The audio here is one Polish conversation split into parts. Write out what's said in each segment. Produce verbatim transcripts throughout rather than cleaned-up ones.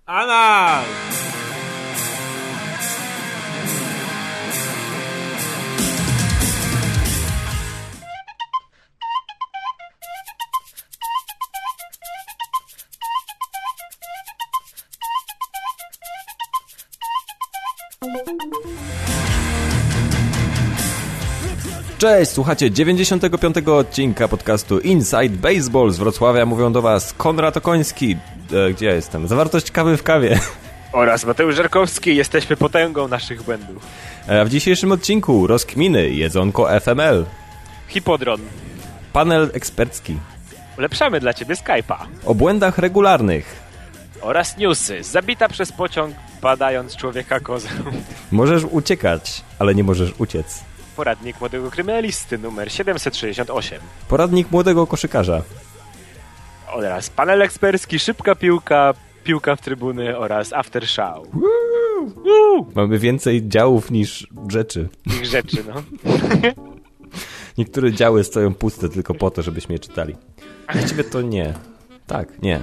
Anal! Cześć, słuchacie dziewięćdziesiątego piątego odcinka podcastu Inside Baseball. Z Wrocławia mówią do was Konrad Okoński. E, gdzie ja jestem? Zawartość kawy w kawie. Oraz Mateusz Żarkowski. Jesteśmy potęgą naszych błędów. A w dzisiejszym odcinku rozkminy, jedzonko F M L, Hipodron, panel ekspercki, ulepszamy dla ciebie Skype'a, o błędach regularnych oraz newsy. Zabita przez pociąg, padając człowieka kozę. Możesz uciekać, ale nie możesz uciec. Poradnik młodego kryminalisty numer siedemset sześćdziesiąt osiem. Poradnik młodego koszykarza. Oraz panel ekspercki, szybka piłka, piłka w trybuny oraz after show. Woo! Woo! Mamy więcej działów niż rzeczy. Ich rzeczy, no. Niektóre działy stoją puste tylko po to, żebyśmy je czytali. Właściwie to nie. Tak, nie.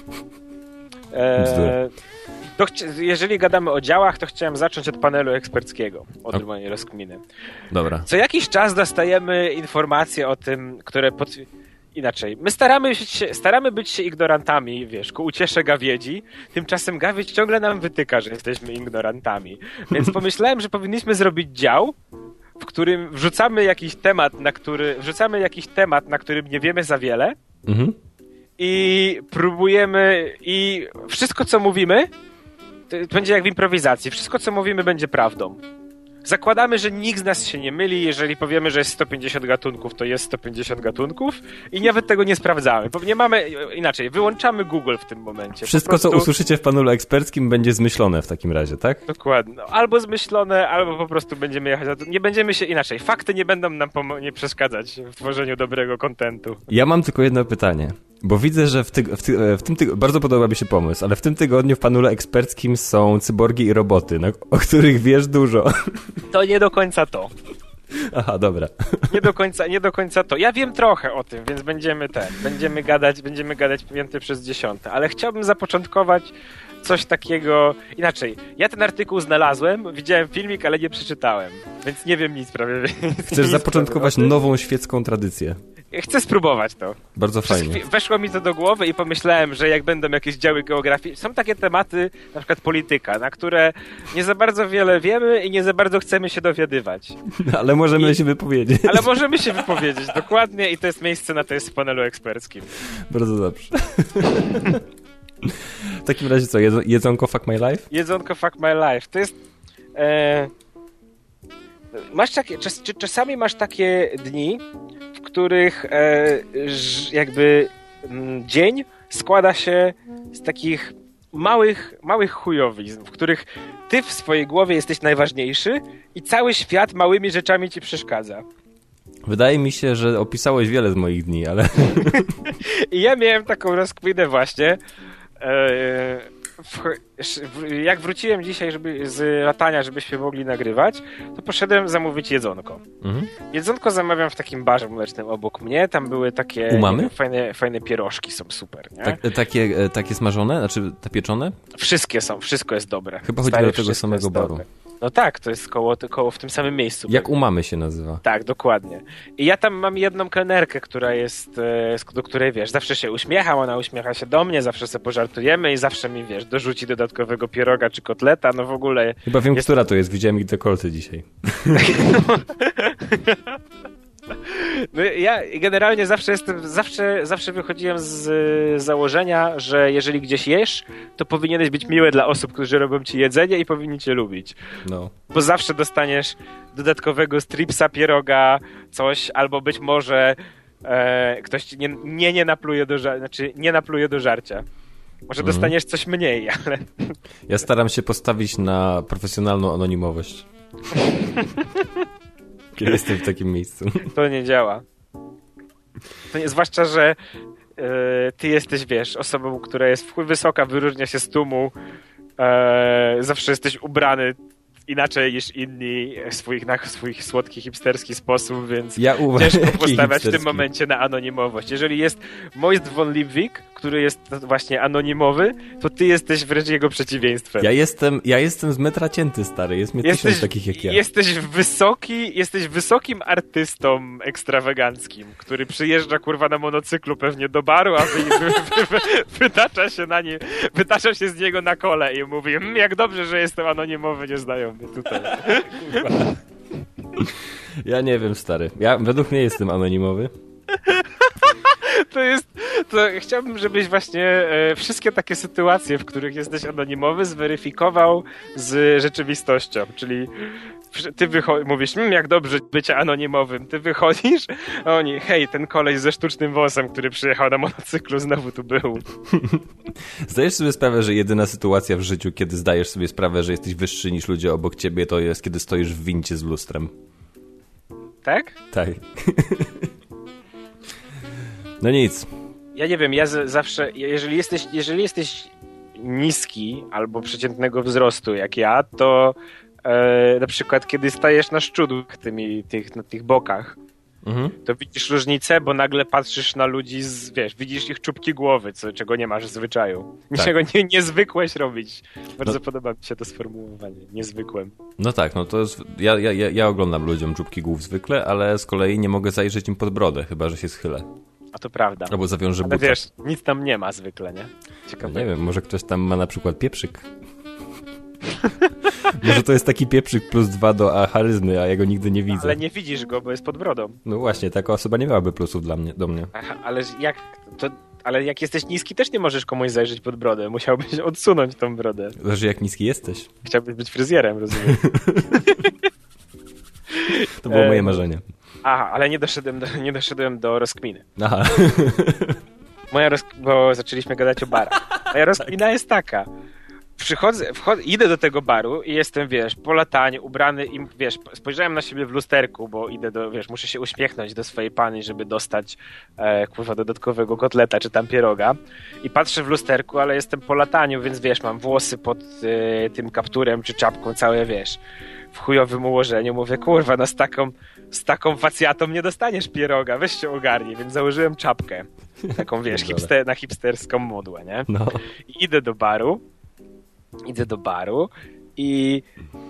Eee, to chci- jeżeli gadamy o działach, to chciałem zacząć od panelu eksperckiego. Od normalnej rozkminy. Dobra. Co jakiś czas dostajemy informacje o tym, które... Pod... Inaczej, my staramy się, staramy być się ignorantami, wiesz, ku uciesze gawiedzi, tymczasem gawiedź ciągle nam wytyka, że jesteśmy ignorantami. Więc pomyślałem, że powinniśmy zrobić dział, w którym wrzucamy jakiś temat, na który, wrzucamy jakiś temat, na którym nie wiemy za wiele Mhm. i próbujemy, i wszystko co mówimy, to będzie jak w improwizacji, wszystko co mówimy będzie prawdą. Zakładamy, że nikt z nas się nie myli, jeżeli powiemy, że jest sto pięćdziesiąt gatunków, to jest sto pięćdziesiąt gatunków i nawet tego nie sprawdzamy. Nie mamy, inaczej, wyłączamy Google w tym momencie. Wszystko, prostu... co usłyszycie w panelu eksperckim, będzie zmyślone w takim razie, tak? Dokładnie. Albo zmyślone, albo po prostu będziemy jechać. Nie będziemy się inaczej. Fakty nie będą nam pom- nie przeszkadzać w tworzeniu dobrego kontentu. Ja mam tylko jedno pytanie, bo widzę, że w, tyg- w, ty- w tym tygodniu, bardzo podoba mi się pomysł, ale w tym tygodniu w panelu eksperckim są cyborgi i roboty, no, o których wiesz dużo. To nie do końca to. Aha, dobra. Nie do końca, nie do końca to. Ja wiem trochę o tym, więc będziemy ten, będziemy gadać, będziemy gadać piąte przez dziesiąte, ale chciałbym zapoczątkować coś takiego inaczej. Ja ten artykuł znalazłem, widziałem filmik, ale nie przeczytałem, więc nie wiem nic prawie. Chcesz nic zapoczątkować prawie nową świecką tradycję. Chcę spróbować to. Bardzo fajnie. Weszło mi to do głowy i pomyślałem, że jak będą jakieś działy geografii, są takie tematy, na przykład polityka, na które nie za bardzo wiele wiemy i nie za bardzo chcemy się dowiadywać. Ale możemy I... się wypowiedzieć. Ale możemy się wypowiedzieć, dokładnie, i to jest miejsce na to jest w panelu eksperckim. Bardzo dobrze. W takim razie co, jedzą, jedzonko Fuck My Life? Jedzonko Fuck My Life. To jest... E... Masz takie, czas, czy czasami masz takie dni, w których e, ż, jakby m, dzień składa się z takich małych, małych chujowizn, w których ty w swojej głowie jesteś najważniejszy i cały świat małymi rzeczami ci przeszkadza. Wydaje mi się, że opisałeś wiele z moich dni, ale... I ja miałem taką rozkminę właśnie. E, w, jak wróciłem dzisiaj żeby, z latania, żebyśmy mogli nagrywać, to poszedłem zamówić jedzonko. Mhm. Jedzonko zamawiam w takim barze mlecznym obok mnie. Tam były takie Umamy? fajne, fajne pierożki, są super. Nie? Tak, takie, takie smażone? Znaczy te pieczone? Wszystkie są, wszystko jest dobre. Chyba chodzi do tego samego baru. Dobre. No tak, to jest koło, koło w tym samym miejscu. Jak Umamy się nazywa. Tak, dokładnie. I ja tam mam jedną kelnerkę, która jest, do której, wiesz, zawsze się uśmiecham, ona uśmiecha się do mnie, zawsze sobie pożartujemy i zawsze mi, wiesz, dorzuci dodatkowego pieroga czy kotleta, no w ogóle... Chyba wiem, jest... która to jest, widziałem ich dekolty dzisiaj. No ja generalnie zawsze jestem, zawsze, zawsze wychodziłem z założenia, że jeżeli gdzieś jesz, to powinieneś być miły dla osób, którzy robią ci jedzenie i powinni cię lubić. No. Bo zawsze dostaniesz dodatkowego stripsa, pieroga, coś, albo być może e, ktoś ci nie, nie, nie napluje do żarcia, znaczy nie napluje do żarcia. Może mhm. dostaniesz coś mniej, ale... Ja staram się postawić na profesjonalną anonimowość. Kiedy jestem w takim miejscu. To nie działa. To nie, zwłaszcza, że yy, ty jesteś, wiesz, osobą, która jest w chuj wysoka, wyróżnia się z tłumu, yy, zawsze jesteś ubrany inaczej niż inni w swoich, na swój słodki, hipsterski sposób, więc ja uważam, ciężko postawiać w tym momencie na anonimowość. Jeżeli jest Moist von Liebwig, który jest właśnie anonimowy, to ty jesteś wręcz jego przeciwieństwem. Ja jestem, ja jestem z metra cięty, stary. Jest mnie jesteś, tysiąc takich jak ja. Jesteś wysoki, jesteś wysokim artystą ekstrawaganckim, który przyjeżdża, kurwa, na monocyklu pewnie do baru, a wy, wy, wy, wy, wytacza się na nie, wytacza się z niego na kole i mówi, mmm, jak dobrze, że jestem anonimowy, nieznajomy tutaj. Kurwa. Ja nie wiem, stary. Ja według mnie jestem anonimowy. To jest, to chciałbym, żebyś właśnie e, wszystkie takie sytuacje, w których jesteś anonimowy, zweryfikował z rzeczywistością, czyli ty wycho- mówisz, mmm, jak dobrze bycie anonimowym, ty wychodzisz, a oni, hej, ten koleś ze sztucznym włosem, który przyjechał na motocyklu, znowu tu był. Zdajesz sobie sprawę, że jedyna sytuacja w życiu, kiedy zdajesz sobie sprawę, że jesteś wyższy niż ludzie obok ciebie, to jest, kiedy stoisz w wincie z lustrem. Tak? Tak. No nic. Ja nie wiem, ja z- zawsze, jeżeli jesteś, jeżeli jesteś niski albo przeciętnego wzrostu jak ja, to e, na przykład kiedy stajesz na szczudłach tymi, tych, na tych bokach, mhm. to widzisz różnicę, bo nagle patrzysz na ludzi, z, wiesz, widzisz ich czubki głowy, co, czego nie masz w zwyczaju. Tak. Czego nie, nie zwykłeś robić. Bardzo no. podoba mi się to sformułowanie. Niezwykłem. No tak, no to jest, ja, ja, ja oglądam ludziom czubki głów zwykle, ale z kolei nie mogę zajrzeć im pod brodę, chyba że się schylę. A to prawda. Albo zawiążę ale buta. Wiesz, nic tam nie ma zwykle, nie? Ciekawe. No nie wiem, może ktoś tam ma na przykład pieprzyk. Może to jest taki pieprzyk plus dwa do a charyzmy, a ja go nigdy nie widzę. Ale nie widzisz go, bo jest pod brodą. No właśnie, taka osoba nie miałaby plusów dla mnie, do mnie. Aha, ale jak to, ale jak jesteś niski, też nie możesz komuś zajrzeć pod brodę. Musiałbyś odsunąć tą brodę. Zależy jak niski jesteś. Chciałbyś być fryzjerem, rozumiem. To było moje marzenie. Aha, ale nie doszedłem do, nie doszedłem do rozkminy. Aha. Moja roz... Bo zaczęliśmy gadać o barach. Moja rozkmina jest taka. Przychodzę, wchodzę, idę do tego baru i jestem, wiesz, po lataniu, ubrany i, wiesz, spojrzałem na siebie w lusterku, bo idę do, wiesz, muszę się uśmiechnąć do swojej pani, żeby dostać, e, kurwa, dodatkowego kotleta czy tam pieroga. I patrzę w lusterku, ale jestem po lataniu, więc, wiesz, mam włosy pod e, tym kapturem czy czapką całe, wiesz, w chujowym ułożeniu. Mówię, kurwa, no z taką, z taką facjatą nie dostaniesz pieroga, weź się ogarnij, więc założyłem czapkę. Taką, wiesz, hipster, na hipsterską modłę, nie? No. I idę do baru. Idę do baru i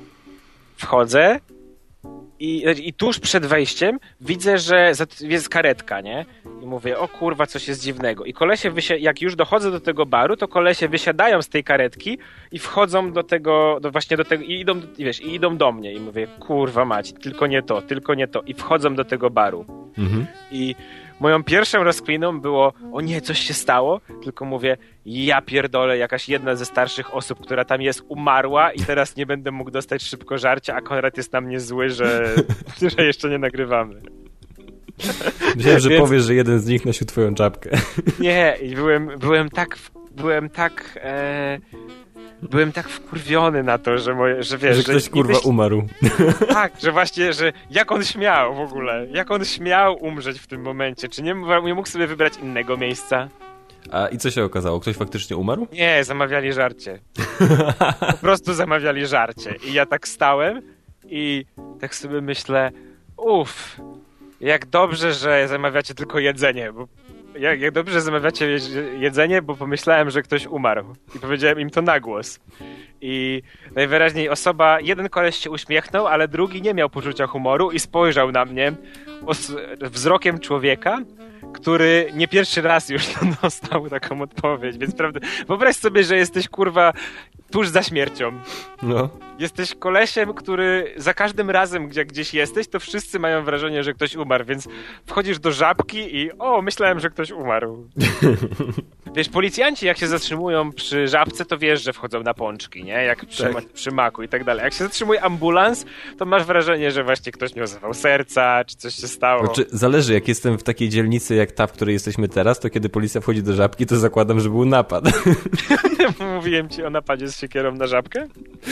wchodzę i, i tuż przed wejściem widzę, że jest karetka, nie? I mówię, o kurwa, coś jest dziwnego. I kolesie, wysi- jak już dochodzę do tego baru, to kolesie wysiadają z tej karetki i wchodzą do tego, do właśnie do tego, i idą, i wiesz, i idą do mnie. I mówię, kurwa mać, tylko nie to, tylko nie to. I wchodzą do tego baru. Mhm. I moją pierwszą rozkminą było, o nie, coś się stało, tylko mówię, ja pierdolę, jakaś jedna ze starszych osób, która tam jest, umarła i teraz nie będę mógł dostać szybko żarcia, a Konrad jest na mnie zły, że, że jeszcze nie nagrywamy. Myślałem, że Więc... powiesz, że jeden z nich nosił twoją czapkę. Nie, i byłem, byłem tak, byłem tak... E... Byłem tak wkurwiony na to, że moje, że wiesz, że ktoś że kurwa niby... umarł. Tak, że właśnie, że jak on śmiał w ogóle, jak on śmiał umrzeć w tym momencie, czy nie, nie mógł sobie wybrać innego miejsca? A i co się okazało? Ktoś faktycznie umarł? Nie, zamawiali żarcie. Po prostu zamawiali żarcie. I ja tak stałem i tak sobie myślę, uff, jak dobrze, że zamawiacie tylko jedzenie, bo Jak, jak dobrze zamawiacie jedzenie, bo pomyślałem, że ktoś umarł. I powiedziałem im to na głos. I najwyraźniej osoba, jeden koleś się uśmiechnął, ale drugi nie miał poczucia humoru i spojrzał na mnie os- wzrokiem człowieka, który nie pierwszy raz już dostał taką odpowiedź. Więc prawda, wyobraź sobie, że jesteś kurwa tuż za śmiercią. No. Jesteś kolesiem, który za każdym razem, gdzie gdzieś jesteś, to wszyscy mają wrażenie, że ktoś umarł, więc wchodzisz do Żabki i o, myślałem, że ktoś umarł. Wiesz, policjanci jak się zatrzymują przy Żabce, to wiesz, że wchodzą na pączki, nie? Jak przy, tak. przy maku i tak dalej. Jak się zatrzymuje ambulans, to masz wrażenie, że właśnie ktoś miał zawał serca, czy coś się stało. Znaczy, zależy, jak jestem w takiej dzielnicy jak ta, w której jesteśmy teraz, to kiedy policja wchodzi do Żabki, to zakładam, że był napad. Mówiłem ci o napadzie z siekierą na Żabkę?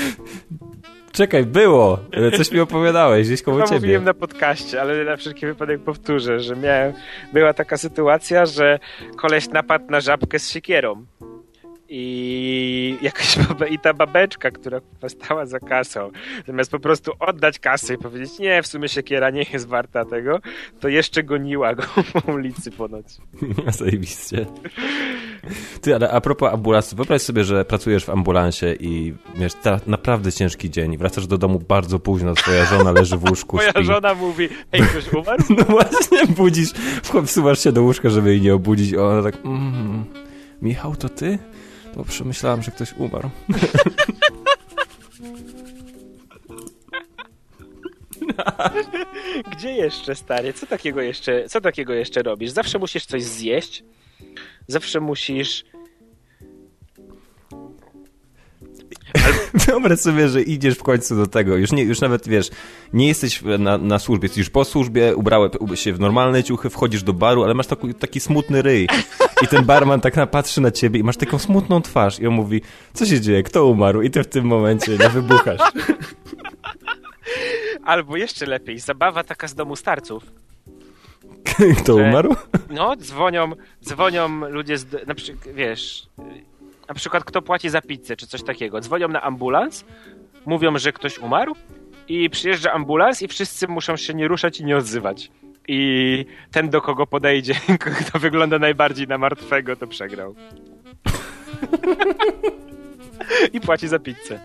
Czekaj, było! Coś mi opowiadałeś, gdzieś koło Chyba ciebie. Mówiłem na podcaście, ale na wszelki wypadek powtórzę, że miałem, była taka sytuacja, że koleś napadł na Żabkę z siekierą. I jakaś baba, i ta babeczka, która stała za kasą, zamiast po prostu oddać kasę i powiedzieć, nie, w sumie siekiera nie jest warta tego, to jeszcze goniła go po ulicy ponoć. Zajebiście. Ty, ale a propos ambulansu, wyobraź sobie, że pracujesz w ambulansie i wiesz, ta, naprawdę ciężki dzień, wracasz do domu bardzo późno, twoja żona leży w łóżku, Moja śpi. żona mówi, hej, ktoś umarł? No właśnie, budzisz, wsuwasz się do łóżka, żeby jej nie obudzić, a ona tak, mm, Michał, to ty? To przemyślałam, że ktoś umarł. Gdzie jeszcze, stary? Co takiego jeszcze, co takiego jeszcze robisz? Zawsze musisz coś zjeść. Zawsze musisz... Wyobraź sobie, że idziesz w końcu do tego, już, nie, już nawet, wiesz, nie jesteś na, na służbie, jesteś już po służbie, ubrałeś się w normalne ciuchy, wchodzisz do baru, ale masz taki, taki smutny ryj i ten barman tak napatrzy na ciebie i masz taką smutną twarz i on mówi, co się dzieje, kto umarł? I ty w tym momencie nie wybuchasz. Albo jeszcze lepiej, zabawa taka z domu starców. Kto umarł? No, dzwonią, dzwonią ludzie, z, na przykład, wiesz, na przykład kto płaci za pizzę, czy coś takiego. Dzwonią na ambulans, mówią, że ktoś umarł i przyjeżdża ambulans i wszyscy muszą się nie ruszać i nie odzywać. I ten, do kogo podejdzie, kto wygląda najbardziej na martwego, to przegrał. I płaci za pizzę.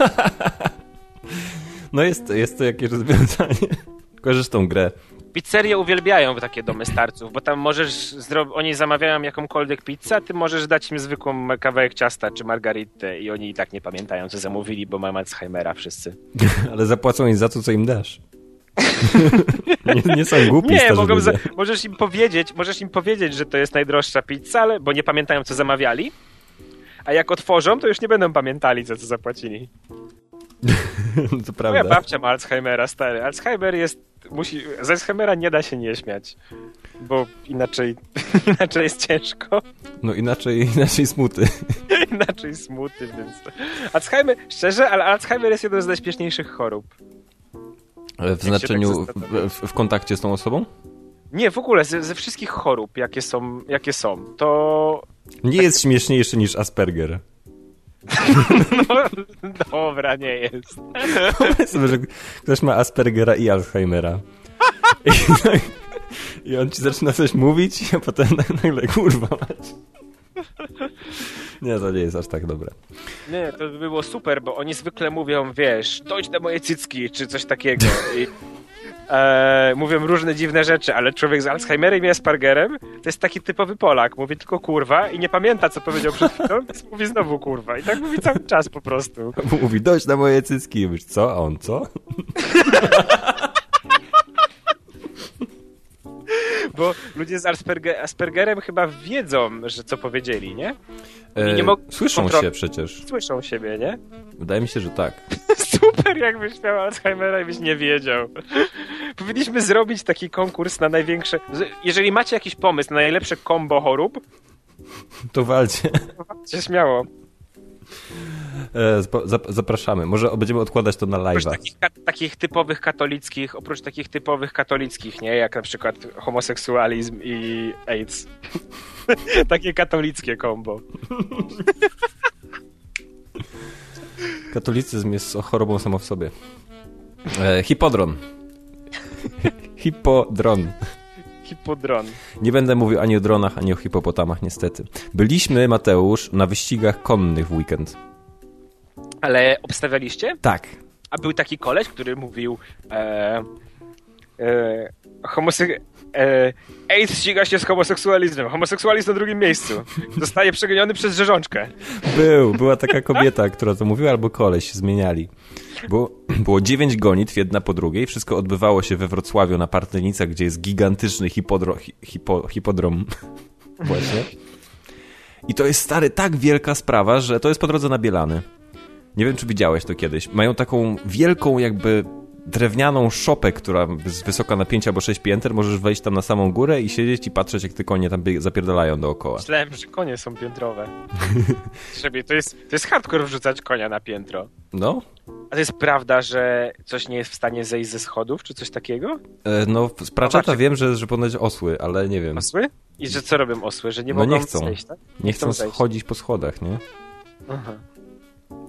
No jest, jest to jakieś rozwiązanie. Kojarzysz tą grę. Pizzerie uwielbiają takie domy starców, bo tam możesz, zro... oni zamawiają jakąkolwiek pizzę, a ty możesz dać im zwykłą kawałek ciasta czy margaritę i oni i tak nie pamiętają, co zamówili, bo mają Alzheimera wszyscy. Ale zapłacą im za to, co im dasz. nie, nie są głupi. Nie, mogą za... możesz im powiedzieć, możesz im powiedzieć, że to jest najdroższa pizza, ale... bo nie pamiętają, co zamawiali, a jak otworzą, to już nie będą pamiętali, za co zapłacili. To prawda. Moja babcia ma Alzheimera, stary. Alzheimer jest... Musi... Z Alzheimera nie da się nie śmiać, bo inaczej, inaczej jest ciężko. No inaczej, inaczej smuty. Inaczej smuty, więc... Alzheimer, szczerze, ale Alzheimer jest jedną z najśpieszniejszych chorób. W znaczeniu, tak w, w, w kontakcie z tą osobą? Nie, w ogóle, ze, ze wszystkich chorób, jakie są, jakie są, to... Nie jest śmieszniejszy niż Asperger. No, dobra, nie jest. Wyobraź sobie, że ktoś ma Aspergera i Alzheimera. I, I on ci zaczyna coś mówić, a potem nagle kurwa mać. Nie, to nie jest aż tak dobre. Nie, to by było super, bo oni zwykle mówią, wiesz, dojdź do moje cycki, czy coś takiego. I e, mówią różne dziwne rzeczy, ale człowiek z Alzheimerem i Aspergerem to jest taki typowy Polak. Mówi tylko kurwa i nie pamięta, co powiedział przed chwilą, więc mówi znowu kurwa. I tak mówi cały czas po prostu. Mówi, dojdź na moje cycki. I mówisz, co? A on co? Bo ludzie z Asperger- Aspergerem chyba wiedzą, że co powiedzieli, nie? E, nie mogą słyszą kontro- się przecież. Słyszą siebie, nie? Wydaje mi się, że tak. Super, jakbyś miał Alzheimera i byś nie wiedział. Powinniśmy zrobić taki konkurs na największe... Jeżeli macie jakiś pomysł na najlepsze combo chorób, to walcie. To walcie śmiało. E, zapraszamy. Może będziemy odkładać to na live'a. Oprócz takich, takich typowych katolickich, oprócz takich typowych katolickich, nie? Jak na przykład homoseksualizm i AIDS. Takie katolickie combo. Katolicyzm jest chorobą samo w sobie. E, hipodron. Hipodron. Hipodron. Nie będę mówił ani o dronach, ani o hipopotamach, niestety. Byliśmy, Mateusz, na wyścigach konnych w weekend. Ale obstawialiście? Tak. A był taki koleś, który mówił e, e, homosek... E, AIDS ściga się z homoseksualizmem. Homoseksualizm na drugim miejscu. Zostaje przegoniony przez rzeżączkę. Był. Była taka kobieta, która to mówiła, albo koleś. Zmieniali. Było, było dziewięć gonitw, jedna po drugiej. Wszystko odbywało się we Wrocławiu na Partynicach, gdzie jest gigantyczny hipodro, hipo, hipodrom. Właśnie. I to jest, stary, tak wielka sprawa, że to jest po drodze na Bielany. Nie wiem, czy widziałeś to kiedyś. Mają taką wielką jakby drewnianą szopę, która jest wysoka na pięć albo sześć pięter. Możesz wejść tam na samą górę i siedzieć i patrzeć, jak te konie tam zapierdalają dookoła. Myślałem, że konie są piętrowe. to, jest, to jest hardcore wrzucać konia na piętro. No. A to jest prawda, że coś nie jest w stanie zejść ze schodów, czy coś takiego? E, no, z Pratchetta no, wiem, że, że ponoć osły, ale nie wiem. Osły? I że co robią osły? Że nie no mogą nie chcą. zejść, tak? Nie, nie chcą schodzić po schodach, nie? Aha.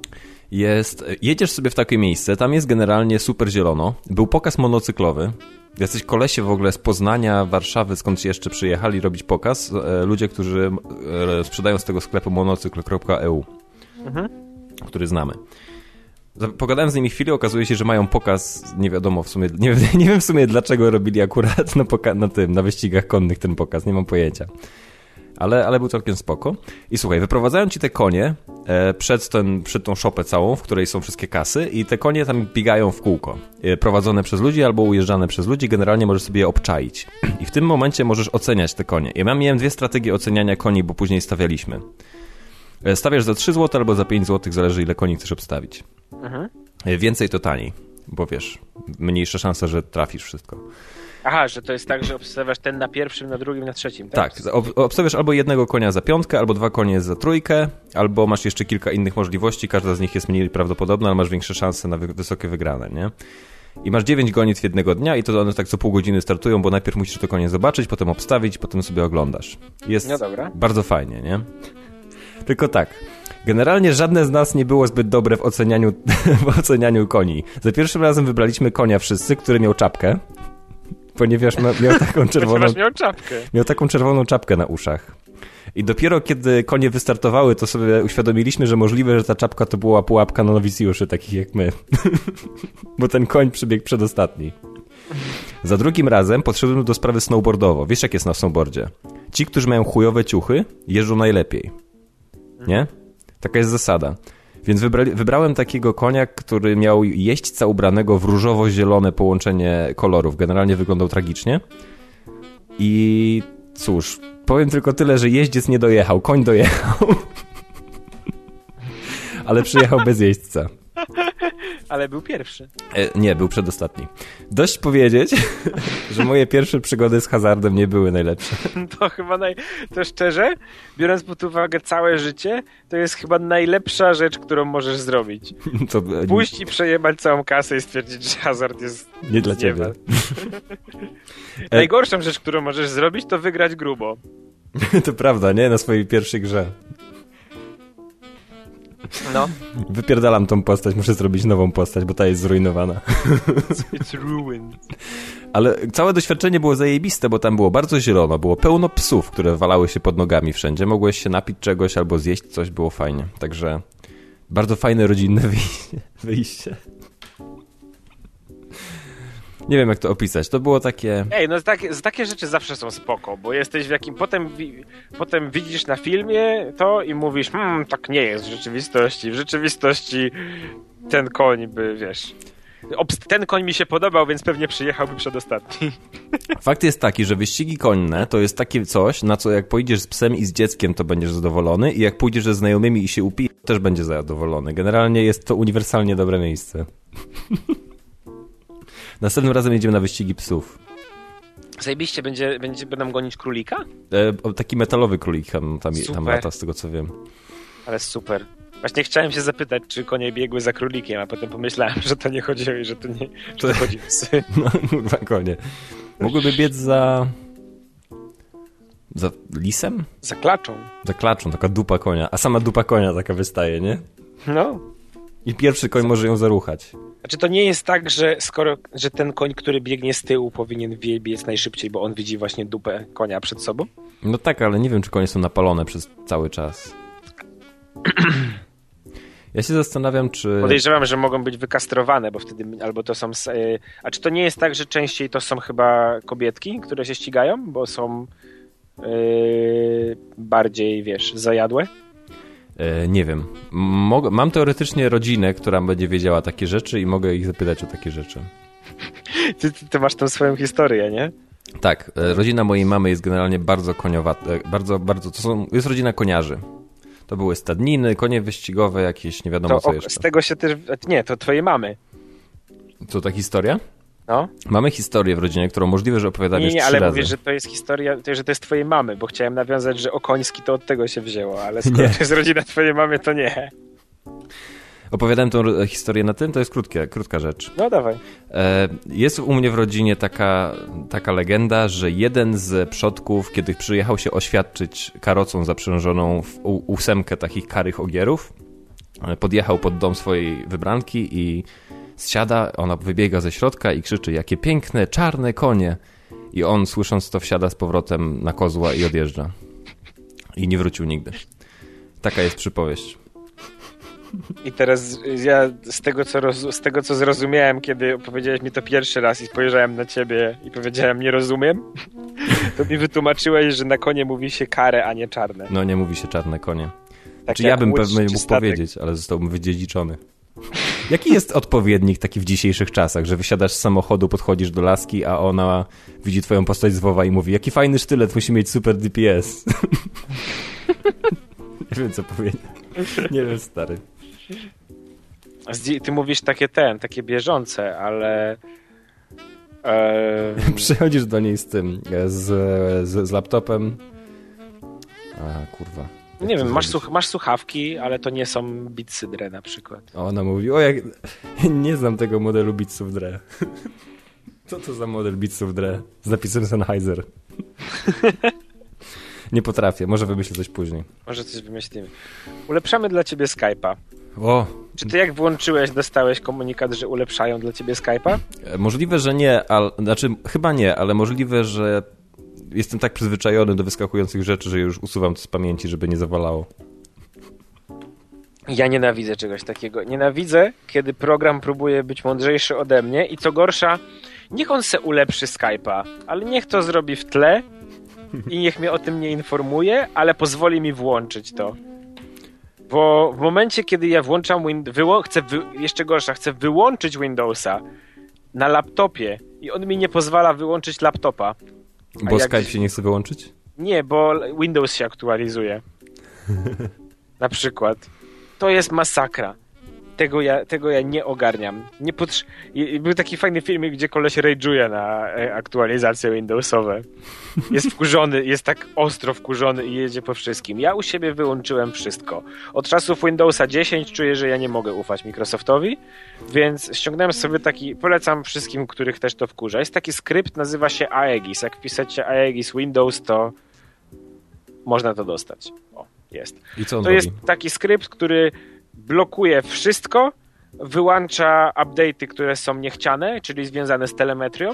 Jest, jedziesz sobie w takie miejsce, tam jest generalnie super zielono. Był pokaz monocyklowy. Jacyś kolesie w ogóle z Poznania, Warszawy, skąd jeszcze przyjechali robić pokaz. Ludzie, którzy sprzedają z tego sklepu monocykl kropka e u, mhm. który znamy. Pogadałem z nimi chwilę, okazuje się, że mają pokaz, nie wiadomo w sumie, nie, nie wiem w sumie dlaczego robili akurat na, poka- na tym, na wyścigach konnych ten pokaz, nie mam pojęcia. Ale, ale był całkiem spoko. I słuchaj, wyprowadzają ci te konie e, przed, ten, przed tą szopę całą, w której są wszystkie kasy i te konie tam biegają w kółko. E, prowadzone przez ludzi albo ujeżdżane przez ludzi, generalnie możesz sobie je obczaić. I w tym momencie możesz oceniać te konie. Ja miałem dwie strategie oceniania koni, bo później stawialiśmy. E, stawiasz za trzy złote albo za pięć złotych, zależy ile koni chcesz obstawić. Mhm. E, więcej to taniej, bo wiesz, mniejsza szansa, że trafisz wszystko. Aha, że to jest tak, że obstawiasz ten na pierwszym, na drugim, na trzecim, tak? Tak, ob- obstawiasz albo jednego konia za piątkę, albo dwa konie za trójkę, albo masz jeszcze kilka innych możliwości, każda z nich jest mniej prawdopodobna, ale masz większe szanse na wy- wysokie wygrane, nie? I masz dziewięć gonitw jednego dnia i to one tak co pół godziny startują, bo najpierw musisz to konie zobaczyć, potem obstawić, potem sobie oglądasz. Jest no dobra. Bardzo fajnie, nie? Tylko tak, generalnie żadne z nas nie było zbyt dobre w ocenianiu, w ocenianiu koni. Za pierwszym razem wybraliśmy konia wszyscy, który miał czapkę. Ponieważ ma, miał taką czerwoną miał czapkę. Miał taką czerwoną czapkę na uszach. I dopiero kiedy konie wystartowały, to sobie uświadomiliśmy, że możliwe, że ta czapka to była pułapka na nowicjuszy, takich jak my. Bo ten koń przybiegł przedostatni. Za drugim razem podszedłem do sprawy snowboardowo. Wiesz, jak jest na snowboardzie? Ci, którzy mają chujowe ciuchy, jeżdżą najlepiej. Nie? Taka jest zasada. Więc wybra- wybrałem takiego konia, który miał jeźdźca ubranego w różowo-zielone połączenie kolorów. Generalnie wyglądał tragicznie. I cóż, powiem tylko tyle, że jeździec nie dojechał, koń dojechał. Ale przyjechał bez jeźdźca. Ale był pierwszy. E, nie, był przedostatni. Dość powiedzieć, że moje pierwsze przygody z hazardem nie były najlepsze. To chyba naj... To szczerze, biorąc pod uwagę całe życie, to jest chyba najlepsza rzecz, którą możesz zrobić. To... Pójść i przejebać całą kasę i stwierdzić, że hazard jest... Nie dla ciebie. Najgorszą rzecz, którą możesz zrobić, to wygrać grubo. To prawda, nie? Na swojej pierwszej grze. No. Wypierdalam tą postać, muszę zrobić nową postać, bo ta jest zrujnowana. It's ruined. Ale całe doświadczenie było zajebiste, bo tam było bardzo zielono, było pełno psów, które walały się pod nogami wszędzie. Mogłeś się napić czegoś albo zjeść coś, było fajnie. Także bardzo fajne rodzinne wyjście. wyjście. Nie wiem, jak to opisać. To było takie... Ej, no takie, takie rzeczy zawsze są spoko, bo jesteś w jakim... Potem, wi... potem widzisz na filmie to i mówisz, hmm, tak nie jest w rzeczywistości. W rzeczywistości ten koń by, wiesz... Ten koń mi się podobał, więc pewnie przyjechałby przedostatni. Fakt jest taki, że wyścigi konne to jest takie coś, na co jak pojedziesz z psem i z dzieckiem, to będziesz zadowolony i jak pójdziesz ze znajomymi i się upijesz, to też będzie zadowolony. Generalnie jest to uniwersalnie dobre miejsce. Następnym razem jedziemy na wyścigi psów. Zajebiście, będzie, będzie, będą gonić królika? E, taki metalowy królik tam, tam, tam lata, z tego co wiem. Ale super. Właśnie chciałem się zapytać, czy konie biegły za królikiem, a potem pomyślałem, że to nie chodziło i że to nie że to chodzi o psy. No, kurwa, konie. Mogłyby biec za... Za lisem? Za klaczą. Za klaczą, taka dupa konia. A sama dupa konia taka wystaje, nie? No. I pierwszy koń może ją zaruchać. Znaczy to nie jest tak, że skoro, że ten koń, który biegnie z tyłu, powinien biec najszybciej, bo on widzi właśnie dupę konia przed sobą? No tak, ale nie wiem, czy konie są napalone przez cały czas. Ja się zastanawiam, czy... Podejrzewam, że mogą być wykastrowane, bo wtedy albo to są... A czy to nie jest tak, że częściej to są chyba kobietki, które się ścigają, bo są yy, bardziej, wiesz, zajadłe? E, nie wiem. Mog- mam teoretycznie rodzinę, która będzie wiedziała takie rzeczy i mogę ich zapytać o takie rzeczy. Ty, ty, ty masz tą swoją historię, nie? Tak. E, rodzina mojej mamy jest generalnie bardzo koniowata. E, bardzo, bardzo... To są, jest rodzina koniarzy. To były stadniny, konie wyścigowe, jakieś nie wiadomo to, co o, jeszcze. Z tego się też... Nie, to twojej mamy. Co, ta historia? No. Mamy historię w rodzinie, którą możliwe, że opowiadam już trzy razy. Nie, nie, ale mówisz, że to jest historia, że to jest twojej mamy, bo chciałem nawiązać, że Okoński to od tego się wzięło, ale skoro nie. To jest rodzina twojej mamy, to nie. Opowiadałem tą historię na tym, to jest krótkie, krótka rzecz. No dawaj. Jest u mnie w rodzinie taka, taka legenda, że jeden z przodków, kiedy przyjechał się oświadczyć karocą zaprzężoną w ósemkę takich karych ogierów, podjechał pod dom swojej wybranki i Zsiada, ona wybiega ze środka i krzyczy, jakie piękne, czarne konie. I on, słysząc to, wsiada z powrotem na kozła i odjeżdża. I nie wrócił nigdy. Taka jest przypowieść. I teraz ja z tego, co roz, z tego, co zrozumiałem, kiedy opowiedziałeś mi to pierwszy raz i spojrzałem na ciebie i powiedziałem, nie rozumiem, to mi wytłumaczyłeś, że na konie mówi się kare, a nie czarne. No nie mówi się czarne konie. Tak Znaczy jak ja bym łódź pewnie czy mógł statek. powiedzieć, ale zostałbym wydziedziczony. Jaki jest odpowiednik taki w dzisiejszych czasach, że wysiadasz z samochodu, podchodzisz do laski, a ona widzi twoją postać z WoWa i mówi, jaki fajny sztylet, musi mieć super D P S. Nie wiem, co powiedzieć. Nie wiem, stary. Ty mówisz takie ten, takie bieżące, ale... E... Przychodzisz do niej z tym, z, z, z laptopem. A, kurwa. Jak Nie wiem, masz, zrobić? słuch- masz słuchawki, ale to nie są Beatsy Dre na przykład. A ona mówi, o jak... Nie znam tego modelu Beatsów Dre. Co to za model Beatsów Dre? Z napisem Sennheiser. Nie potrafię, może wymyślę coś później. Może coś wymyślimy. Ulepszamy dla ciebie Skype'a. O, Czy ty jak włączyłeś, dostałeś komunikat, że ulepszają dla ciebie Skype'a? możliwe, że nie, ale, znaczy chyba nie, ale możliwe, że jestem tak przyzwyczajony do wyskakujących rzeczy, że już usuwam to z pamięci, żeby nie zawalało. Ja nienawidzę czegoś takiego. Nienawidzę, kiedy program próbuje być mądrzejszy ode mnie i co gorsza, niech on se ulepszy Skype'a, ale niech to zrobi w tle i niech mnie o tym nie informuje, ale pozwoli mi włączyć to. Bo w momencie, kiedy ja włączam Win- wyło- chcę wy- jeszcze gorsza, chcę wyłączyć Windowsa na laptopie i on mi nie pozwala wyłączyć laptopa. A Bo jak- Skype się nie chce wyłączyć? Nie, bo Windows się aktualizuje. Na przykład. To jest masakra. Tego ja, tego ja nie ogarniam. Nie potrz- I- Był taki fajny filmik, gdzie koleś rage'uje na e, aktualizacje Windowsowe. Jest wkurzony, jest tak ostro wkurzony i jedzie po wszystkim. Ja u siebie wyłączyłem wszystko. Od czasów Windowsa dziesięć czuję, że ja nie mogę ufać Microsoftowi, więc ściągnąłem sobie taki, polecam wszystkim, których też to wkurza. Jest taki skrypt, nazywa się Aegis. Jak wpiszecie Aegis Windows, to można to dostać. O, jest. I co on To robi? jest taki skrypt, który blokuje wszystko, wyłącza update'y, które są niechciane, czyli związane z telemetrią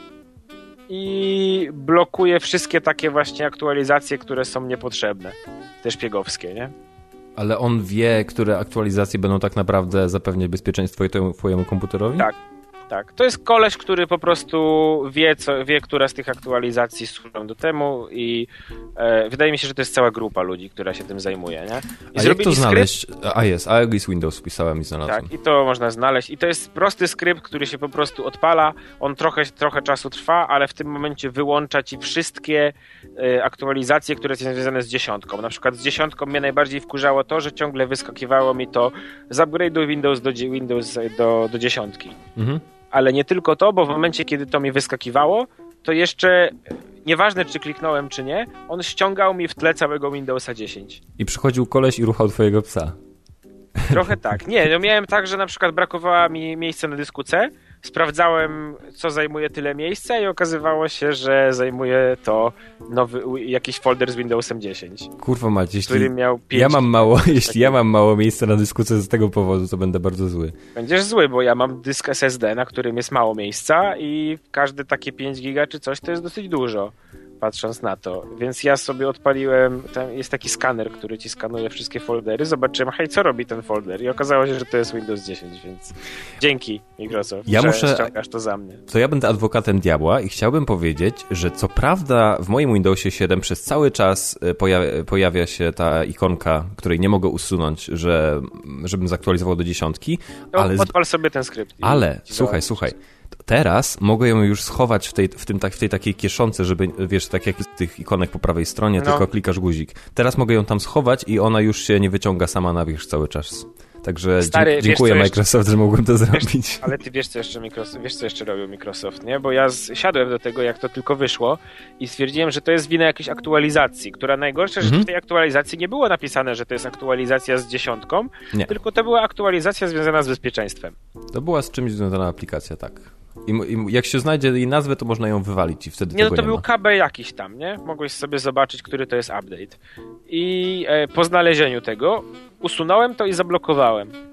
i blokuje wszystkie takie właśnie aktualizacje, które są niepotrzebne. Te szpiegowskie, nie? Ale on wie, które aktualizacje będą tak naprawdę zapewniać bezpieczeństwo twojemu komputerowi? Tak. Tak, to jest koleś, który po prostu wie, co, wie, która z tych aktualizacji służą do temu i e, wydaje mi się, że to jest cała grupa ludzi, która się tym zajmuje, nie? I A jak to skrypt- znaleźć? A jest, Aegis Windows wpisałem i znalazłem. Tak, i to można znaleźć. I to jest prosty skrypt, który się po prostu odpala. On trochę, trochę czasu trwa, ale w tym momencie wyłącza ci wszystkie e, aktualizacje, które są związane z dziesiątką. Na przykład z dziesiątką mnie najbardziej wkurzało to, że ciągle wyskakiwało mi to z upgrade'u Windows do, Windows do, do dziesiątki. Mhm. Ale nie tylko to, bo w momencie, kiedy to mi wyskakiwało, to jeszcze, nieważne czy kliknąłem, czy nie, on ściągał mi w tle całego Windowsa dziesięć. I przychodził koleś i ruchał twojego psa. Trochę tak. Nie, no miałem tak, że na przykład brakowało mi miejsca na dysku C, sprawdzałem, co zajmuje tyle miejsca i okazywało się, że zajmuje to nowy, jakiś folder z Windowsem dziesięć, Kurwa mać, jeśli który miał pięć. ja mam mało, jeśli ja mam mało miejsca na dysku C z tego powodu, to będę bardzo zły. Będziesz zły, bo ja mam dysk S S D, na którym jest mało miejsca i każde takie pięć giga czy coś to jest dosyć dużo, patrząc na to. Więc ja sobie odpaliłem, tam jest taki skaner, który ci skanuje wszystkie foldery, zobaczyłem, hej, co robi ten folder? I okazało się, że to jest Windows dziesięć, więc dzięki Microsoft, Ja że muszę- ściągasz to za mnie. To ja będę adwokatem diabła i chciałbym powiedzieć, że co prawda w moim Windowsie siedem przez cały czas pojawia, pojawia się ta ikonka, której nie mogę usunąć, że żebym zaktualizował do dziesiątki, No, ale, z, odpal sobie ten skrypt. i ale ci słuchaj, załatwisz. słuchaj, teraz mogę ją już schować w tej, w tym, tak, w tej takiej kieszonce, żeby, wiesz, tak jak z tych ikonek po prawej stronie, No. tylko klikasz guzik. Teraz mogę ją tam schować i ona już się nie wyciąga sama na wierzch cały czas. Także Stary, dzie- wiesz, dziękuję co jeszcze- Microsoft, że mogłem to zrobić. Ale ty wiesz, co jeszcze Microsoft, wiesz, co jeszcze robił Microsoft, nie? Bo ja z, siadłem do tego, jak to tylko wyszło i stwierdziłem, że to jest wina jakiejś aktualizacji, która najgorsza, że Mhm. w tej aktualizacji nie było napisane, że to jest aktualizacja z dziesiątką, Nie. tylko to była aktualizacja związana z bezpieczeństwem. To była z czymś związana aplikacja, tak. I, m- i m- jak się znajdzie jej nazwę, to można ją wywalić i wtedy Nie, no tego to nie był ma. K B jakiś tam, nie? Mogłeś sobie zobaczyć, który to jest update. I e, po znalezieniu tego usunąłem to i zablokowałem.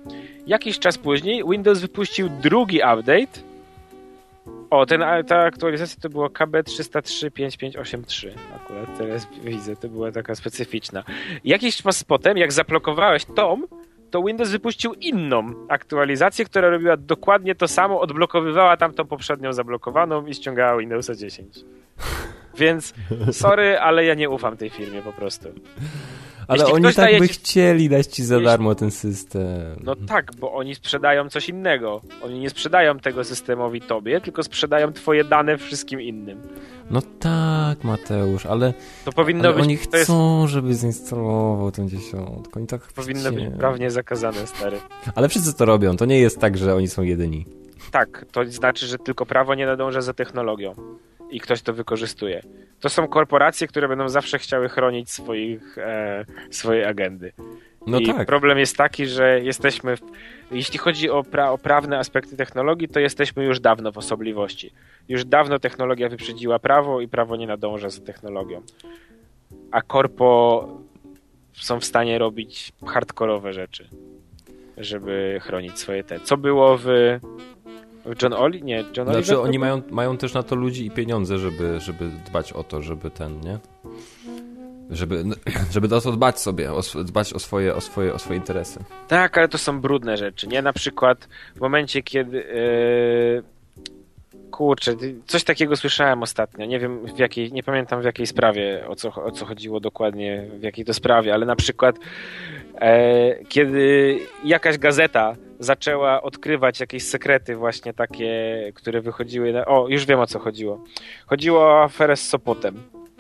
Jakiś czas później Windows wypuścił drugi update. O, ten, ta aktualizacja to było K B trzysta trzy pięć pięć osiem trzy. Akurat teraz widzę, to była taka specyficzna. Jakiś czas potem, jak zablokowałeś tom, to Windows wypuścił inną aktualizację, która robiła dokładnie to samo, odblokowywała tamtą poprzednią zablokowaną i ściągała Windowsa dziesięć. Więc sorry, ale ja nie ufam tej firmie po prostu. Ale Jeśli oni tak by ci... chcieli dać ci za Jeśli... darmo ten system. No tak, bo oni sprzedają coś innego. Oni nie sprzedają tego systemowi tobie, tylko sprzedają twoje dane wszystkim innym. No tak, Mateusz, ale, to powinno ale być, oni to chcą, jest... żeby zinstalował tę dziesiątkę. Oni tak powinno chcą. być prawnie zakazane, stary. Ale wszyscy to robią, to nie jest tak, że oni są jedyni. Tak, to znaczy, że tylko prawo nie nadąża za technologią i ktoś to wykorzystuje. To są korporacje, które będą zawsze chciały chronić swoich, e, swoje agendy. No I tak. problem jest taki, że jesteśmy, w, jeśli chodzi o, pra, o prawne aspekty technologii, to jesteśmy już dawno w osobliwości. Już dawno technologia wyprzedziła prawo i prawo nie nadąża za technologią. A korpo są w stanie robić hardkorowe rzeczy, żeby chronić swoje te. Co było w... John Oli? Nie, John Oliver. Znaczy oni mają, mają też na to ludzi i pieniądze, żeby, żeby dbać o to, żeby ten, nie? Żeby, żeby o to dbać sobie, o, dbać o swoje, o, swoje, o swoje interesy. Tak, ale to są brudne rzeczy, nie? Na przykład w momencie, kiedy... Yy... Kurczę, coś takiego słyszałem ostatnio. Nie wiem w jakiej, nie pamiętam w jakiej sprawie, o co, o co chodziło dokładnie, w jakiej to sprawie, ale na przykład e, kiedy jakaś gazeta zaczęła odkrywać jakieś sekrety właśnie takie, które wychodziły na... O, już wiem o co chodziło. Chodziło o aferę z Sopotem,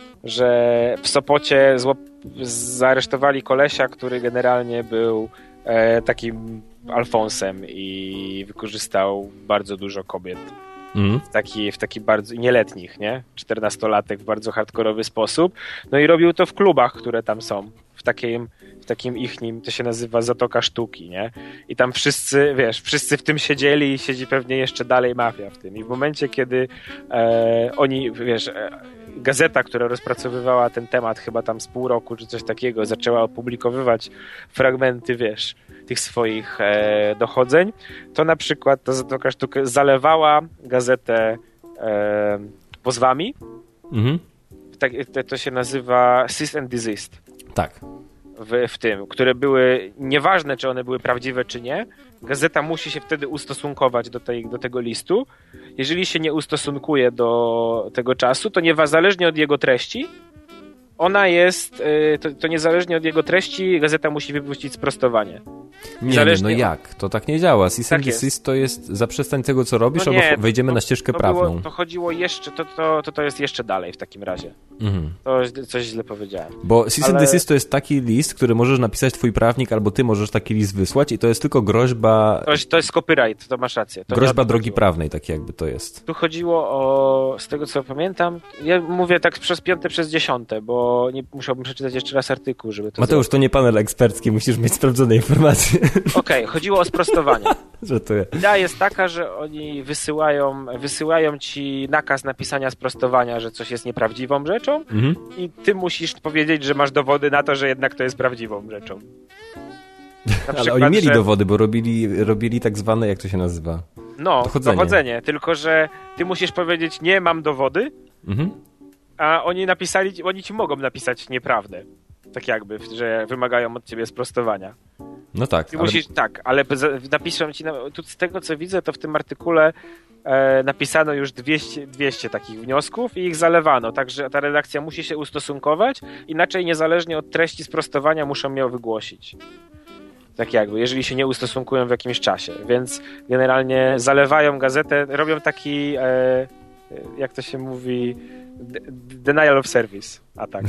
że w Sopocie złap... zaaresztowali kolesia, który generalnie był e, takim Alfonsem i wykorzystał bardzo dużo kobiet. Mm. W taki, w taki bardzo nieletnich, nie? czternastolatek w bardzo hardkorowy sposób. No i robił to w klubach, które tam są. W takim, w takim ichnim, to się nazywa Zatoka Sztuki, nie? I tam wszyscy, wiesz, wszyscy w tym siedzieli i siedzi pewnie jeszcze dalej mafia w tym. I w momencie, kiedy e, oni, wiesz, e, gazeta, która rozpracowywała ten temat chyba tam z pół roku czy coś takiego, zaczęła opublikowywać fragmenty, wiesz, tych swoich e, dochodzeń, to na przykład ta Zatoka Sztuki zalewała gazetę e, pozwami. Mhm. Tak, to, to się nazywa cease and desist. Tak. W, w tym, które były, nieważne czy one były prawdziwe czy nie, gazeta musi się wtedy ustosunkować do, tej, do tego listu. Jeżeli się nie ustosunkuje do tego czasu, to niezależnie od jego treści, ona jest, to, to niezależnie od jego treści, gazeta musi wypuścić sprostowanie. Nie, nie, no jak? To tak nie działa. Cease and desist to jest zaprzestań tego, co robisz, no nie, albo wejdziemy to, na ścieżkę to prawną. Było, to chodziło jeszcze, to, to, to, to jest jeszcze dalej w takim razie. Mhm. To coś źle powiedziałem. Bo cease Ale... and desist to jest taki list, który możesz napisać twój prawnik, albo ty możesz taki list wysłać i to jest tylko groźba... To jest, to jest copyright, to masz rację. To groźba drogi prawnej, tak jakby to jest. Tu chodziło o, z tego co pamiętam, ja mówię tak przez piąte, przez dziesiąte, bo nie, musiałbym przeczytać jeszcze raz artykuł, żeby to... Mateusz, zrobić. To nie panel ekspercki, musisz mieć sprawdzone informacje. Okej, okay, chodziło o sprostowanie. Żartuję. Idea jest taka, że oni wysyłają, wysyłają ci nakaz napisania sprostowania, że coś jest nieprawdziwą rzeczą mhm. i ty musisz powiedzieć, że masz dowody na to, że jednak to jest prawdziwą rzeczą. Na Ale przykład, oni mieli że... dowody, bo robili, robili tak zwane, jak to się nazywa? No, dochodzenie. dochodzenie. Tylko że ty musisz powiedzieć, nie mam dowody, mhm. a oni napisali, oni ci mogą napisać nieprawdę. Tak jakby, że wymagają od ciebie sprostowania. No tak. Ty ale... musisz, tak, ale napiszę ci, tu z tego co widzę, to w tym artykule e, napisano już dwieście, dwieście takich wniosków i ich zalewano, także ta redakcja musi się ustosunkować, inaczej niezależnie od treści sprostowania muszą ją wygłosić. Tak jakby, jeżeli się nie ustosunkują w jakimś czasie, więc generalnie zalewają gazetę, robią taki, e, jak to się mówi, denial of service atak.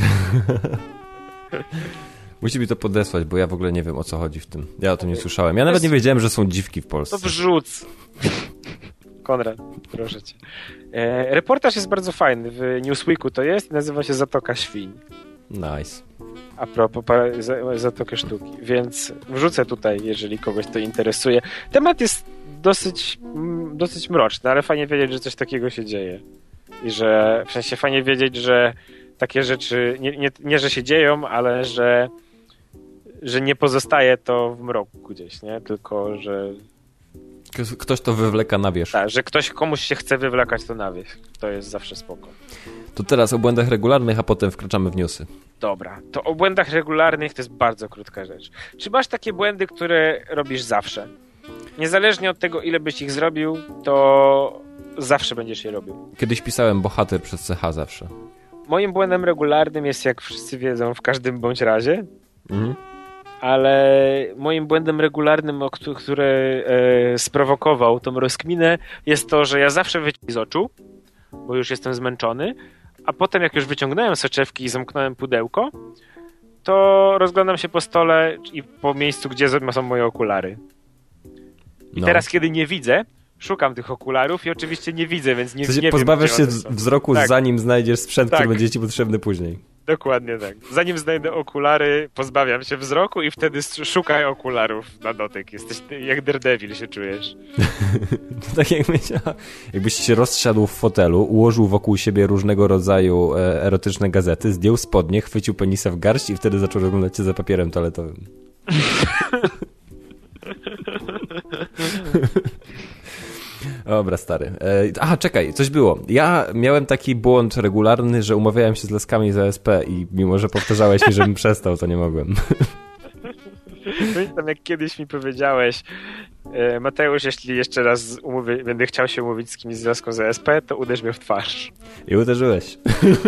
Musi mi to podesłać, bo ja w ogóle nie wiem, o co chodzi w tym. Ja o tym nie słyszałem. Ja nawet nie wiedziałem, że są dziwki w Polsce. To wrzuc. Konrad, proszę cię. E, reportaż jest bardzo fajny. W Newsweeku to jest. Nazywa się Zatoka Świń. Nice. A propos Zatokę Sztuki. Więc wrzucę tutaj, jeżeli kogoś to interesuje. Temat jest dosyć, dosyć mroczny, ale fajnie wiedzieć, że coś takiego się dzieje. I że, w sensie fajnie wiedzieć, że takie rzeczy, nie, nie, nie że się dzieją, ale że że nie pozostaje to w mroku gdzieś, nie? Tylko, że... Ktoś to wywleka na wierzch. Tak, że ktoś komuś się chce wywlekać to na wierzch. To jest zawsze spoko. To teraz o błędach regularnych, a potem wkraczamy w newsy. Dobra, to o błędach regularnych to jest bardzo krótka rzecz. Czy masz takie błędy, które robisz zawsze? Niezależnie od tego, ile byś ich zrobił, to zawsze będziesz je robił. Kiedyś pisałem bohater przez C H zawsze. Moim błędem regularnym jest, jak wszyscy wiedzą, w każdym bądź razie. Mhm. Ale moim błędem regularnym, który e, sprowokował tą rozkminę, jest to, że ja zawsze wyciągam z oczu, bo już jestem zmęczony, a potem jak już wyciągnąłem soczewki i zamknąłem pudełko, to rozglądam się po stole i po miejscu, gdzie są moje okulary. I no. teraz, kiedy nie widzę, szukam tych okularów i oczywiście nie widzę, więc nie, w sensie nie pozbawiasz wiem, się wzroku, tak. zanim znajdziesz sprzęt, tak. który będzie ci potrzebny później. Dokładnie tak. Zanim znajdę okulary, pozbawiam się wzroku i wtedy szukaj okularów na dotyk. Jesteś jak Daredevil się czujesz. To tak jakbyś, jakbyś się rozsiadł w fotelu, ułożył wokół siebie różnego rodzaju e, erotyczne gazety, zdjął spodnie, chwycił penisa w garść i wtedy zaczął oglądać się za papierem toaletowym. Dobra, stary. E, aha, czekaj, coś było. Ja miałem taki błąd regularny, że umawiałem się z laskami za S P i mimo, że powtarzałeś mi, żebym przestał, to nie mogłem. Pamiętam, jak kiedyś mi powiedziałeś, e, Mateusz, jeśli jeszcze raz umówię, będę chciał się umówić z kimś z laską za S P, to uderz mnie w twarz. I uderzyłeś.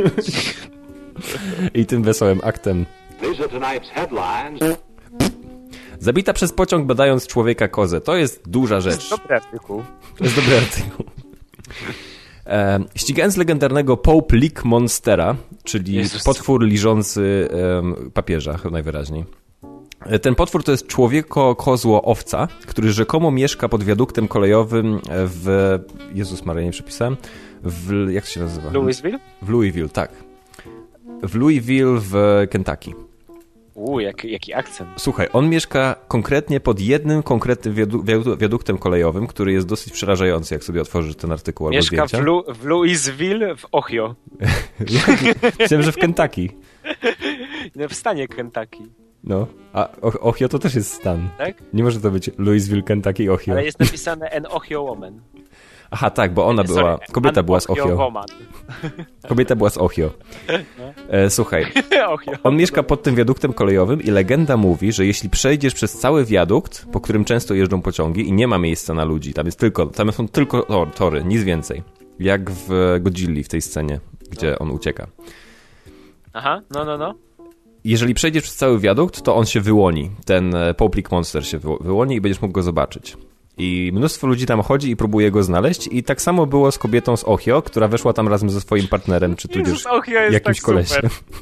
I tym wesołym aktem. These are tonight's headlines. Zabita przez pociąg badając człowieka kozę. To jest duża rzecz. To jest dobry artykuł. To jest dobry artykuł. E, ścigając legendarnego Pope Lick Monstera, czyli Jezus. potwór liżący e, papieża, najwyraźniej. Ten potwór to jest człowieko-kozło-owca, który rzekomo mieszka pod wiaduktem kolejowym w... Jezus Maria, nie przepisałem. W... Jak to się nazywa? Louisville? W Louisville, tak. W Louisville w Kentucky. Uuu, jak, jaki akcent. Słuchaj, on mieszka konkretnie pod jednym konkretnym wiadu, wiadu, wiaduktem kolejowym, który jest dosyć przerażający, jak sobie otworzysz ten artykuł albo mieszka zdjęcia. w, Lu, w Louisville w Ohio. Myślałem, że w Kentucky. W stanie Kentucky. No, a Ohio to też jest stan. Tak? Nie może to być Louisville, Kentucky, Ohio. Ale jest napisane an Ohio woman. Aha, tak, bo ona Sorry, była... Kobieta była z Ohio. Woman. Kobieta była z Ohio. E, słuchaj, Ohio. on mieszka pod tym wiaduktem kolejowym i legenda mówi, że jeśli przejdziesz przez cały wiadukt, po którym często jeżdżą pociągi i nie ma miejsca na ludzi, tam jest tylko, tam są tylko tor, tory, nic więcej. Jak w Godzilli, w tej scenie, gdzie no. on ucieka. Aha, no, no, no. Jeżeli przejdziesz przez cały wiadukt, to on się wyłoni. Ten Pope Lick Monster się wyłoni i będziesz mógł go zobaczyć. I mnóstwo ludzi tam chodzi i próbuje go znaleźć i tak samo było z kobietą z Ohio, która weszła tam razem ze swoim partnerem, czy tudzież jakimś tak kolesiem.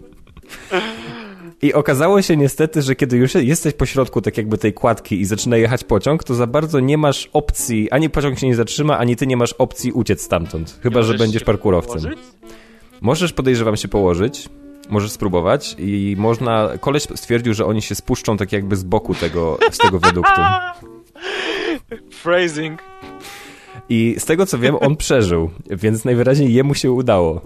I okazało się niestety, że kiedy już jesteś po środku tak jakby tej kładki i zaczyna jechać pociąg, to za bardzo nie masz opcji, ani pociąg się nie zatrzyma, ani ty nie masz opcji uciec stamtąd. Chyba, że będziesz parkurowcem. Położyć? Możesz, podejrzewam, się położyć. Możesz spróbować i można... Koleś stwierdził, że oni się spuszczą tak jakby z boku tego, z tego wiaduktu. Phrasing. I z tego co wiem, on przeżył, więc najwyraźniej jemu się udało.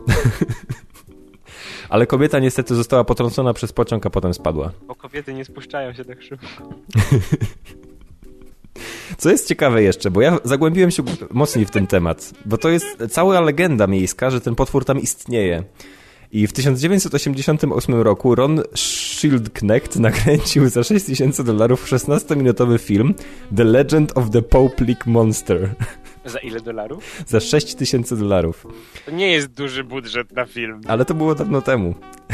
Ale kobieta niestety została potrącona przez pociąg, a potem spadła. Bo kobiety nie spuszczają się tak szybko. Co jest ciekawe jeszcze, bo ja zagłębiłem się mocniej w ten temat, bo to jest cała legenda miejska, że ten potwór tam istnieje. I w tysiąc dziewięćset osiemdziesiątym ósmym roku Ron Schildknecht nakręcił za sześć tysięcy dolarów szesnastominutowy film The Legend of the Pope Lick Monster. Za ile dolarów? Za sześć tysięcy dolarów. To nie jest duży budżet na film. Ale to było dawno temu.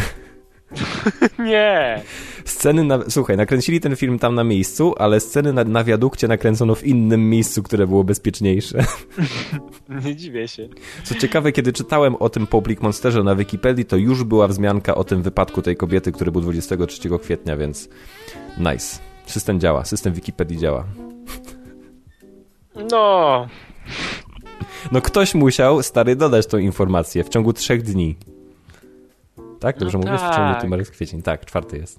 Nie. Sceny, na... Słuchaj, nakręcili ten film tam na miejscu, ale sceny na, na wiadukcie nakręcono w innym miejscu, które było bezpieczniejsze. Nie dziwię się. Co ciekawe, kiedy czytałem o tym Pope Lick Monsterze na Wikipedii, to już była wzmianka o tym wypadku tej kobiety, który był dwudziestego trzeciego kwietnia, więc nice. System działa, system Wikipedii działa. No... No ktoś musiał, stary, dodać tą informację w ciągu trzech dni. Tak? Dobrze no mówię? Tak. W ciągu tym marec, kwiecień. Tak, czwarty jest.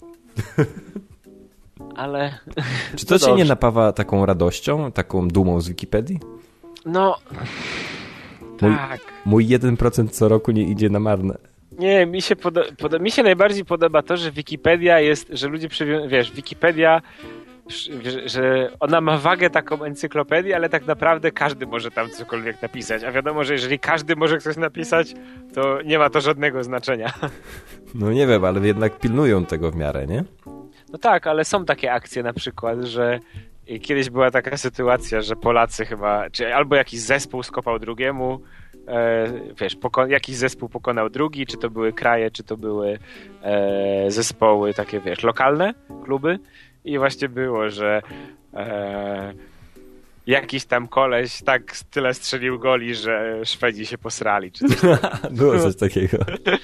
Ale... Czy to no cię dobrze. Nie napawa taką radością, taką dumą z Wikipedii? No... Mój, tak. Mój jeden procent co roku nie idzie na marne. Nie, mi się, podo- podo- mi się najbardziej podoba to, że Wikipedia jest, że ludzie przywią- wiesz, Wikipedia, że, że ona ma wagę taką encyklopedii, ale tak naprawdę każdy może tam cokolwiek napisać, a wiadomo, że jeżeli każdy może coś napisać, to nie ma to żadnego znaczenia. No nie wiem, ale jednak pilnują tego w miarę, nie? No tak, ale są takie akcje na przykład, że kiedyś była taka sytuacja, że Polacy chyba, czy albo jakiś zespół skopał drugiemu, e, wiesz, poko- jakiś zespół pokonał drugi, czy to były kraje, czy to były e, zespoły takie, wiesz, lokalne, kluby i właśnie było, że e, jakiś tam koleś tak tyle strzelił goli, że Szwedzi się posrali, czy coś takiego. Było coś takiego.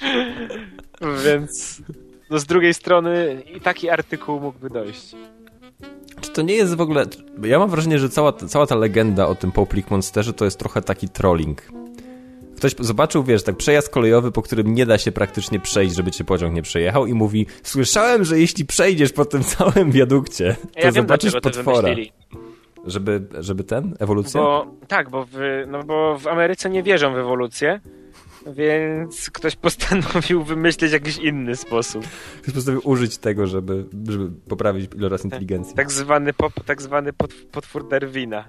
Więc no z drugiej strony i taki artykuł mógłby dojść. Czy to nie jest w ogóle... Ja mam wrażenie, że cała, cała ta legenda o tym Poplik Monsterze to jest trochę taki trolling. Ktoś zobaczył, wiesz, tak przejazd kolejowy, po którym nie da się praktycznie przejść, żeby cię pociąg nie przejechał i mówi, słyszałem, że jeśli przejdziesz po tym całym wiadukcie, to ja zobaczysz wiem, potwora. Żeby, żeby ten? Ewolucję? Bo, tak, bo w, no bo w Ameryce nie wierzą w ewolucję, więc ktoś postanowił wymyślić jakiś inny sposób. Ktoś postanowił użyć tego, żeby, żeby poprawić iloraz inteligencji. Tak zwany, pop, tak zwany pot, potwór Darwina.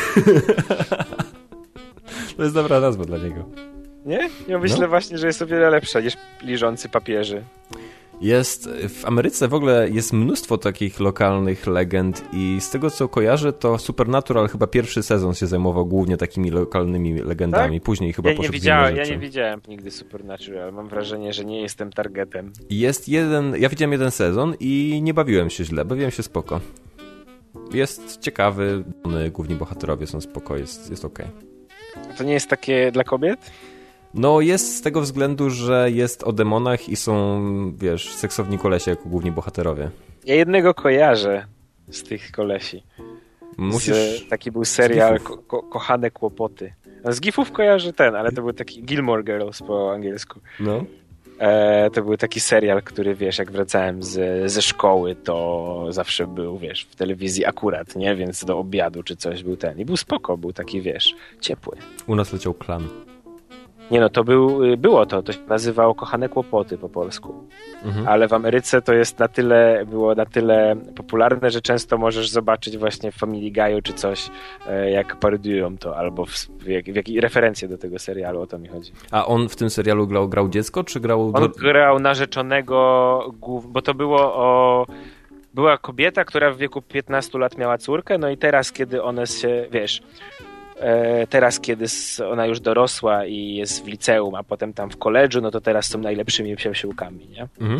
To jest dobra nazwa dla niego. Nie? Ja myślę No. właśnie, że jest o wiele lepsza niż liżący papieży. Jest, w Ameryce w ogóle jest mnóstwo takich lokalnych legend i z tego co kojarzę, to Supernatural chyba pierwszy sezon się zajmował głównie takimi lokalnymi legendami. Tak? Później chyba Ja nie, poszedł w inne widziałem, ja rzeczy. nie widziałem nigdy Supernatural. Mam wrażenie, że nie jestem targetem. Jest jeden, ja widziałem jeden sezon i nie bawiłem się źle, bawiłem się spoko. Jest ciekawy, główni bohaterowie są spoko, jest, jest okej. To nie jest takie dla kobiet? No jest z tego względu, że jest o demonach i są, wiesz, seksowni kolesie jako główni bohaterowie. Ja jednego kojarzę z tych kolesi. Musisz... Z, taki był serial z ko- ko- Kochane Kłopoty. Z gifów kojarzy ten, ale to był taki Gilmore Girls po angielsku. No. E, to był taki serial, który, wiesz, jak wracałem z, ze szkoły, to zawsze był, wiesz, w telewizji akurat, nie? Więc do obiadu czy coś był ten. I był spoko, był taki, wiesz, ciepły. U nas leciał Klan. Nie no, to był, było to, to się nazywało Kochane Kłopoty po polsku. Mhm. Ale w Ameryce to jest na tyle, było na tyle popularne, że często możesz zobaczyć właśnie w Family Guy'u czy coś, jak parodioją to, albo w, w, jak, w jakiej referencje do tego serialu, o to mi chodzi. A on w tym serialu grał, grał dziecko, czy grał... On grał narzeczonego, bo to było o... Była kobieta, która w wieku piętnastu lat miała córkę, no i teraz, kiedy one się, wiesz... Teraz, kiedy ona już dorosła i jest w liceum, a potem tam w koledżu, no to teraz są najlepszymi przyjaciółkami, nie? Mhm.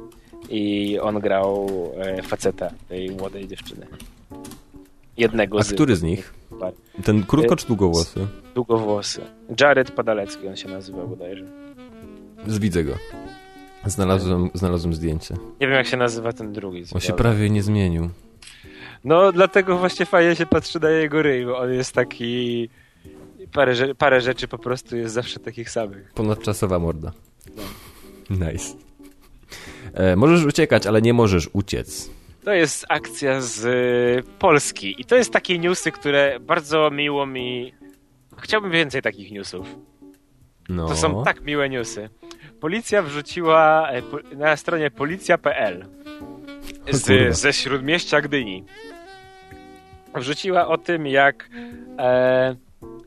I on grał faceta tej młodej dziewczyny. Jednego a z... A który z nich? Ten krótko czy długowłosy? Długowłosy. Jared Padalecki on się nazywał bodajże. Widzę go. Znalazłem, znalazłem zdjęcie. Nie wiem, jak się nazywa ten drugi. On się prawie nie zmienił. No, dlatego właśnie fajnie się patrzy na jego ryj, bo on jest taki... Parę, parę rzeczy po prostu jest zawsze takich samych. Ponadczasowa morda. No. Nice. E, możesz uciekać, ale nie możesz uciec. To jest akcja z Polski i to jest takie newsy, które bardzo miło mi... Chciałbym więcej takich newsów. No. To są tak miłe newsy. Policja wrzuciła na stronie policja kropka p l z, ze śródmieścia Gdyni. Wrzuciła o tym, jak... E,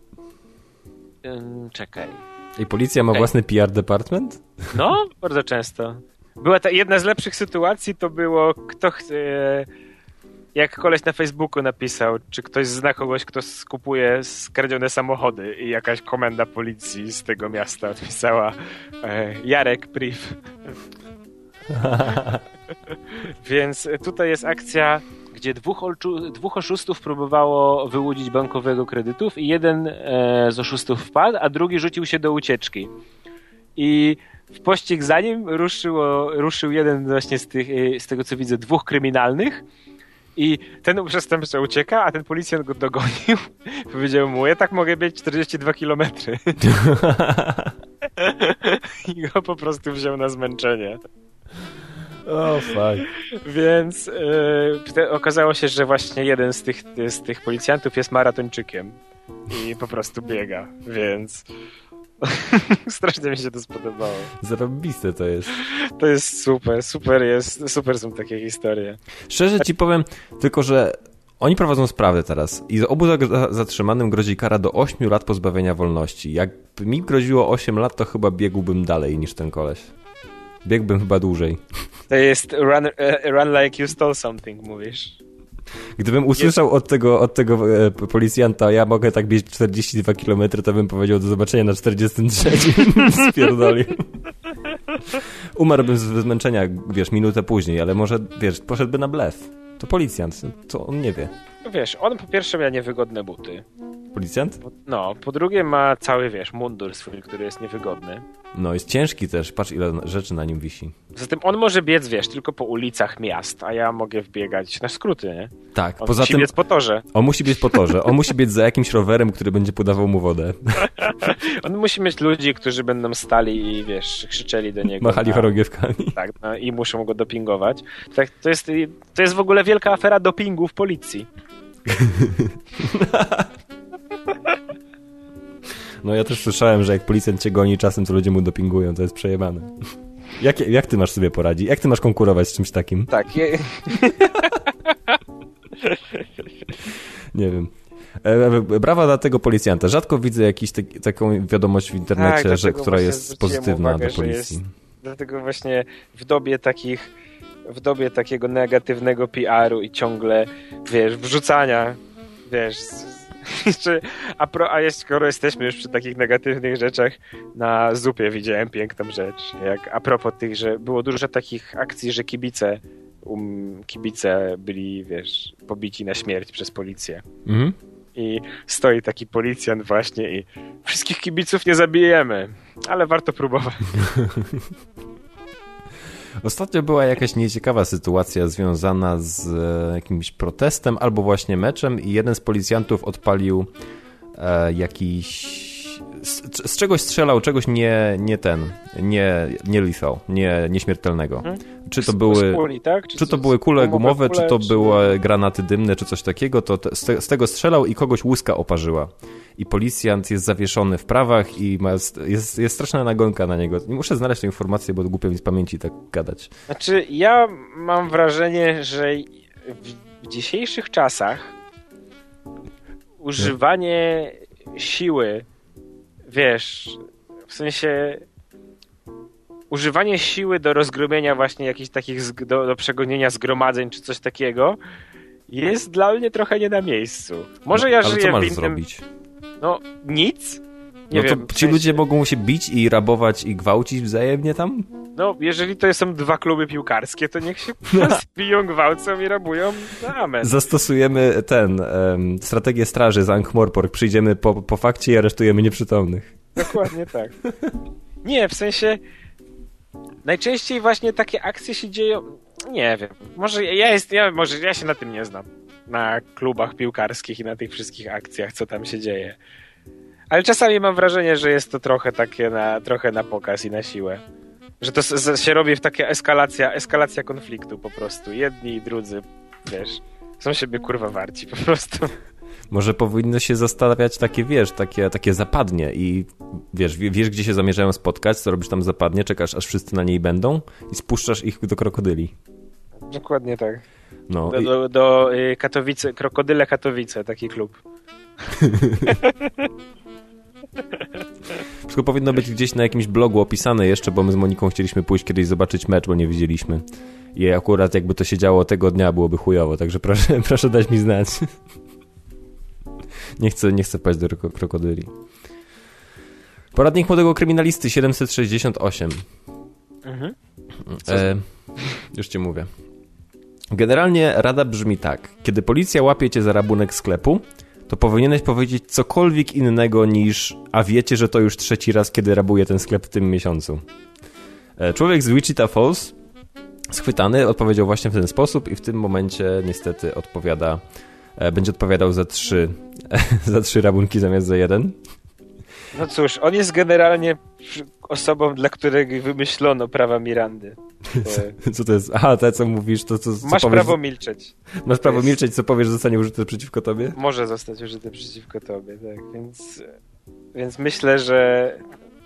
um, czekaj. I policja ma Ej. własny P R department? No, bardzo często. Była ta jedna z lepszych sytuacji, to było kto chce... Jak koleś na Facebooku napisał, czy ktoś zna kogoś, kto skupuje skradzione samochody i jakaś komenda policji z tego miasta odpisała e, Jarek Priv. Więc tutaj jest akcja, gdzie dwóch, olczu, dwóch oszustów próbowało wyłudzić bankowego kredytów i jeden e, z oszustów wpadł, a drugi rzucił się do ucieczki. I w pościg za nim ruszyło, ruszył jeden właśnie z, tych, z tego, co widzę, dwóch kryminalnych. I ten przestępca ucieka, a ten policjant go dogonił. Powiedział mu, ja tak mogę biec czterdzieści dwa kilometry. I go po prostu wziął na zmęczenie. O, oh, fuck. Więc yy, okazało się, że właśnie jeden z tych, z tych policjantów jest maratończykiem. I po prostu biega, więc Strasznie mi się to spodobało. Zarobiste to jest. To jest super, super jest, super są takie historie. Szczerze ci powiem, tylko że oni prowadzą sprawę teraz i obu zatrzymanym grozi kara do ośmiu lat pozbawienia wolności. Jak mi groziło osiem lat, to chyba biegłbym dalej niż ten koleś. Biegłbym chyba dłużej. To jest run, uh, run like you stole something, mówisz. Gdybym usłyszał od tego, od tego e, policjanta, ja mogę tak biec czterdzieści dwa kilometry, to bym powiedział do zobaczenia na czterdziestym trzecim. Spierdolił. Umarłbym z zmęczenia, wiesz, minutę później, ale może, wiesz, poszedłby na blef. To policjant, to on nie wie. No wiesz, on po pierwsze miał niewygodne buty. Policjant? No, po drugie ma cały, wiesz, mundur swój, który jest niewygodny. No, jest ciężki też, patrz ile rzeczy na nim wisi. Zatem on może biec, wiesz, tylko po ulicach miast, a ja mogę wbiegać na skróty, nie? Tak, on poza musi tym... biec po torze. On musi biec po torze, on musi biec za jakimś rowerem, który będzie podawał mu wodę. On musi mieć ludzi, którzy będą stali i, wiesz, krzyczeli do niego. Machali na... chorągiewkami. Tak, no, i muszą go dopingować. Tak, to, jest, to jest w ogóle wielka afera dopingu w policji. No ja też słyszałem, że jak policjant cię goni czasem, to ludzie mu dopingują, to jest przejebane. Jak, jak ty masz sobie poradzić? Jak ty masz konkurować z czymś takim? Tak. Je... Nie wiem. E, brawa dla tego policjanta. Rzadko widzę jakąś te, taką wiadomość w internecie, tak, że, która jest pozytywna uwagę, do policji. Jest, dlatego właśnie w dobie takich w dobie takiego negatywnego P R u i ciągle, wiesz, wrzucania, wiesz, jeszcze, a, pro, a jest, skoro jesteśmy już przy takich negatywnych rzeczach, na Zupie widziałem piękną rzecz, jak a propos tych, że było dużo takich akcji, że kibice um, kibice byli, wiesz, pobici na śmierć przez policję. Mhm. I stoi taki policjant właśnie i wszystkich kibiców nie zabijemy, ale warto próbować. Ostatnio była jakaś nieciekawa sytuacja związana z e, jakimś protestem albo właśnie meczem i jeden z policjantów odpalił e, jakiś... Z, z czegoś strzelał, czegoś nie, nie ten, nie, nie lethal, nie, nieśmiertelnego. Hmm? Czy to były, kuli, tak? czy, czy to były kule gumowe, kule, czy to czy... były granaty dymne, czy coś takiego, to te, z, te, z tego strzelał i kogoś łuska oparzyła. I policjant jest zawieszony w prawach i ma, jest, jest straszna nagonka na niego. Muszę znaleźć tę informację, bo głupio mi z pamięci tak gadać. Znaczy, ja mam wrażenie, że w, w dzisiejszych czasach używanie Nie? siły, wiesz, w sensie używanie siły do rozgromienia właśnie jakichś takich, do, do przegonienia zgromadzeń czy coś takiego jest dla mnie trochę nie na miejscu. Może no, ja ale żyję co masz w innym... zrobić? No, nic. Nie no wiem, to ci sensie... ludzie mogą się bić i rabować i gwałcić wzajemnie tam? No, jeżeli to są dwa kluby piłkarskie, to niech się biją, gwałcą i rabują. No, amen. Zastosujemy ten, um, strategię straży z Ankh-Morpork. Przyjdziemy po, po fakcie i aresztujemy nieprzytomnych. Dokładnie tak. Nie, w sensie najczęściej właśnie takie akcje się dzieją, nie wiem, może ja, jest, ja, może ja się na tym nie znam. Na klubach piłkarskich i na tych wszystkich akcjach, co tam się dzieje. Ale czasami mam wrażenie, że jest to trochę takie na, trochę na pokaz i na siłę. Że to s- się robi w taka eskalacja, eskalacja konfliktu po prostu. Jedni i drudzy, wiesz, są siebie kurwa warci po prostu. Może powinno się zostawiać takie, wiesz, takie, takie zapadnie i wiesz, wiesz, gdzie się zamierzają spotkać, co robisz tam zapadnie, czekasz, aż wszyscy na niej będą i spuszczasz ich do krokodyli. Dokładnie tak. No, do, i... do, do y, Katowice, Krokodyle Katowice, taki klub. Wszystko powinno być gdzieś na jakimś blogu opisane jeszcze, bo my z Moniką chcieliśmy pójść kiedyś zobaczyć mecz, bo nie widzieliśmy. I akurat jakby to się działo tego dnia, byłoby chujowo, także proszę, proszę dać mi znać. Nie chcę, nie chcę paść do krokodyli. Poradnik młodego kryminalisty siedemset sześćdziesiąt osiem. Mhm. E, już ci mówię. Generalnie rada brzmi tak. Kiedy policja łapie cię za rabunek sklepu, to powinieneś powiedzieć cokolwiek innego niż a wiecie, że to już trzeci raz, kiedy rabuję ten sklep w tym miesiącu. E, człowiek z Wichita Falls, schwytany, odpowiedział właśnie w ten sposób i w tym momencie niestety odpowiada, e, będzie odpowiadał za trzy, za trzy rabunki zamiast za jeden. No cóż, on jest generalnie osobą, dla której wymyślono prawa Mirandy. To... Co to jest? Aha, to co mówisz, to co, co Masz powiesz... prawo milczeć. Masz prawo jest... milczeć, co powiesz, zostanie użyte przeciwko tobie? Może zostać użyte przeciwko tobie, tak, więc, więc myślę, że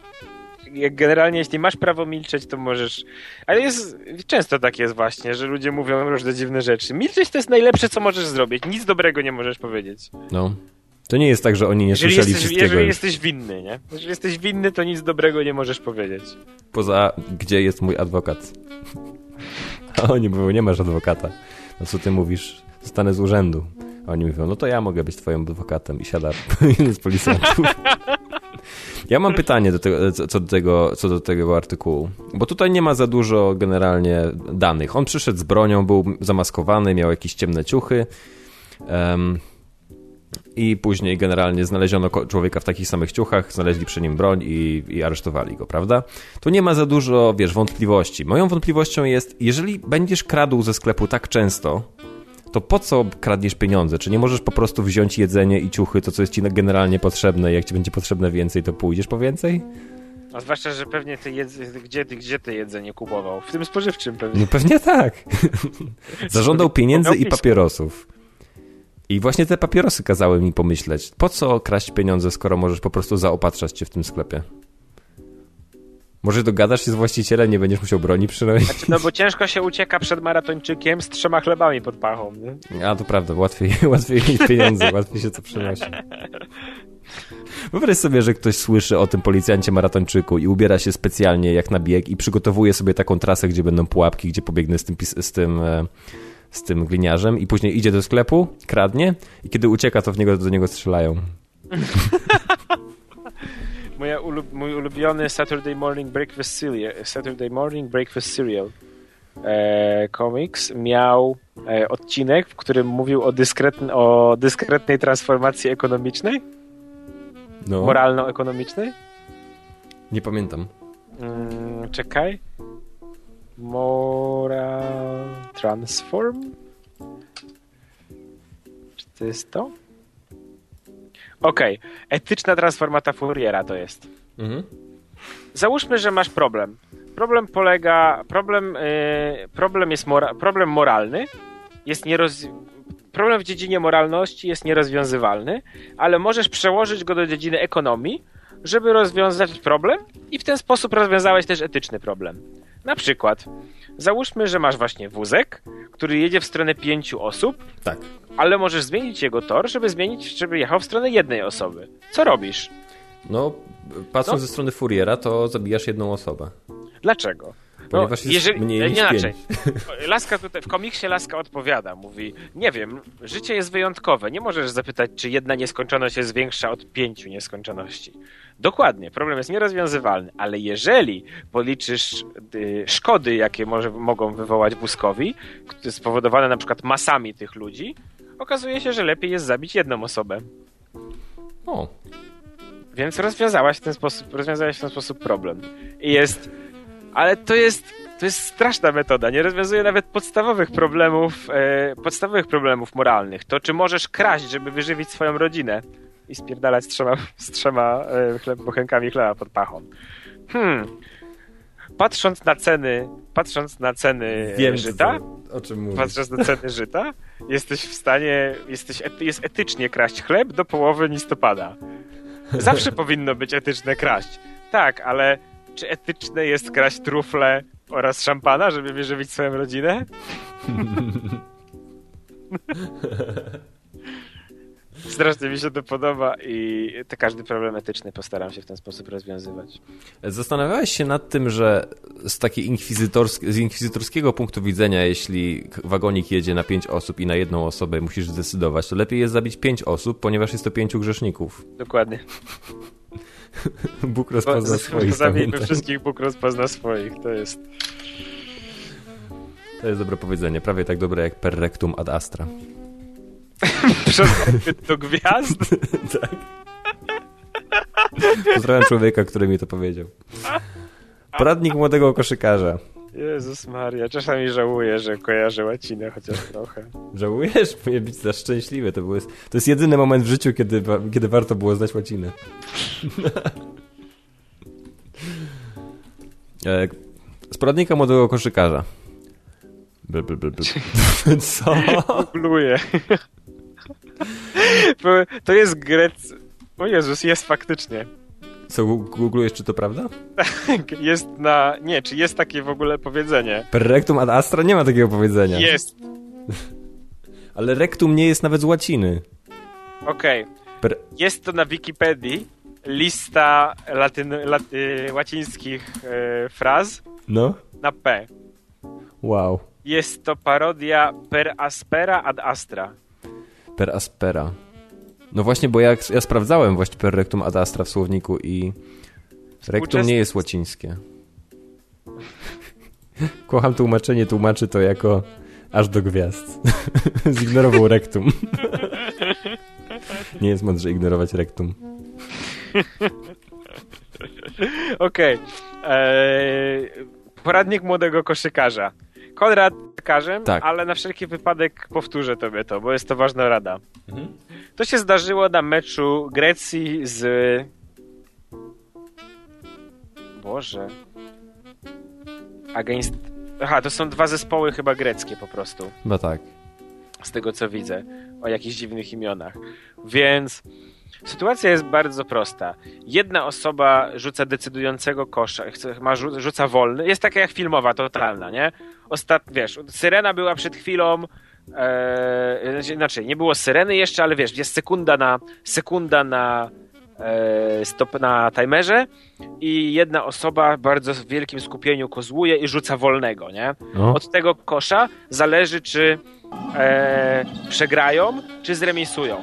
jak generalnie jeśli masz prawo milczeć, to możesz... Ale jest, często tak jest właśnie, że ludzie mówią różne dziwne rzeczy. Milczeć to jest najlepsze, co możesz zrobić. Nic dobrego nie możesz powiedzieć. No. To nie jest tak, że oni nie jeżeli słyszeli jesteś, wszystkiego. Jeżeli już. jesteś winny, nie? Jeżeli jesteś winny, to nic dobrego nie możesz powiedzieć. Poza, gdzie jest mój adwokat? A oni mówią, nie masz adwokata. No co ty mówisz? Zostanę z urzędu. A oni mówią, no to ja mogę być twoim adwokatem. I siada jeden z policjantów. Ja mam pytanie do tego, co, do tego, co do tego artykułu. Bo tutaj nie ma za dużo generalnie danych. On przyszedł z bronią, był zamaskowany, miał jakieś ciemne ciuchy. Um, I później generalnie znaleziono człowieka w takich samych ciuchach, znaleźli przy nim broń i, i aresztowali go, prawda? Tu nie ma za dużo, wiesz, wątpliwości. Moją wątpliwością jest, jeżeli będziesz kradł ze sklepu tak często, to po co kradniesz pieniądze? Czy nie możesz po prostu wziąć jedzenie i ciuchy, to co jest ci generalnie potrzebne i jak ci będzie potrzebne więcej, to pójdziesz po więcej? A zwłaszcza, że pewnie ty jedz... gdzie, ty, gdzie ty jedzenie kupował? W tym spożywczym pewnie. No pewnie tak. Zażądał pieniędzy i papierosów. I właśnie te papierosy kazały mi pomyśleć, po co kraść pieniądze, skoro możesz po prostu zaopatrzać się w tym sklepie? Może dogadasz się z właścicielem, nie będziesz musiał broni przynosić? Znaczy, no bo ciężko się ucieka przed maratończykiem z trzema chlebami pod pachą, nie? A, to prawda, łatwiej, łatwiej mieć pieniądze, łatwiej się to przenosi. Wyobraź sobie, że ktoś słyszy o tym policjancie maratończyku i ubiera się specjalnie jak na bieg i przygotowuje sobie taką trasę, gdzie będą pułapki, gdzie pobiegnę z tym... Z tym z tym gliniarzem i później idzie do sklepu, kradnie i kiedy ucieka, to w niego, do niego strzelają. Moja ulub, mój ulubiony Saturday Morning Breakfast Cereal, Saturday Morning Breakfast Cereal e, Comics miał e, odcinek, w którym mówił o, dyskretn, o dyskretnej transformacji ekonomicznej, No. moralno-ekonomicznej. Nie pamiętam. Mm, czekaj. Moral Transform? Czy to jest to? Okej. Okay. Etyczna transformata Fouriera to jest. Mhm. Załóżmy, że masz problem. Problem polega... Problem, yy, problem jest mora, problem moralny. Jest nieroz... Problem w dziedzinie moralności jest nierozwiązywalny, ale możesz przełożyć go do dziedziny ekonomii, żeby rozwiązać problem i w ten sposób rozwiązałeś też etyczny problem. Na przykład, załóżmy, że masz właśnie wózek, który jedzie w stronę pięciu osób, Tak. ale możesz zmienić jego tor, żeby zmienić, żeby jechał w stronę jednej osoby. Co robisz? No, patrząc No. ze strony Fouriera, to zabijasz jedną osobę. Dlaczego? Ponieważ jest mniej nie, niż inaczej. pięć. Laska tutaj, w komiksie Laska odpowiada, mówi, nie wiem, życie jest wyjątkowe, nie możesz zapytać, czy jedna nieskończoność jest większa od pięciu nieskończoności. Dokładnie, problem jest nierozwiązywalny, ale jeżeli policzysz y, szkody, jakie może, mogą wywołać wózkowi, spowodowane na przykład masami tych ludzi, okazuje się, że lepiej jest zabić jedną osobę. O. Więc rozwiązałaś w ten sposób, rozwiązałeś w ten sposób problem. I jest... Ale to jest, to jest straszna metoda. Nie rozwiązuje nawet podstawowych problemów, e, podstawowych problemów moralnych. To, czy możesz kraść, żeby wyżywić swoją rodzinę i spierdalać z trzema, z trzema e, chleb, bochenkami chleba pod pachą. Hmm. Patrząc na ceny, patrząc na ceny Wiem, żyta, co, o czym mówisz. patrząc na ceny żyta, jesteś w stanie, jesteś, jest etycznie kraść chleb do połowy listopada. Zawsze powinno być etyczne kraść. Tak, ale czy etyczne jest kraść trufle oraz szampana, żeby wyżywić swoją rodzinę? Strasznie mi się to podoba i te każdy problem etyczny postaram się w ten sposób rozwiązywać. Zastanawiałeś się nad tym, że z takiej inkwizytors- z inkwizytorskiego punktu widzenia, jeśli wagonik jedzie na pięć osób i na jedną osobę musisz zdecydować, to lepiej jest zabić pięć osób, ponieważ jest to pięciu grzeszników. Dokładnie. Bóg rozpozna swoich. Zabijmy wszystkich, Bóg rozpozna swoich. To jest... To jest dobre powiedzenie. Prawie tak dobre jak per rectum ad astra. Przez do gwiazd? Tak. Pozdrawiam człowieka, który mi to powiedział. Poradnik młodego koszykarza. Jezus Maria, czasami żałuję, że kojarzę łacinę chociaż trochę. Żałujesz? Powinien być za szczęśliwy. To, było, to jest jedyny moment w życiu, kiedy, kiedy warto było znać łacinę. Z poradnika młodego koszykarza. Bl, bl, bl, bl. Co? Googluję. To jest grec... O Jezus, jest faktycznie. Co, googlujesz, czy to prawda? Tak, jest na... Nie, czy jest takie w ogóle powiedzenie? Per rectum ad astra? Nie ma takiego powiedzenia. Jest. Ale rectum nie jest nawet z łaciny. Okej. Okay. Per... Jest to na Wikipedii lista latyn, laty, łacińskich e, fraz No? na P. Wow. Jest to parodia per aspera ad astra. Per aspera. No właśnie, bo ja, ja sprawdzałem właśnie per rectum ad astra w słowniku i rectum nie jest łacińskie. Kocham tłumaczenie, tłumaczy to jako aż do gwiazd. Zignorował rectum. Nie jest mądrze ignorować rectum. Okej. Okay. Eee, poradnik młodego koszykarza. Konrad koszykarzem, tak. Ale na wszelki wypadek powtórzę tobie to, bo jest to ważna rada. Mhm. To się zdarzyło na meczu Grecji z... Boże... Against... Aha, to są dwa zespoły chyba greckie po prostu. No tak. Z tego co widzę. O jakichś dziwnych imionach. Więc... Sytuacja jest bardzo prosta. Jedna osoba rzuca decydującego kosza, ma, rzuca wolny, jest taka jak filmowa, totalna, nie? Ostat, wiesz, syrena była przed chwilą, e, znaczy nie było syreny jeszcze, ale wiesz, jest sekunda na sekunda na e, stop na timerze i jedna osoba w bardzo wielkim skupieniu kozłuje i rzuca wolnego, nie? No. Od tego kosza zależy, czy e, przegrają, czy zremisują.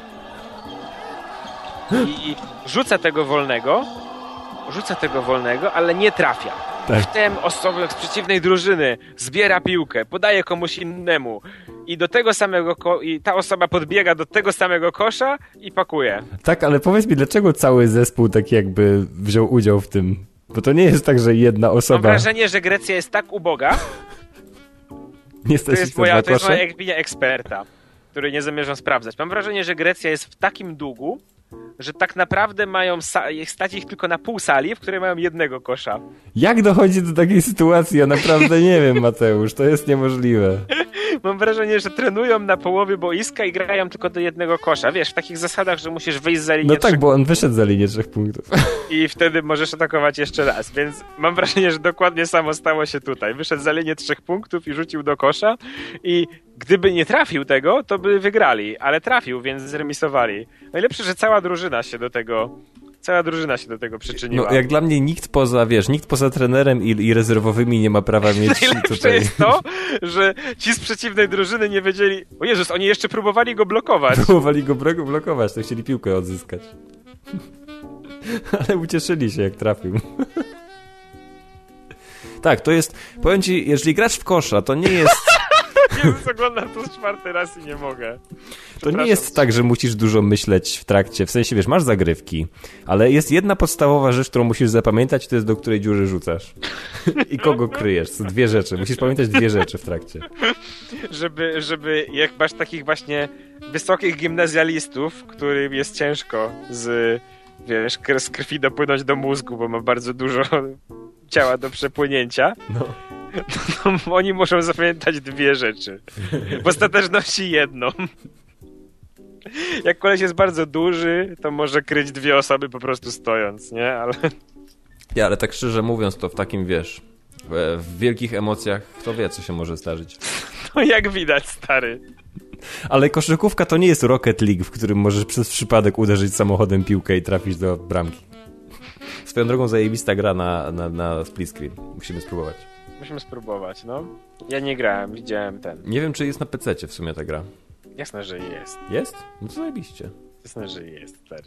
I rzuca tego wolnego, rzuca tego wolnego, ale nie trafia. Tak. Wtem osoba z przeciwnej drużyny zbiera piłkę, podaje komuś innemu i do tego samego ko- i ta osoba podbiega do tego samego kosza i pakuje. Tak, ale powiedz mi, dlaczego cały zespół tak jakby wziął udział w tym? Bo to nie jest tak, że jedna osoba... Mam wrażenie, że Grecja jest tak uboga. Nie to jest moja, to jest moja opinia eksperta, który nie zamierzam sprawdzać. Mam wrażenie, że Grecja jest w takim długu, że tak naprawdę mają sa- stać ich tylko na pół sali, w której mają jednego kosza. Jak dochodzi do takiej sytuacji? Ja naprawdę nie wiem, Mateusz, to jest niemożliwe. Mam wrażenie, że trenują na połowie boiska i grają tylko do jednego kosza. Wiesz, w takich zasadach, że musisz wyjść za linię No tak, trzech... bo on wyszedł za linię trzech punktów. I wtedy możesz atakować jeszcze raz, więc mam wrażenie, że dokładnie samo stało się tutaj. Wyszedł za linię trzech punktów i rzucił do kosza i gdyby nie trafił tego, to by wygrali, ale trafił, więc zremisowali. Najlepsze, że cała drużyna się do tego... Cała drużyna się do tego przyczyniła. No, jak dla mnie nikt poza, wiesz, nikt poza trenerem i, i rezerwowymi nie ma prawa mieć Najlepsze tutaj... jest to, że ci z przeciwnej drużyny nie wiedzieli... O Jezus, oni jeszcze próbowali go blokować. Próbowali go blokować, to chcieli piłkę odzyskać. Ale ucieszyli się, jak trafił. Tak, to jest... Powiem ci, jeżeli grasz w kosza, to nie jest... Jezus, oglądam to czwarty raz i nie mogę. To nie jest tak, że musisz dużo myśleć w trakcie. W sensie, wiesz, masz zagrywki, ale jest jedna podstawowa rzecz, którą musisz zapamiętać, to jest do której dziury rzucasz. I kogo kryjesz. To dwie rzeczy. Musisz pamiętać dwie rzeczy w trakcie. Żeby, żeby jak masz takich właśnie wysokich gimnazjalistów, którym jest ciężko z, wiesz, z krwi dopłynąć do mózgu, bo ma bardzo dużo ciała do przepłynięcia, no. To oni muszą zapamiętać dwie rzeczy. W ostateczności jedną. Jak koleś jest bardzo duży, to może kryć dwie osoby po prostu stojąc, nie? Ale... Ja, ale tak szczerze mówiąc, to w takim, wiesz, w, w wielkich emocjach, kto wie, co się może zdarzyć. No jak widać, stary. Ale koszykówka to nie jest Rocket League, w którym możesz przez przypadek uderzyć samochodem piłkę i trafić do bramki. Swoją drogą zajebista gra na, na, na split screen. Musimy spróbować. Musimy spróbować, no. Ja nie grałem, widziałem ten. Nie wiem, czy jest na pececie w sumie ta gra. Jasne, że jest. Jest? No to zajebiście. Jasne, że jest, stary.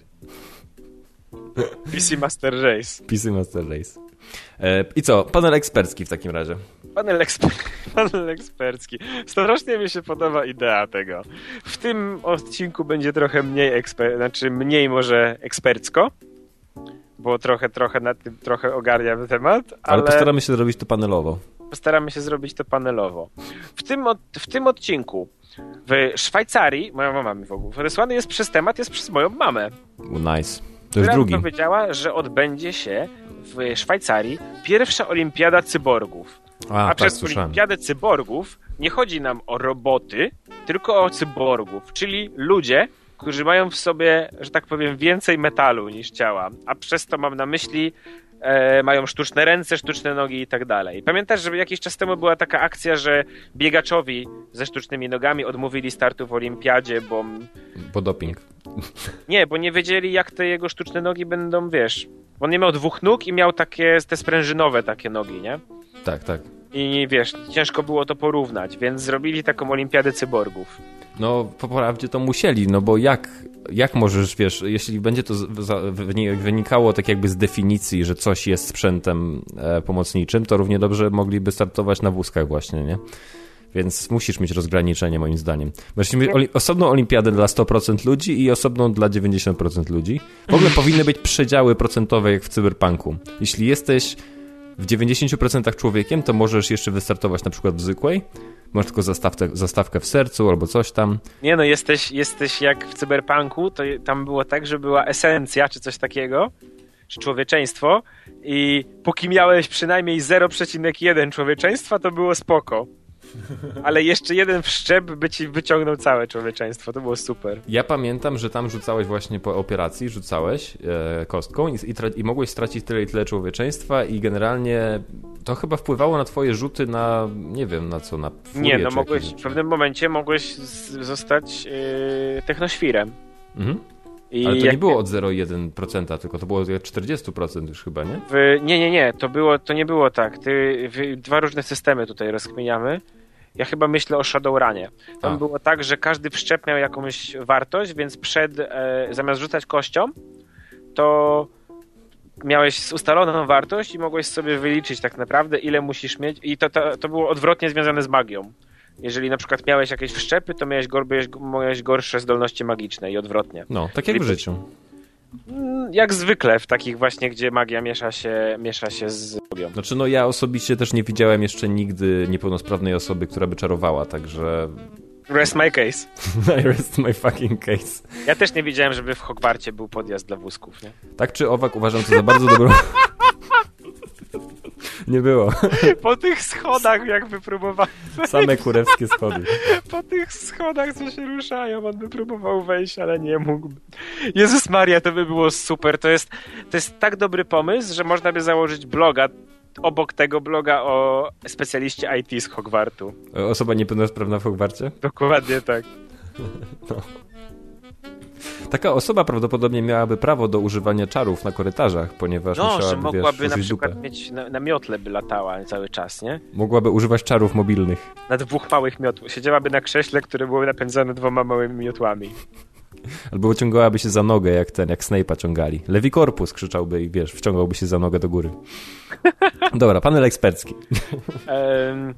P C Master Race. P C Master Race. E, I co? Panel ekspercki w takim razie. Panel, eksper... Panel ekspercki. Strasznie mi się podoba idea tego. W tym odcinku będzie trochę mniej eksper... znaczy mniej może ekspercko, bo trochę, trochę na tym trochę ogarniam temat, ale... ale postaramy się zrobić to panelowo. Postaramy się zrobić to panelowo. W tym, od... w tym odcinku w Szwajcarii, moja mama mi w ogóle wysłany jest przez temat, jest przez moją mamę. Nice. To jest drugi. Która powiedziała, że odbędzie się w Szwajcarii pierwsza olimpiada cyborgów. A, A tak, przez słyszałem. olimpiadę cyborgów nie chodzi nam o roboty, tylko o cyborgów, czyli ludzie, którzy mają w sobie, że tak powiem, więcej metalu niż ciała, a przez to mam na myśli e, mają sztuczne ręce, sztuczne nogi i tak dalej. Pamiętasz, że jakiś czas temu była taka akcja, że biegaczowi ze sztucznymi nogami odmówili startu w olimpiadzie, bo... Bo doping. Nie, bo nie wiedzieli, jak te jego sztuczne nogi będą, wiesz... On nie miał dwóch nóg i miał takie, te sprężynowe takie nogi, nie? Tak, tak. I wiesz, ciężko było to porównać, więc zrobili taką olimpiadę cyborgów. No, po prawdzie to musieli, no bo jak, jak możesz, wiesz, jeśli będzie to z, za, wynikało tak jakby z definicji, że coś jest sprzętem e, pomocniczym, to równie dobrze mogliby startować na wózkach właśnie, nie? Więc musisz mieć rozgraniczenie moim zdaniem. Możesz mieć oli- osobną olimpiadę dla sto procent ludzi i osobną dla dziewięćdziesiąt procent ludzi. W ogóle powinny być przedziały procentowe jak w cyberpunku. Jeśli jesteś w dziewięćdziesiąt procent człowiekiem, to możesz jeszcze wystartować na przykład w zwykłej. Masz tylko zastawkę, zastawkę w sercu albo coś tam. Nie no, jesteś, jesteś jak w cyberpunku, to tam było tak, że była esencja czy coś takiego, czy człowieczeństwo i póki miałeś przynajmniej zero przecinek jeden człowieczeństwa, to było spoko. Ale jeszcze jeden wszczep by ci wyciągnął całe człowieczeństwo, to było super. Ja pamiętam, że tam rzucałeś właśnie po operacji, rzucałeś e, kostką i, i, tra- i mogłeś stracić tyle i tyle człowieczeństwa i generalnie to chyba wpływało na twoje rzuty na, nie wiem, na co, na furię. Nie, no mogłeś, w pewnym momencie mogłeś z- zostać yy, technoświrem. Mhm. I Ale to jak... nie było od zero przecinek jeden procent, tylko to było czterdzieści procent już chyba, nie? W... Nie, nie, nie, to, było, to nie było tak. Ty, w... Dwa różne systemy tutaj rozkminiamy. Ja chyba myślę o Shadowrunie. Tam A. było tak, że każdy wszczep miał jakąś wartość, więc przed, e, zamiast rzucać kością, to miałeś ustaloną wartość i mogłeś sobie wyliczyć tak naprawdę, ile musisz mieć. I to, to, to było odwrotnie związane z magią. Jeżeli na przykład miałeś jakieś wszczepy, to miałeś, gor, miałeś gorsze zdolności magiczne i odwrotnie. No, tak jak w życiu. Jak zwykle w takich właśnie, gdzie magia miesza się, miesza się z magią. Znaczy, no ja osobiście też nie widziałem jeszcze nigdy niepełnosprawnej osoby, która by czarowała, także... Rest my case. I rest my fucking case. Ja też nie wiedziałem, żeby w Hogwarcie był podjazd dla wózków, nie? Tak czy owak uważam to za bardzo dobrą... Nie było. Po tych schodach jakby próbował... Same kurewskie schody. Po tych schodach, co się ruszają, on by próbował wejść, ale nie mógł. Jezus Maria, to by było super. To jest, to jest tak dobry pomysł, że można by założyć bloga obok tego bloga o specjaliście I T z Hogwartu. Osoba niepełnosprawna w Hogwarcie? Dokładnie tak. No. Taka osoba prawdopodobnie miałaby prawo do używania czarów na korytarzach, ponieważ no, musiałaby, że mogłaby wiesz, na przykład dupę. mieć na, na miotle by latała cały czas, nie? Mogłaby używać czarów mobilnych. Na dwóch małych miotłach. Siedziałaby na krześle, które było napędzane dwoma małymi miotłami. Albo ciągałaby się za nogę, jak ten, jak Snape'a ciągali. Levi Corpus krzyczałby i wiesz, wciągałby się za nogę do góry. Dobra, panel ekspercki. Um,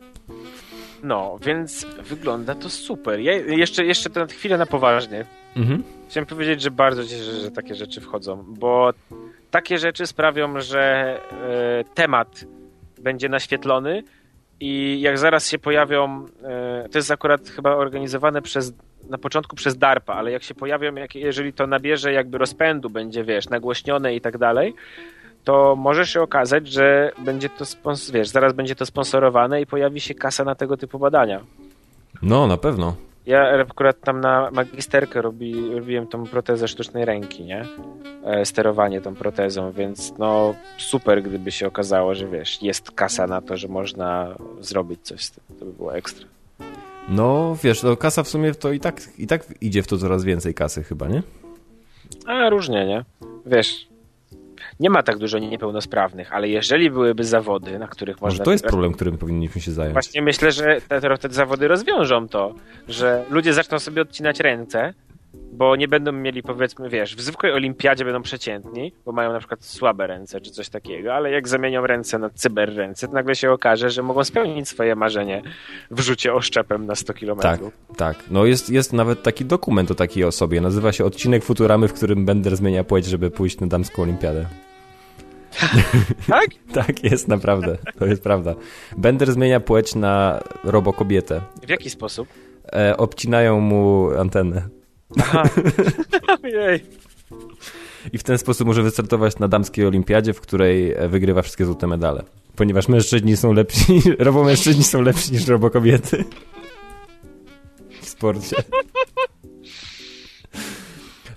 no, więc wygląda to super. Ja jeszcze, jeszcze to na chwilę na poważnie. Mhm. Chciałem powiedzieć, że bardzo cieszę, że takie rzeczy wchodzą, bo takie rzeczy sprawią, że e, temat będzie naświetlony i jak zaraz się pojawią, e, to jest akurat chyba organizowane przez, na początku przez DARPA, ale jak się pojawią, jak, jeżeli to nabierze jakby rozpędu, będzie, wiesz, nagłośnione i tak dalej, to może się okazać, że będzie to, spons- wiesz, zaraz będzie to sponsorowane i pojawi się kasa na tego typu badania. No, na pewno. Ja akurat tam na magisterkę robi, robiłem tą protezę sztucznej ręki, nie? E, sterowanie tą protezą, więc no super, gdyby się okazało, że wiesz, jest kasa na to, że można zrobić coś z tym. To by było ekstra. No, wiesz, no kasa w sumie to i tak, i tak idzie w to coraz więcej kasy chyba, nie? A różnie, nie? Wiesz, nie ma tak dużo niepełnosprawnych, ale jeżeli byłyby zawody, na których Może można... to jest problem, którym powinniśmy się zająć. Właśnie myślę, że te, te zawody rozwiążą to, że ludzie zaczną sobie odcinać ręce, bo nie będą mieli, powiedzmy, wiesz, w zwykłej olimpiadzie będą przeciętni, bo mają na przykład słabe ręce czy coś takiego, ale jak zamienią ręce na cyberręce, to nagle się okaże, że mogą spełnić swoje marzenie w rzucie oszczepem na sto kilometrów. Tak, tak. No jest, jest nawet taki dokument o takiej osobie. Nazywa się Odcinek Futuramy, w którym Bender zmienia płeć, żeby pójść na damską olimpiadę. Tak? Tak, jest naprawdę. To jest prawda. Bender zmienia płeć na robokobietę. W jaki sposób? E, obcinają mu antenę. Aha. Ojej. I w ten sposób może wystartować na damskiej olimpiadzie, w której wygrywa wszystkie złote medale. Ponieważ mężczyźni są lepsi, robomężczyźni są lepsi niż robokobiety. W sporcie.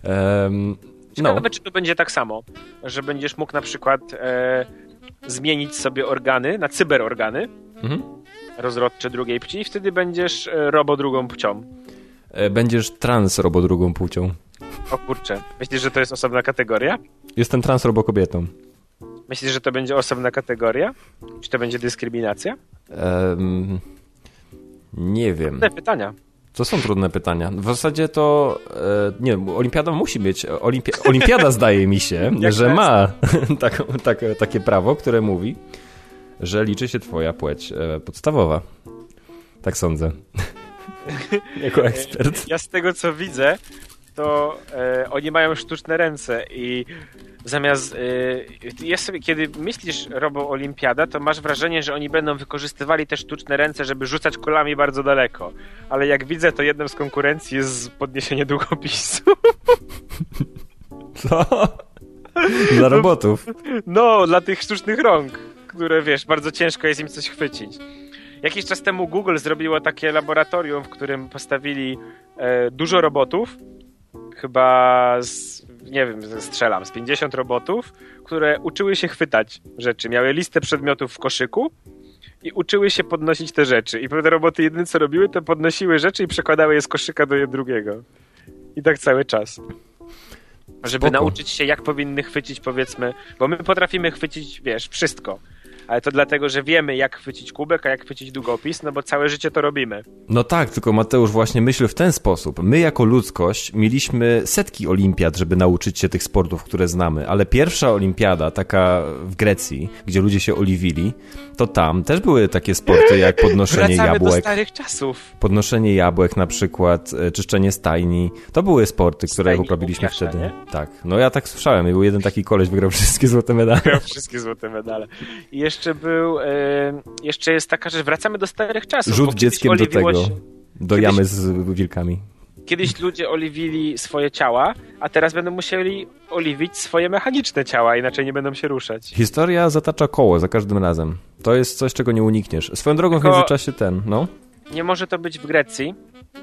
Um, Ciekawe, no. czy to będzie tak samo, że będziesz mógł na przykład e, zmienić sobie organy na cyberorgany, mhm. rozrodcze drugiej płci i wtedy będziesz e, robo drugą płcią. E, będziesz trans robo drugą płcią. O kurczę, myślisz, że to jest osobna kategoria? Jestem trans robo kobietą. Myślisz, że to będzie osobna kategoria? Czy to będzie dyskryminacja? Um, nie wiem. Trudne pytania. To są trudne pytania. W zasadzie to, e, nie olimpiada musi być, olimpia, olimpiada zdaje mi się, że ma tak, tak, takie prawo, które mówi, że liczy się twoja płeć e, podstawowa. Tak sądzę. Jako ekspert. Ja z tego, co widzę, to e, oni mają sztuczne ręce i zamiast, e, jest sobie, kiedy myślisz robo olimpiada, to masz wrażenie, że oni będą wykorzystywali te sztuczne ręce, żeby rzucać kulami bardzo daleko. Ale jak widzę, to jedną z konkurencji jest podniesienie długopisu. Co? Dla robotów? No, dla tych sztucznych rąk, które, wiesz, bardzo ciężko jest im coś chwycić. Jakiś czas temu Google zrobiło takie laboratorium, w którym postawili e, dużo robotów, chyba z, nie wiem, strzelam, z pięćdziesiąt robotów, które uczyły się chwytać rzeczy. Miały listę przedmiotów w koszyku i uczyły się podnosić te rzeczy. I pewne roboty jedyne co robiły, to podnosiły rzeczy i przekładały je z koszyka do drugiego. I tak cały czas. Żeby Spoko. nauczyć się, jak powinny chwycić, powiedzmy, bo my potrafimy chwycić, wiesz, wszystko. Ale to dlatego, że wiemy, jak chwycić kubek, a jak chwycić długopis, no bo całe życie to robimy. No tak, tylko Mateusz właśnie myśli w ten sposób. My jako ludzkość mieliśmy setki olimpiad, żeby nauczyć się tych sportów, które znamy, ale pierwsza olimpiada, taka w Grecji, gdzie ludzie się oliwili, to tam też były takie sporty jak podnoszenie Wracamy jabłek. do starych czasów. Podnoszenie jabłek na przykład, czyszczenie stajni. To były sporty, które Stajni uprawialiśmy Łukiasza, wtedy. nie? Tak. No ja tak słyszałem. Był jeden taki koleś, wygrał wszystkie złote medale. Wygrał wszystkie złote medale. I jeszcze był, e, jeszcze jest taka rzecz, wracamy do starych czasów. Rzut dzieckiem do tego, się, do kiedyś, jamy z wilkami. Kiedyś ludzie oliwili swoje ciała, a teraz będą musieli oliwić swoje mechaniczne ciała, inaczej nie będą się ruszać. Historia zatacza koło za każdym razem. To jest coś, czego nie unikniesz. Swoją drogą Tylko w międzyczasie ten, no. Nie może to być w Grecji,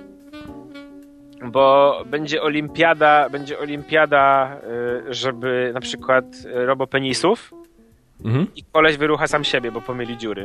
bo będzie olimpiada, będzie olimpiada, żeby na przykład robopenisów mhm. i koleś wyrucha sam siebie, bo pomyli dziury.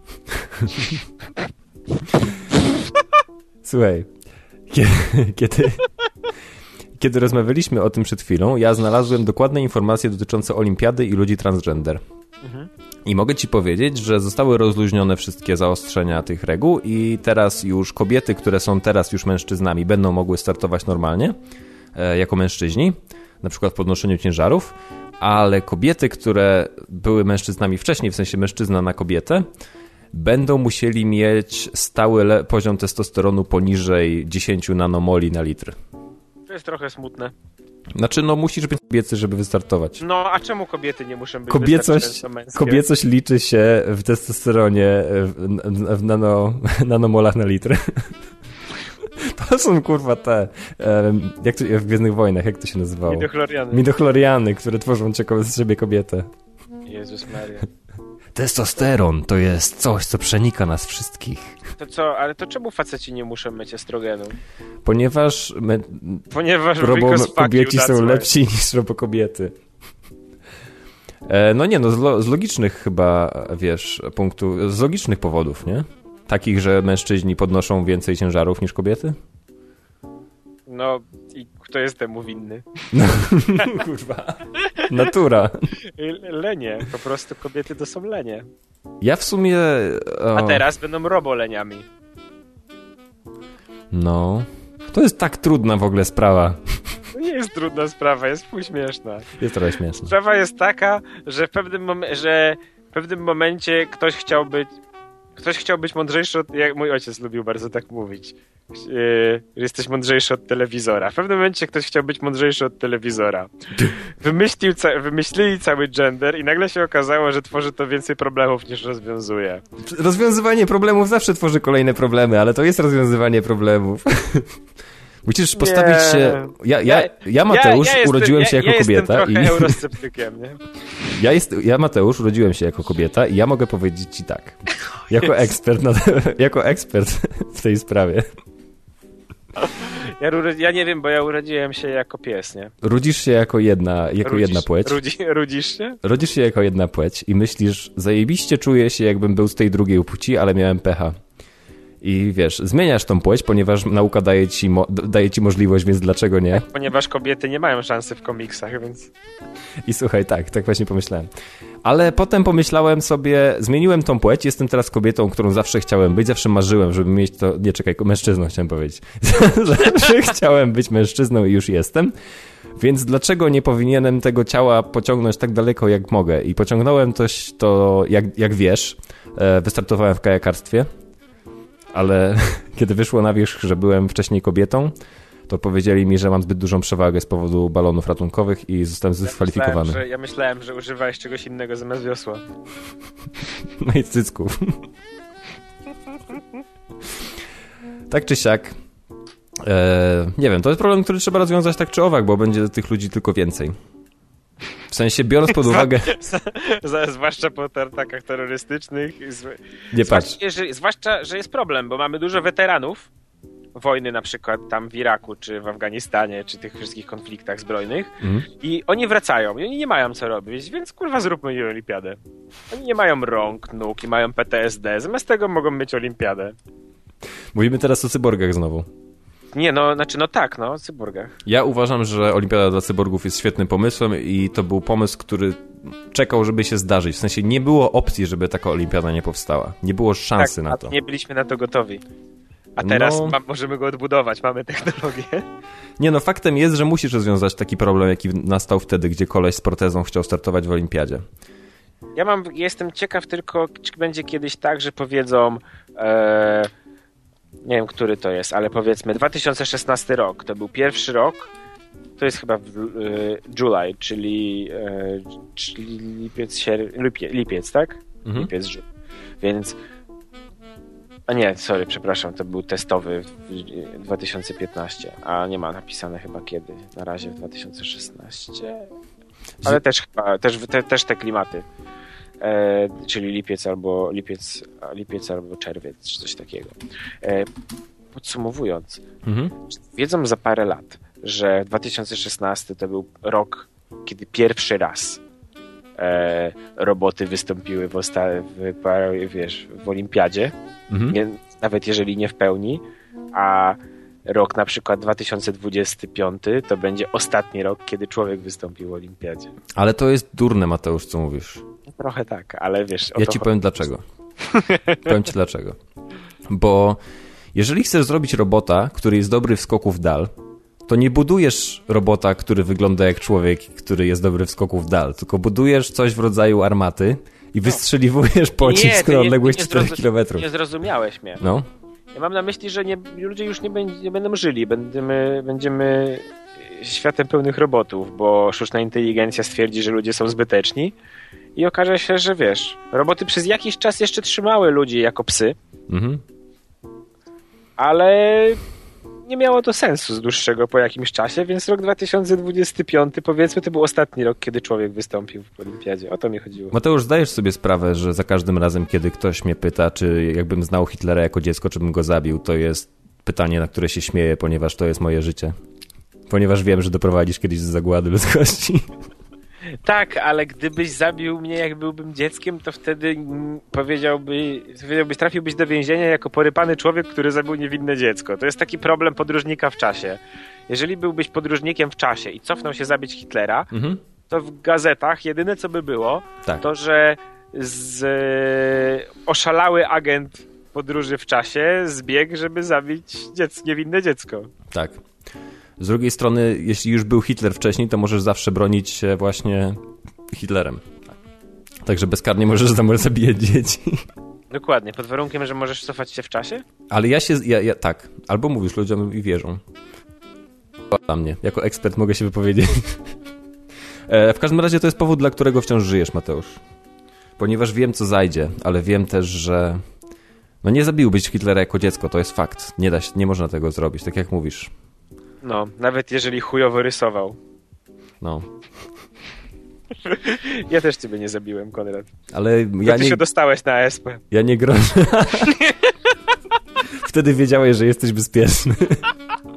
Słuchaj, kiedy, kiedy, kiedy rozmawialiśmy o tym przed chwilą, ja znalazłem dokładne informacje dotyczące olimpiady i ludzi transgender. Mhm. I mogę ci powiedzieć, że zostały rozluźnione wszystkie zaostrzenia tych reguł i teraz już kobiety, które są teraz już mężczyznami, będą mogły startować normalnie e, jako mężczyźni, na przykład w podnoszeniu ciężarów, ale kobiety, które były mężczyznami wcześniej, w sensie mężczyzna na kobietę, będą musieli mieć stały le- poziom testosteronu poniżej dziesięć nanomoli na litr. To jest trochę smutne. Znaczy, no musisz być kobiecy, żeby wystartować. No, a czemu kobiety nie muszą być Kobiecość, męskie? kobiecość liczy się w testosteronie w, w, w nano, nanomolach na litr. To są kurwa te, jak to, w Gwiezdnych Wojnach, jak to się nazywało? Midochloriany. Midochloriany, które tworzą z siebie kobietę. Jezus Maria. Testosteron to jest coś, co przenika nas wszystkich. To co, ale to czemu faceci nie muszą mieć estrogenu? Ponieważ, me, Ponieważ robo kobieci są lepsi niż robo kobiety. E, no nie, no z, lo, z logicznych chyba, wiesz, punktu, z logicznych powodów, nie? Takich, że mężczyźni podnoszą więcej ciężarów niż kobiety? No i kto jest temu winny? No, kurwa. Natura. Lenie. Po prostu kobiety to są lenie. Ja w sumie... O... A teraz będą roboleniami. No. To jest tak trudna w ogóle sprawa. To nie jest trudna sprawa, jest półśmieszna. Jest trochę śmieszna. Sprawa jest taka, że w pewnym, mom- że w pewnym momencie ktoś chciał być ktoś chciał być mądrzejszy od... Jak mój ojciec lubił bardzo tak mówić. Yy, że jesteś mądrzejszy od telewizora. W pewnym momencie ktoś chciał być mądrzejszy od telewizora. Wymyślił ca- wymyślili cały gender i nagle się okazało, że tworzy to więcej problemów niż rozwiązuje. Rozwiązywanie problemów zawsze tworzy kolejne problemy, ale to jest rozwiązywanie problemów. Musisz postawić nie. się... Ja, ja, ja Mateusz, ja, ja urodziłem jestem, się jako ja, ja kobieta. Ja jestem trochę i... eurosceptykiem, nie? Ja, jest, ja, Mateusz, urodziłem się jako kobieta i ja mogę powiedzieć ci tak. Jako ekspert, na, jako ekspert w tej sprawie. Ja, ja nie wiem, bo ja urodziłem się jako pies, nie? Rudzisz się jako jedna, jako Rudzisz, jedna płeć. Rudzi, rudzisz się? Rodzisz się jako jedna płeć i myślisz, zajebiście czuję się, jakbym był z tej drugiej płci, ale miałem pecha. I wiesz, zmieniasz tą płeć, ponieważ nauka daje ci, mo- daje ci możliwość, więc dlaczego nie? Tak, ponieważ kobiety nie mają szansy w komiksach, więc... I słuchaj, tak, tak właśnie pomyślałem. Ale potem pomyślałem sobie, zmieniłem tą płeć, jestem teraz kobietą, którą zawsze chciałem być, zawsze marzyłem, żeby mieć to... Nie, czekaj, mężczyzną chciałem powiedzieć. Zawsze chciałem być mężczyzną i już jestem. Więc dlaczego nie powinienem tego ciała pociągnąć tak daleko, jak mogę? I pociągnąłem to, to jak, jak wiesz, wystartowałem w kajakarstwie. Ale kiedy wyszło na wierzch, że byłem wcześniej kobietą, to powiedzieli mi, że mam zbyt dużą przewagę z powodu balonów ratunkowych i zostałem zdyskwalifikowany. Ja myślałem, że, ja myślałem, że używałeś czegoś innego zamiast wiosła. No i cycków. Tak czy siak, e, nie wiem, to jest problem, który trzeba rozwiązać tak czy owak, bo będzie tych ludzi tylko więcej. W sensie, biorąc pod uwagę... Zwłaszcza po atakach terrorystycznych. Z... Nie patrz. Zwłaszcza że, zwłaszcza, że jest problem, bo mamy dużo weteranów wojny na przykład tam w Iraku, czy w Afganistanie, czy tych wszystkich konfliktach zbrojnych mm. i oni wracają i oni nie mają co robić, więc kurwa zróbmy im olimpiadę. Oni nie mają rąk, nóg i mają P T S D, zamiast tego mogą mieć olimpiadę. Mówimy teraz o cyborgach znowu. Nie, no, znaczy, no tak, no, o cyborgach. Ja uważam, że Olimpiada dla cyborgów jest świetnym pomysłem i to był pomysł, który czekał, żeby się zdarzyć. W sensie nie było opcji, żeby taka olimpiada nie powstała. Nie było szansy tak, na to. Nie byliśmy na to gotowi. A teraz no... ma, możemy go odbudować, mamy technologię. Nie no, faktem jest, że musisz rozwiązać taki problem, jaki nastał wtedy, gdzie koleś z protezą chciał startować w olimpiadzie. Ja mam, jestem ciekaw tylko, czy będzie kiedyś tak, że powiedzą... E... Nie wiem, który to jest, ale powiedzmy dwa tysiące szesnasty rok, to był pierwszy rok, to jest chyba w, y, July, czyli, y, czyli lipiec, sier... lipiec, lipiec, tak? Mhm. Lipiec, żu... Więc a nie, sorry, przepraszam, to był testowy w dwa tysiące piętnastym, a nie ma napisane chyba kiedy, na razie w dwa tysiące szesnastym, ale też chyba, też, te, też te klimaty. E, czyli lipiec albo lipiec, lipiec albo czerwiec, czy coś takiego. E, podsumowując, mhm. wiedzą za parę lat, że dwa tysiące szesnasty to był rok, kiedy pierwszy raz e, roboty wystąpiły w, osta- w, wiesz, w olimpiadzie, mhm. nie, nawet jeżeli nie w pełni, a rok na przykład dwa tysiące dwudziesty piąty to będzie ostatni rok, kiedy człowiek wystąpił w olimpiadzie. Ale to jest durne, Mateusz, co mówisz. Trochę tak, ale wiesz... Ja ci powiem dlaczego. Powiem ci dlaczego. Bo jeżeli chcesz zrobić robota, który jest dobry w skoku w dal, to nie budujesz robota, który wygląda jak człowiek, który jest dobry w skoku w dal, tylko budujesz coś w rodzaju armaty i wystrzeliwujesz pocisk na odległość czterech kilometrów. Nie zrozumiałeś mnie. No. Ja mam na myśli, że nie, ludzie już nie, będzie, nie będą żyli. Będziemy, będziemy światem pełnych robotów, bo sztuczna inteligencja stwierdzi, że ludzie są zbyteczni i okaże się, że wiesz, roboty przez jakiś czas jeszcze trzymały ludzi jako psy, mhm. ale nie miało to sensu z dłuższego po jakimś czasie, więc rok dwa tysiące dwudziesty piąty, powiedzmy, to był ostatni rok, kiedy człowiek wystąpił w olimpiadzie. O to mi chodziło. Mateusz, zdajesz sobie sprawę, że za każdym razem, kiedy ktoś mnie pyta, czy jakbym znał Hitlera jako dziecko, czy bym go zabił, to jest pytanie, na które się śmieję, ponieważ to jest moje życie. Ponieważ wiem, że doprowadzisz kiedyś do zagłady ludzkości. Tak, ale gdybyś zabił mnie, jak byłbym dzieckiem, to wtedy powiedziałby, powiedziałbyś, trafiłbyś do więzienia jako porypany człowiek, który zabił niewinne dziecko. To jest taki problem podróżnika w czasie. Jeżeli byłbyś podróżnikiem w czasie i cofnął się zabić Hitlera, mhm. to w gazetach jedyne co by było, tak. to że z, oszalały agent podróży w czasie zbiegł, żeby zabić dziecko, niewinne dziecko. Tak. Z drugiej strony, jeśli już był Hitler wcześniej, to możesz zawsze bronić się właśnie Hitlerem. Także bezkarnie możesz zabijać dzieci. Dokładnie, pod warunkiem, że możesz cofać się w czasie? Ale ja się, ja, ja, tak, albo mówisz ludziom i wierzą. Dla mnie, jako ekspert mogę się wypowiedzieć. E, w każdym razie to jest powód, dla którego wciąż żyjesz, Mateusz. Ponieważ wiem, co zajdzie, ale wiem też, że no nie zabiłbyś Hitlera jako dziecko, to jest fakt. Nie da się, nie można tego zrobić, tak jak mówisz. No, nawet jeżeli chujowo rysował. No. Ja też ciebie nie zabiłem, Konrad. Ale ja to ty nie... się dostałeś na A S P. Ja nie grożę. Wtedy wiedziałeś, że jesteś bezpieczny.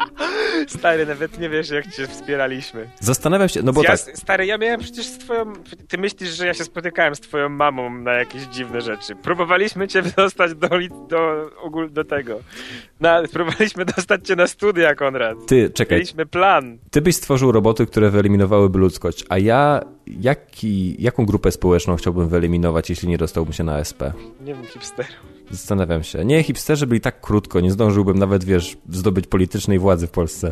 Stary, nawet nie wiesz, jak cię wspieraliśmy. Zastanawiam się, no bo ja, tak. Stary, ja miałem przecież z twoją... Ty myślisz, że ja się spotykałem z twoją mamą na jakieś dziwne rzeczy. Próbowaliśmy cię dostać do, do, ogól, do tego. Na, próbowaliśmy dostać cię na studia, Konrad. Ty, czekaj. Mieliśmy plan. Ty byś stworzył roboty, które wyeliminowałyby ludzkość, a ja jaki, jaką grupę społeczną chciałbym wyeliminować, jeśli nie dostałbym się na A S P? Nie wiem, hipsterów. Zastanawiam się. Nie, hipsterzy byli tak krótko, nie zdążyłbym nawet, wiesz, zdobyć politycznej władzy w Polsce.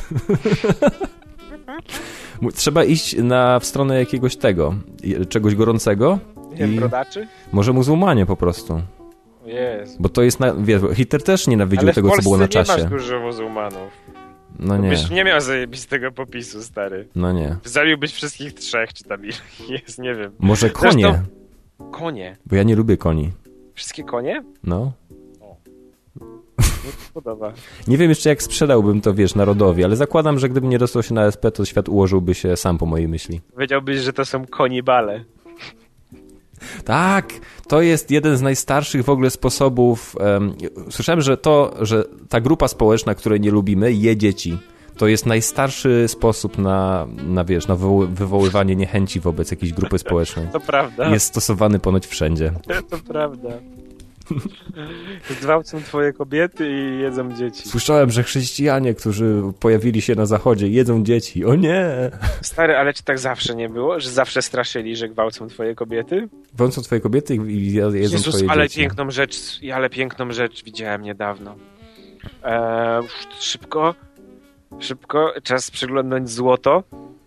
Trzeba iść na, w stronę jakiegoś tego, czegoś gorącego. Nie wiem, brodaczy? Może muzułmanie po prostu. Jezu. Bo to jest, na, wiesz, Hitler też nienawidził tego, co było na czasie. Ale w Polsce nie masz dużo muzułmanów. No nie. Byś nie miał zajebistego popisu, stary. No nie. Zabiłbyś wszystkich trzech, czy tam jest, nie wiem. Może konie. Zresztą... Konie? Bo ja nie lubię koni. Wszystkie konie? No. O. Nie podoba. Nie wiem jeszcze, jak sprzedałbym to, wiesz, narodowi, ale zakładam, że gdybym nie dostał się na A S P, to świat ułożyłby się sam po mojej myśli. Powiedziałbyś, że to są konibale. Tak, to jest jeden z najstarszych w ogóle sposobów. Um, słyszałem, że to, że ta grupa społeczna, której nie lubimy, je dzieci. To jest najstarszy sposób na, na wiesz, na wywo- wywoływanie niechęci wobec jakiejś grupy społecznej. To prawda. Jest stosowany ponoć wszędzie. To prawda. Gwałcą twoje kobiety i jedzą dzieci. Słyszałem, że chrześcijanie, którzy pojawili się na zachodzie, jedzą dzieci. O nie! Stary, ale czy tak zawsze nie było? Że zawsze straszyli, że gwałcą twoje kobiety? Gwałcą twoje kobiety i jedzą Jezus, twoje ale dzieci. piękną rzecz, ale piękną rzecz widziałem niedawno. Eee, szybko, szybko, czas przeglądnąć złoto.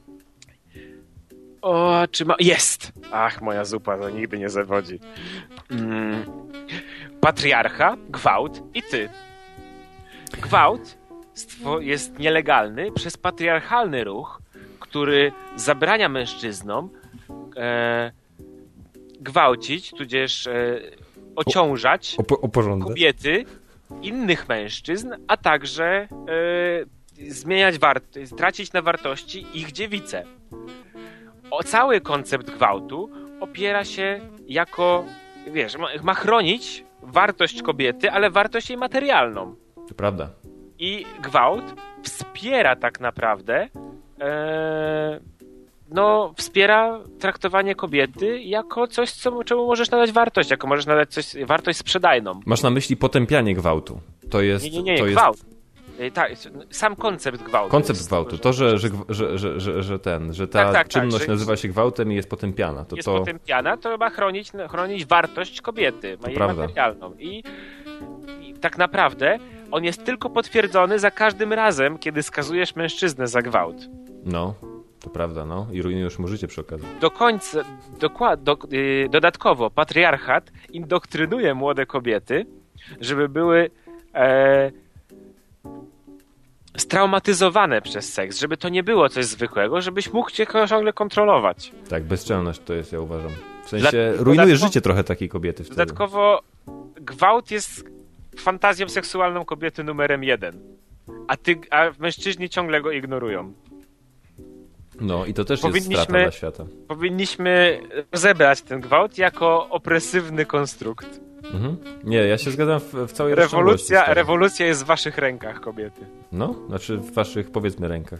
O, czy ma... Jest! Ach, moja zupa, to nigdy nie zawodzi. Mm. Patriarcha, gwałt i ty. Gwałt jest nielegalny przez patriarchalny ruch, który zabrania mężczyznom e, gwałcić, tudzież e, ociążać o, o porządek. kobiety, innych mężczyzn, a także e, zmieniać wart- tracić na wartości ich dziewice. O, cały koncept gwałtu opiera się jako, wiesz, ma, ma chronić wartość kobiety, ale wartość jej materialną. To prawda. I gwałt wspiera tak naprawdę e, no, wspiera traktowanie kobiety jako coś, co, czemu możesz nadać wartość, jako możesz nadać coś, wartość sprzedajną. Masz na myśli potępianie gwałtu. To jest... Nie, nie, nie, to gwałt. Jest... Tak, sam koncept gwałtu. Koncept gwałtu. To, że, że, że, że, że, że ten, że ta tak, tak, czynność tak, że nazywa się gwałtem i jest potępiana. To jest to... potępiana, to ma chronić, chronić wartość kobiety, ma jej prawda. materialną. I, I tak naprawdę on jest tylko potwierdzony za każdym razem, kiedy skazujesz mężczyznę za gwałt. No, to prawda, no. I rujnujesz mu życie przy okazji. Do końca, dokład, do, yy, dodatkowo patriarchat indoktrynuje młode kobiety, żeby były e, straumatyzowane przez seks, żeby to nie było coś zwykłego, żebyś mógł cię ciągle kontrolować. Tak, bezczelność to jest, ja uważam. W sensie Dla, rujnujesz życie trochę takiej kobiety wtedy. Dodatkowo gwałt jest fantazją seksualną kobiety numerem jeden, a, ty, a mężczyźni ciągle go ignorują. No i to też powinniśmy, jest strata dla świata. Powinniśmy rozebrać ten gwałt jako opresywny konstrukt. Mhm. Nie, ja się zgadzam w, w całej Rewolucja, rewolucja jest w waszych rękach, kobiety. No, znaczy w waszych, powiedzmy, rękach.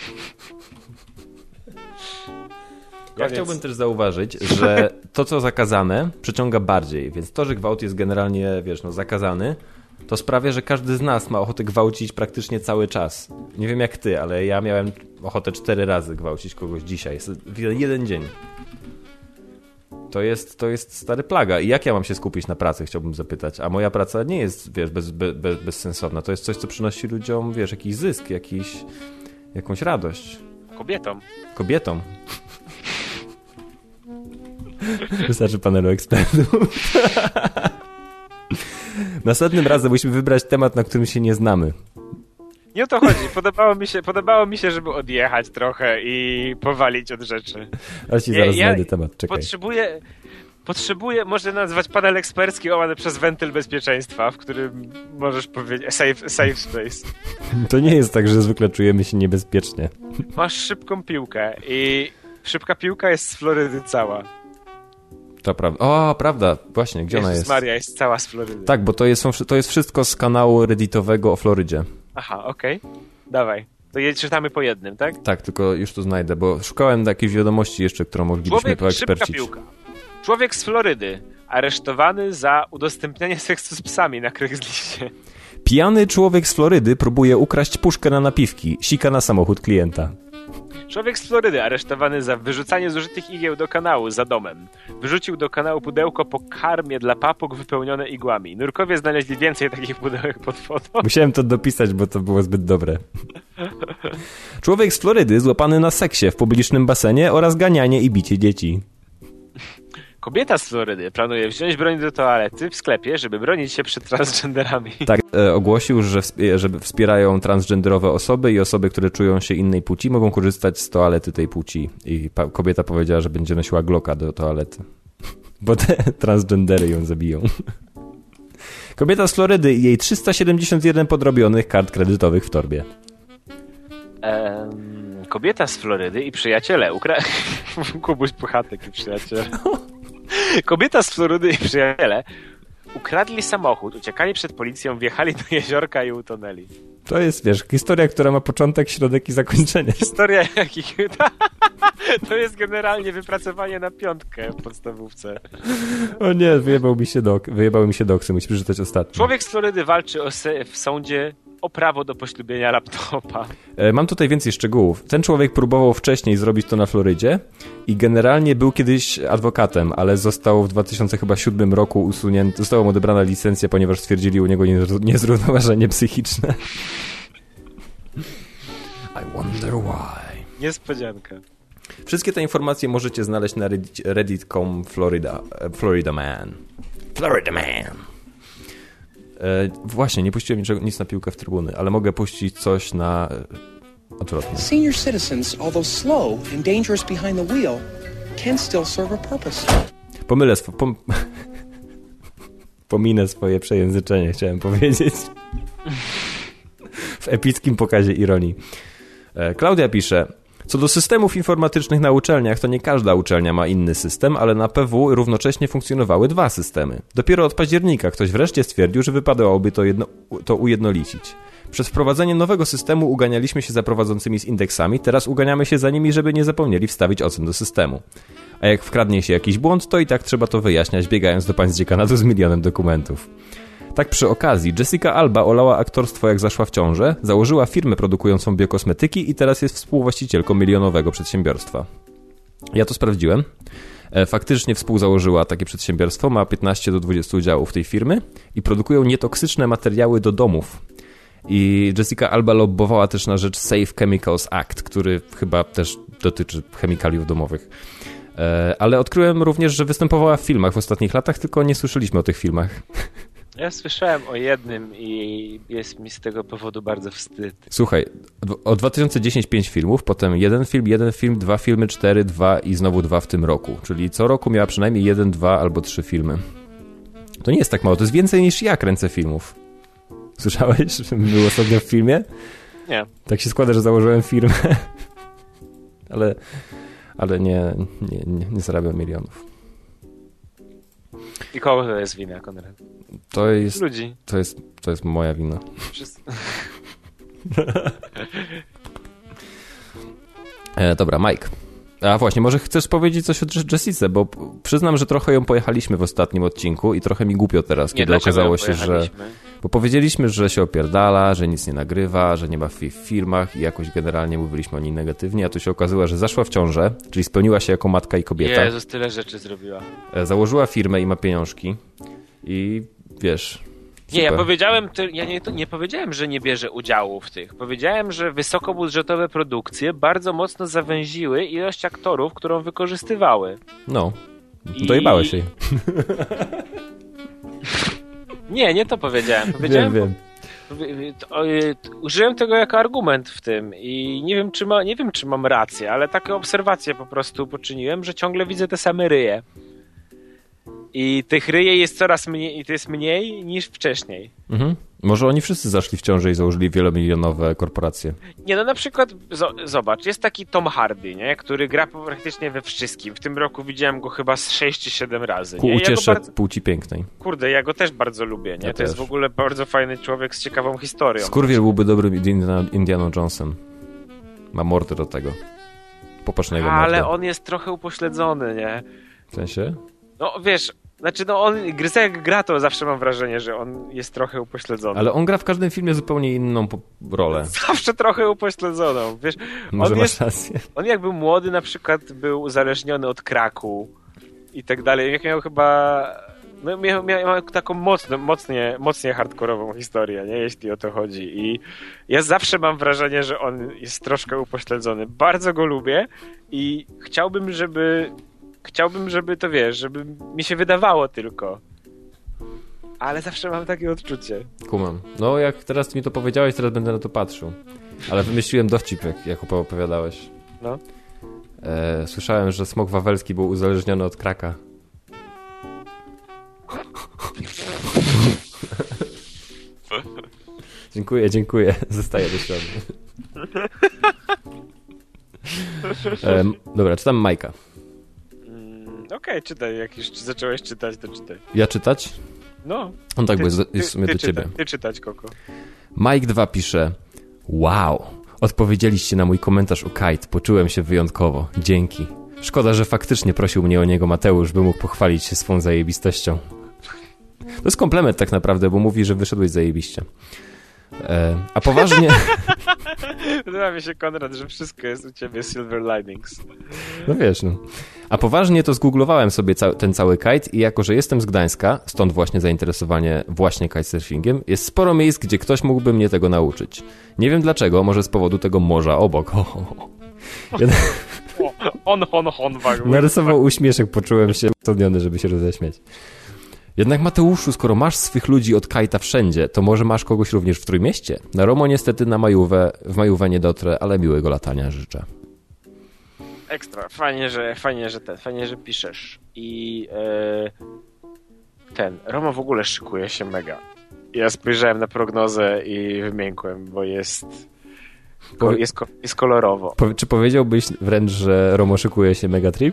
Ja chciałbym też zauważyć, że to, co zakazane, przyciąga bardziej, więc to, że gwałt jest generalnie, wiesz, no, zakazany, to sprawia, że każdy z nas ma ochotę gwałcić praktycznie cały czas. Nie wiem jak ty, ale ja miałem ochotę cztery razy gwałcić kogoś dzisiaj. Jeden dzień. To jest, to jest stary plaga. I jak ja mam się skupić na pracy, chciałbym zapytać. A moja praca nie jest, wiesz, bez, bez, bezsensowna. To jest coś, co przynosi ludziom, wiesz, jakiś zysk, jakiś, jakąś radość. Kobietom. Kobietom. Wystarczy panelu ekspertów. Następnym razem musimy wybrać temat, na którym się nie znamy. Nie o to chodzi. Podobało mi się, podobało mi się, żeby odjechać trochę i powalić od rzeczy. Ale ci zaraz ja, znajdę ja temat, czekaj. Potrzebuję, potrzebuję, można nazwać panel ekspercki łamany przez wentyl bezpieczeństwa, w którym możesz powiedzieć safe, safe space. To nie jest tak, że zwykle czujemy się niebezpiecznie. Masz szybką piłkę i szybka piłka jest z Florydy cała. To prawda. O, prawda, właśnie, gdzie Jezus ona jest? Maria jest cała z Florydy. Tak, bo to jest, to jest wszystko z kanału redditowego o Florydzie. Aha, okej. Okay. Dawaj. To je czytamy po jednym, tak? Tak, tylko już to znajdę, bo szukałem jakiejś wiadomości jeszcze, którą moglibyśmy Człowiek, poekspercić. szybka piłka. Człowiek z Florydy aresztowany za udostępnianie seksu z psami na Craigslishcie. Pijany człowiek z Florydy próbuje ukraść puszkę na napiwki. Sika na samochód klienta. Człowiek z Florydy aresztowany za wyrzucanie zużytych igieł do kanału za domem. Wyrzucił do kanału pudełko po karmie dla papug wypełnione igłami. Nurkowie znaleźli więcej takich pudełek pod wodą. Musiałem to dopisać, bo to było zbyt dobre. Człowiek z Florydy złapany na seksie w publicznym basenie oraz ganianie i bicie dzieci. Kobieta z Florydy planuje wziąć broń do toalety w sklepie, żeby bronić się przed transgenderami. Tak, e, ogłosił, że, wspie- że wspierają transgenderowe osoby i osoby, które czują się innej płci, mogą korzystać z toalety tej płci. I pa- kobieta powiedziała, że będzie nosiła Glocka do toalety. Bo te transgendery ją zabiją. Kobieta z Florydy i jej trzysta siedemdziesiąt jeden podrobionych kart kredytowych w torbie. Ehm, kobieta z Florydy i przyjaciele ukra... Kubuś Puchatek i przyjaciele. Kobieta z Florydy i przyjaciele ukradli samochód, uciekali przed policją, wjechali do jeziorka i utonęli. To jest, wiesz, historia, która ma początek, środek i zakończenie. Historia jakich... To jest generalnie wypracowanie na piątkę w podstawówce. O nie, wyjebał mi się dok, wyjebały mi się doksy, musisz przeczytać ostatnio. Człowiek z Florydy walczy o se- w sądzie o prawo do poślubienia laptopa. E, mam tutaj więcej szczegółów. Ten człowiek próbował wcześniej zrobić to na Florydzie i generalnie był kiedyś adwokatem, ale został w dwa tysiące siódmym roku usunięty, została mu odebrana licencja, ponieważ stwierdzili u niego niezrównoważenie psychiczne. I wonder why. Niespodzianka. Wszystkie te informacje możecie znaleźć na reddit kropka com Florida, Florida Man. Florida Man. E, właśnie, nie puściłem niczego, nic na piłkę w trybuny, ale mogę puścić coś na... odwrotnie. Senior citizens, although slow and dangerous behind the wheel, can still serve a purpose. Pomylę swo... Pom... Pominę swoje przejęzyczenie, chciałem powiedzieć. W epickim pokazie ironii. E, Klaudia pisze... Co do systemów informatycznych na uczelniach, to nie każda uczelnia ma inny system, ale na P W równocześnie funkcjonowały dwa systemy. Dopiero od października ktoś wreszcie stwierdził, że wypadałoby to, jedno, to ujednolicić. Przez wprowadzenie nowego systemu uganialiśmy się za prowadzącymi z indeksami, teraz uganiamy się za nimi, żeby nie zapomnieli wstawić ocen do systemu. A jak wkradnie się jakiś błąd, to i tak trzeba to wyjaśniać, biegając do państw dziekanatu z milionem dokumentów. Tak przy okazji, Jessica Alba olała aktorstwo jak zaszła w ciążę, założyła firmę produkującą biokosmetyki i teraz jest współwłaścicielką milionowego przedsiębiorstwa. Ja to sprawdziłem. Faktycznie współzałożyła takie przedsiębiorstwo, ma piętnaście do dwudziestu udziałów tej firmy i produkują nietoksyczne materiały do domów. I Jessica Alba lobbowała też na rzecz Safe Chemicals Act, który chyba też dotyczy chemikaliów domowych. Ale odkryłem również, że występowała w filmach w ostatnich latach, tylko nie słyszeliśmy o tych filmach. Ja słyszałem o jednym i jest mi z tego powodu bardzo wstyd. Słuchaj, o dwa tysiące dziesiąty pięć filmów, potem jeden film, jeden film, dwa filmy, cztery, dwa i znowu dwa w tym roku. Czyli co roku miała przynajmniej jeden, dwa albo trzy filmy. To nie jest tak mało, to jest więcej niż ja kręcę filmów. Słyszałeś, że był ostatnio w filmie? Nie. Tak się składa, że założyłem firmę, ale, ale nie, nie, nie, nie zarabiam milionów. I kogo to jest wina, Konrad? To jest, ludzi. To jest, to jest moja wina. Wszyscy... e, dobra, Mike. A właśnie, może chcesz powiedzieć coś o Jessice, bo przyznam, że trochę ją pojechaliśmy w ostatnim odcinku i trochę mi głupio teraz, nie, kiedy okazało się, że... Bo powiedzieliśmy, że się opierdala, że nic nie nagrywa, że nie ma w filmach i jakoś generalnie mówiliśmy o niej negatywnie, a tu się okazało, że zaszła w ciążę, czyli spełniła się jako matka i kobieta. Jezus, tyle rzeczy zrobiła. Założyła firmę i ma pieniążki i wiesz... Nie, ja powiedziałem, ja nie, nie powiedziałem, że nie bierze udziału w tych. Powiedziałem, że wysokobudżetowe produkcje bardzo mocno zawęziły ilość aktorów, którą wykorzystywały. No, I... dojebałeś jej. Nie, nie to powiedziałem. Powiedziałem wiem, wiem. Użyłem tego jako argument w tym i nie wiem, czy ma, nie wiem, czy mam rację, ale takie obserwacje po prostu poczyniłem, że ciągle widzę te same ryje. I tych ryjej jest coraz mniej, i to jest mniej niż wcześniej. Mhm. Może oni wszyscy zaszli w ciążę i założyli wielomilionowe korporacje. Nie, no na przykład, z- zobacz, jest taki Tom Hardy, nie? Który gra praktycznie we wszystkim. W tym roku widziałem go chyba z sześć czy siedem razy. Ku Nie? Ja uciesze bardzo... płci pięknej. Kurde, ja go też bardzo lubię, nie? Ja to też. jest w ogóle bardzo fajny człowiek z ciekawą historią. Skurwiel byłby dobrym Indiana, Indianą Jonesem. Ma mordę do tego. Popatrz na jego mordę. Ale on jest trochę upośledzony, nie? W sensie? No wiesz, znaczy no on, gry jak gra, to zawsze mam wrażenie, że on jest trochę upośledzony. Ale on gra w każdym filmie zupełnie inną po- rolę. Zawsze trochę upośledzoną, wiesz. Może on masz jest, rację. on jak był młody na przykład był uzależniony od kraku i tak dalej. Jak miał chyba... No miał, miał, miał taką mocno, mocnie, mocnie hardkorową historię, nie? Jeśli o to chodzi. I ja zawsze mam wrażenie, że on jest troszkę upośledzony. Bardzo go lubię i chciałbym, żeby chciałbym, żeby to wiesz, żeby mi się wydawało tylko. Ale zawsze mam takie odczucie. Kumam. No jak teraz mi to powiedziałeś, teraz będę na to patrzył. Ale wymyśliłem dowcip, jak, jak opowiadałeś. No. E, słyszałem, że smok wawelski był uzależniony od kraka. Dziękuję, dziękuję. Zostaję do środka. E, dobra, czytam Majka. Mm, Okej, okay, czytaj. Jak już zacząłeś czytać, to czytaj. Ja czytać? No. On tak, ty, bo jest, ty, jest w sumie ty do czyta, ciebie. Ty czytać, Koko. Mike dwa pisze: wow, odpowiedzieliście na mój komentarz o Kite. Poczułem się wyjątkowo. Dzięki. Szkoda, że faktycznie prosił mnie o niego Mateusz, by mógł pochwalić się swą zajebistością. To jest komplement tak naprawdę, bo mówi, że wyszedłeś zajebiście. E, a poważnie... Podoba mi się, Konrad, że wszystko jest u ciebie silver linings. No wiesz, no. A poważnie to zgooglowałem sobie ca- ten cały kite i jako, że jestem z Gdańska, stąd właśnie zainteresowanie właśnie kitesurfingiem, jest sporo miejsc, gdzie ktoś mógłby mnie tego nauczyć. Nie wiem dlaczego, może z powodu tego morza obok. Ho, ho, ho. Ja... On, on, on, wagły. Narysował uśmieszek, poczułem się stoniony, żeby się roześmiać. Jednak Mateuszu, skoro masz swych ludzi od kajta wszędzie, to może masz kogoś również w Trójmieście? Na Romo niestety na majówę, w majówę nie dotrę, ale miłego latania życzę. Ekstra, fajnie, że fajnie, że ten, fajnie, że piszesz. I e, ten, Romo w ogóle szykuje się mega. Ja spojrzałem na prognozę i wymiękłem, bo jest ko, jest, ko, jest kolorowo. Po, czy powiedziałbyś wręcz, że Romo szykuje się mega trip?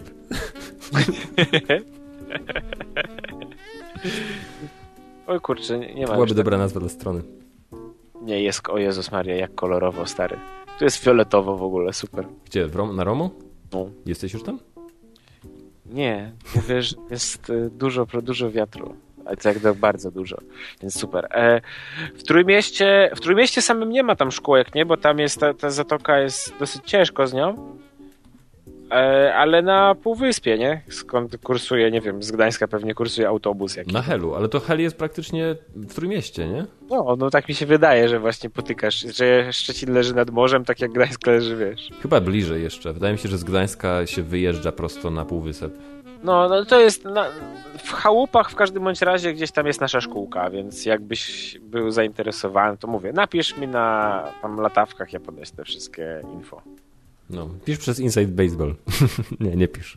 Oj kurczę, nie, nie ma. Byłaby dobra nazwa dla strony. Nie, jest, o Jezus Maria, jak kolorowo, stary. Tu jest fioletowo w ogóle, super. Gdzie? W Rom- na Romo? No. Jesteś już tam? Nie, wiesz, jest y, dużo, dużo wiatru. Ale to jak to bardzo dużo, więc super. E, w Trójmieście, w Trójmieście samym nie ma tam szkółek, nie? Bo tam jest, ta, ta zatoka jest dosyć ciężko z nią. E, ale na Półwyspie, nie? Skąd kursuje, nie wiem, z Gdańska pewnie kursuje autobus jakiś. Na Helu, ale to Hel jest praktycznie w Trójmieście, nie? No, no tak mi się wydaje, że właśnie potykasz, że Szczecin leży nad morzem, tak jak Gdańsk leży, wiesz. Chyba bliżej jeszcze. Wydaje mi się, że z Gdańska się wyjeżdża prosto na Półwysep. No, no to jest na, w chałupach w każdym bądź razie gdzieś tam jest nasza szkółka, więc jakbyś był zainteresowany, to mówię, napisz mi na tam latawkach, ja podaję te wszystkie info. No, pisz przez Inside Baseball. nie, nie pisz.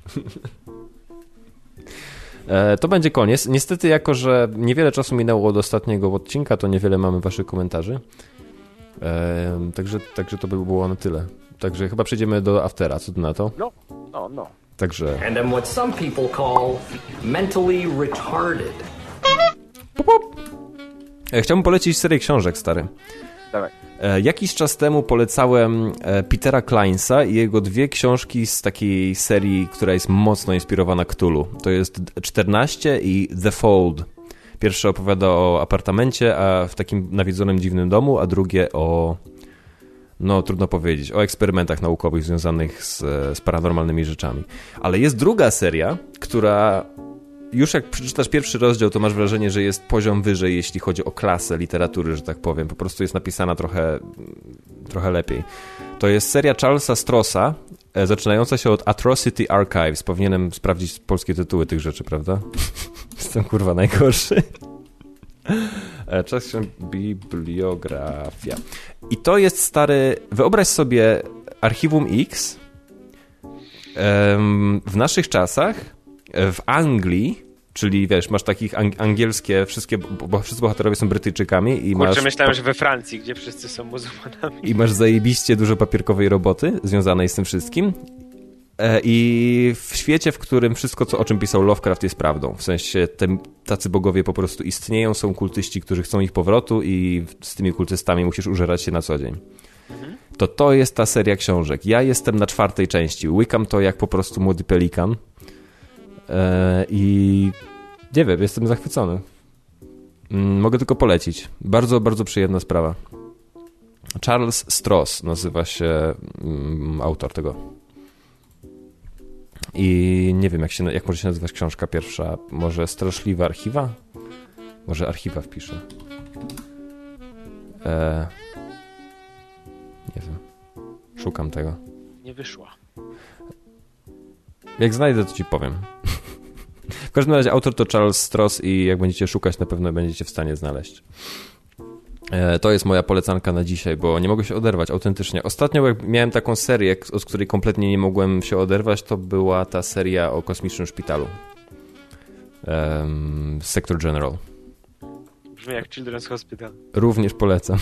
e, to będzie koniec. Niestety, jako że niewiele czasu minęło od ostatniego odcinka, to niewiele mamy waszych komentarzy. E, także, także to by było na tyle. Także chyba przejdziemy do aftera. Co ty na to? No, no, no. Także... And I'm what some people call mentally retarded. Pop, pop. E, chciałbym polecić serię książek, stary. Dawaj. E, jakiś czas temu polecałem e, Petera Kleinsa i jego dwie książki z takiej serii, która jest mocno inspirowana Cthulhu. To jest czternaście i The Fold. Pierwsze opowiada o apartamencie, a w takim nawiedzonym dziwnym domu, a drugie o... No, trudno powiedzieć. O eksperymentach naukowych związanych z, z paranormalnymi rzeczami. Ale jest druga seria, która już jak przeczytasz pierwszy rozdział, to masz wrażenie, że jest poziom wyżej, jeśli chodzi o klasę literatury, że tak powiem. Po prostu jest napisana trochę, trochę lepiej. To jest seria Charlesa Strossa, e, zaczynająca się od Atrocity Archives. Powinienem sprawdzić polskie tytuły tych rzeczy, prawda? Jestem kurwa najgorszy. Czas bibliografia. I to jest stary... Wyobraź sobie Archiwum X w naszych czasach w Anglii Czyli wiesz, masz takich ang- angielskie, wszystkie, bo wszyscy bohaterowie są Brytyjczykami i Kurczę, masz... myślałem, że we Francji, gdzie wszyscy są muzułmanami. I masz zajebiście dużo papierkowej roboty związanej z tym wszystkim. E, I w świecie, w którym wszystko, co, o czym pisał Lovecraft, jest prawdą. W sensie te, tacy bogowie po prostu istnieją, są kultyści, którzy chcą ich powrotu i z tymi kultystami musisz użerać się na co dzień. Mhm. To to jest ta seria książek. Ja jestem na czwartej części. Łykam to jak po prostu młody pelikan. E, I nie wiem, jestem zachwycony. Mm, mogę tylko polecić. Bardzo, bardzo przyjemna sprawa. Charles Stross nazywa się mm, autor tego. I nie wiem, jak, się, jak może się nazywać książka pierwsza. Może Straszliwe Archiwa? Może Archiwa wpiszę. E... Nie wiem. Szukam tego. Nie wyszła. Jak znajdę, to ci powiem. W każdym razie autor to Charles Stross i jak będziecie szukać, na pewno będziecie w stanie znaleźć. E, to jest moja polecanka na dzisiaj, bo nie mogę się oderwać autentycznie. Ostatnio jak miałem taką serię, od której kompletnie nie mogłem się oderwać, to była ta seria o kosmicznym szpitalu. Um, Sector General. Brzmi jak Children's Hospital. Również polecam.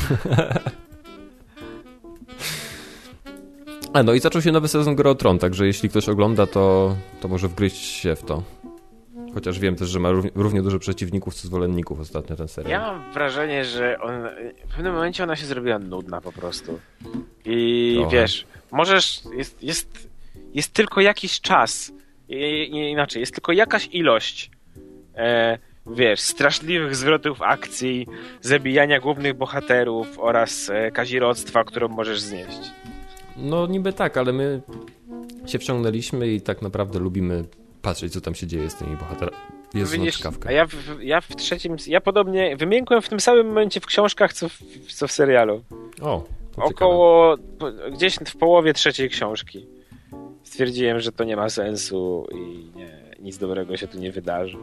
A no i zaczął się nowy sezon Gry o Tron, także jeśli ktoś ogląda, to, to może wgryźć się w to. Chociaż wiem też, że ma równie, równie dużo przeciwników, co zwolenników ostatnio ten serial. Ja mam wrażenie, że on, w pewnym momencie ona się zrobiła nudna po prostu. I Trochę. wiesz, możesz, jest, jest, jest tylko jakiś czas, I, i, inaczej, jest tylko jakaś ilość, e, wiesz, straszliwych zwrotów akcji, zabijania głównych bohaterów oraz e, kazirodztwa, którą możesz znieść. No niby tak, ale my się wciągnęliśmy i tak naprawdę lubimy patrzeć, co tam się dzieje z tymi bohaterami. Jest Widzisz, czkawka. a ja w, ja w trzecim, ja podobnie wymiękłem w tym samym momencie w książkach, co w, co w serialu. O, to Około, po, gdzieś w połowie trzeciej książki. Stwierdziłem, że to nie ma sensu i nie, nic dobrego się tu nie wydarzy.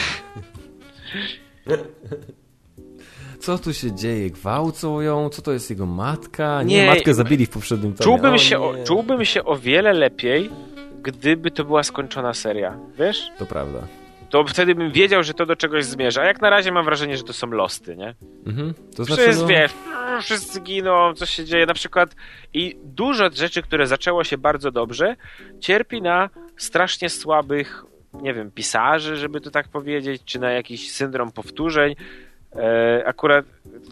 Co tu się dzieje? Gwałcą ją? Co to jest jego matka? Nie, Nie, matkę zabili w poprzednim tomie. Czułbym, o, się, o, nie. czułbym się o wiele lepiej, gdyby to była skończona seria. Wiesz? To prawda. To wtedy bym wiedział, że to do czegoś zmierza. A jak na razie mam wrażenie, że to są losty, nie? Mhm. To znaczy, Wszyscy, no... wiesz, wszyscy giną, coś się dzieje na przykład i dużo rzeczy, które zaczęło się bardzo dobrze, cierpi na strasznie słabych, nie wiem, pisarzy, żeby to tak powiedzieć, czy na jakiś syndrom powtórzeń. E, akurat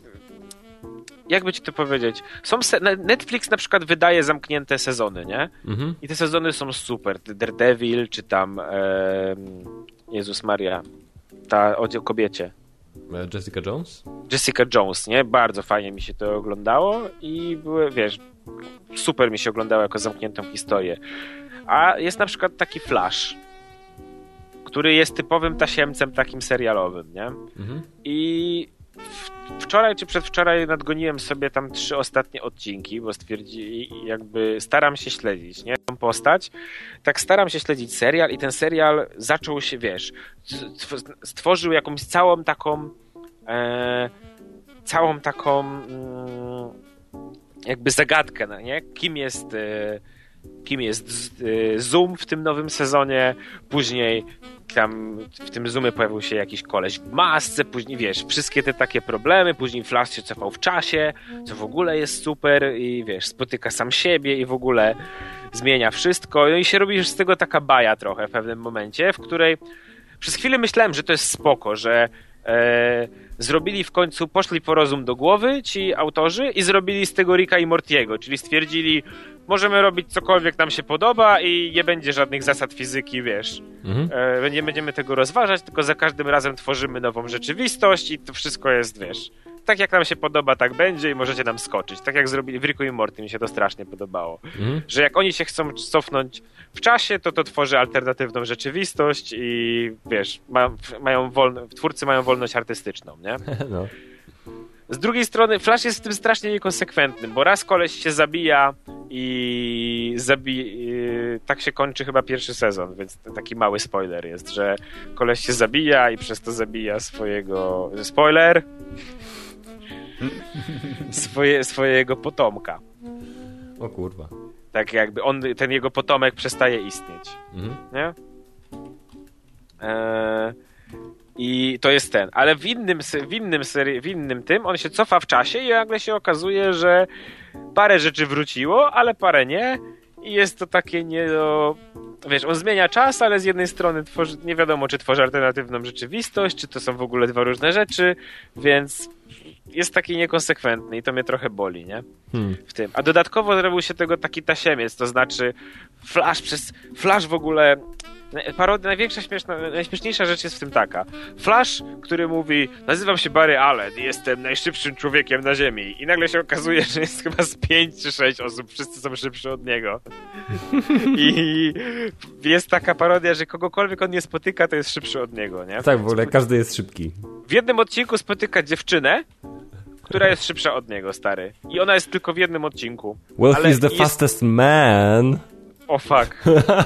jakby ci to powiedzieć, są se- Netflix na przykład wydaje zamknięte sezony, nie? Mhm. I te sezony są super. Daredevil, czy tam e, Jezus Maria, ta o kobiecie. Jessica Jones? Jessica Jones, nie? Bardzo fajnie mi się to oglądało i były, wiesz, super mi się oglądało jako zamkniętą historię. A jest na przykład taki Flash, który jest typowym tasiemcem takim serialowym, nie? Mhm. I w, wczoraj czy przedwczoraj nadgoniłem sobie tam trzy ostatnie odcinki, bo stwierdzi, jakby staram się śledzić, nie? Tą postać. Tak staram się śledzić serial i ten serial zaczął się, wiesz, stworzył jakąś całą taką e, całą taką mm, jakby zagadkę, no, nie? Kim jest e, kim jest e, Zoom w tym nowym sezonie, później tam w tym Zoomie pojawił się jakiś koleś w masce, później wiesz, wszystkie te takie problemy, później Flash się cofał w czasie, co w ogóle jest super i wiesz, spotyka sam siebie i w ogóle zmienia wszystko, no i się robi już z tego taka baja trochę w pewnym momencie, w której przez chwilę myślałem, że to jest spoko, że e, zrobili w końcu, poszli po rozum do głowy ci autorzy i zrobili z tego Ricka i Mortiego, czyli stwierdzili, możemy robić cokolwiek nam się podoba i nie będzie żadnych zasad fizyki, wiesz. Mhm. E, nie będziemy tego rozważać, tylko za każdym razem tworzymy nową rzeczywistość i to wszystko jest, wiesz, tak jak nam się podoba, tak będzie i możecie nam skoczyć. Tak jak zrobili w Ricku i Morty, mi się to strasznie podobało. Mhm. Że jak oni się chcą cofnąć w czasie, to to tworzy alternatywną rzeczywistość i wiesz, ma, mają wolno, twórcy mają wolność artystyczną, nie? No. Z drugiej strony Flash jest w tym strasznie niekonsekwentnym, bo raz koleś się zabija i zabi... tak się kończy chyba pierwszy sezon, więc taki mały spoiler jest, że koleś się zabija i przez to zabija swojego... Spoiler! Swoje, swojego potomka. O kurwa. Tak jakby on, ten jego potomek przestaje istnieć. Mhm. Nie? Eee, I to jest ten. Ale w innym, w innym, seri- w innym tym on się cofa w czasie i nagle się okazuje, że parę rzeczy wróciło, ale parę nie. I jest to takie nie do... Wiesz, on zmienia czas, ale z jednej strony tworzy, nie wiadomo, czy tworzy alternatywną rzeczywistość, czy to są w ogóle dwa różne rzeczy, więc jest taki niekonsekwentny i to mnie trochę boli, nie? Hmm. W tym. A dodatkowo zrobił się tego taki tasiemiec, to znaczy Flash przez... Flash w ogóle... Parodia, największa śmieszna, najśmieszniejsza rzecz jest w tym taka. Flash, który mówi, nazywam się Barry Allen i jestem najszybszym człowiekiem na ziemi. I nagle się okazuje, że jest chyba z pięć czy sześć osób, wszyscy są szybsi od niego. I jest taka parodia, że kogokolwiek on nie spotyka, to jest szybszy od niego, nie? Tak, w ogóle każdy jest szybki. W jednym odcinku spotyka dziewczynę, która jest szybsza od niego, stary. I ona jest tylko w jednym odcinku. Well, ale he's the jest... fastest man. O fuck.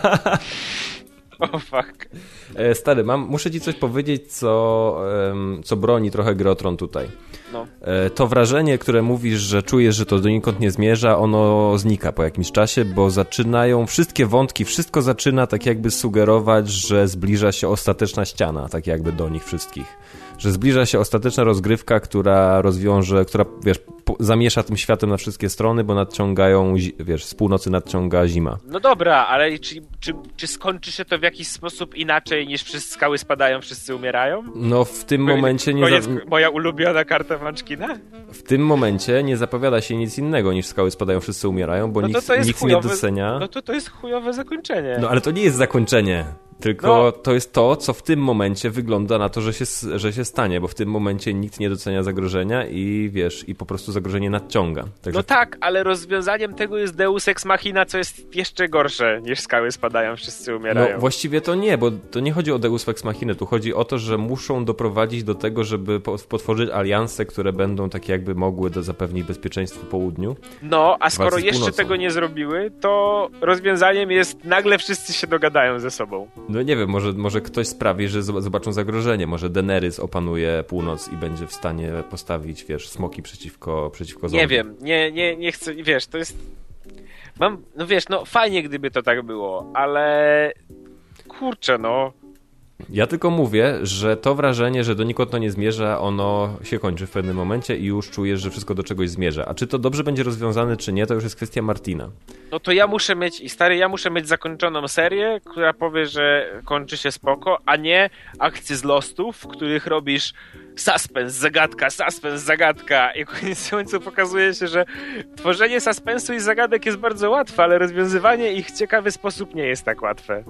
O fuck. E, stary, mam, muszę ci coś powiedzieć, co, um, co broni trochę Gry o Tron tutaj. No. E, to wrażenie, które mówisz, że czujesz, że to donikąd nie zmierza, ono znika po jakimś czasie, bo zaczynają wszystkie wątki, wszystko zaczyna tak jakby sugerować, że zbliża się ostateczna ściana, tak jakby do nich wszystkich. Że zbliża się ostateczna rozgrywka, która rozwiąże, która, wiesz, po, zamiesza tym światem na wszystkie strony, bo nadciągają, wiesz, z północy nadciąga zima. No dobra, ale czy, czy, czy skończy się to w jakiś sposób inaczej niż wszyscy skały spadają, wszyscy umierają? No w tym to momencie nie... To jest za... moja ulubiona karta Munchkina? W tym momencie nie zapowiada się nic innego niż skały spadają, wszyscy umierają, bo no to nikt, to jest nikt chujowe, nie docenia... No to to jest chujowe zakończenie. No ale to nie jest zakończenie. Tylko no. to jest to, co w tym momencie wygląda na to, że się, że się stanie, bo w tym momencie nikt nie docenia zagrożenia i wiesz, i po prostu zagrożenie nadciąga. Także... No tak, ale rozwiązaniem tego jest Deus Ex Machina, co jest jeszcze gorsze niż skały spadają, wszyscy umierają. No właściwie to nie, bo to nie chodzi o Deus Ex Machina, tu chodzi o to, że muszą doprowadzić do tego, żeby potworzyć alianse, które będą tak jakby mogły do zapewnić bezpieczeństwo południu. No, a skoro jeszcze tego nie zrobiły, to rozwiązaniem jest nagle wszyscy się dogadają ze sobą. No nie wiem, może, może ktoś sprawi, że zobaczą zagrożenie. Może Daenerys opanuje północ i będzie w stanie postawić, wiesz, smoki przeciwko, przeciwko zombie. Nie wiem, nie, nie, nie chcę, wiesz, to jest... Mam, no wiesz, no fajnie gdyby to tak było, ale... Kurczę, no... Ja tylko mówię, że to wrażenie, że donikąd to nie zmierza, ono się kończy w pewnym momencie i już czujesz, że wszystko do czegoś zmierza. A czy to dobrze będzie rozwiązane, czy nie, to już jest kwestia Martina. No to ja muszę mieć, i stary, ja muszę mieć zakończoną serię, która powie, że kończy się spoko, a nie akcje z Lostów, w których robisz suspens, zagadka, suspens, zagadka i koniec końców pokazuje się, że tworzenie suspensu i zagadek jest bardzo łatwe, ale rozwiązywanie ich w ciekawy sposób nie jest tak łatwe.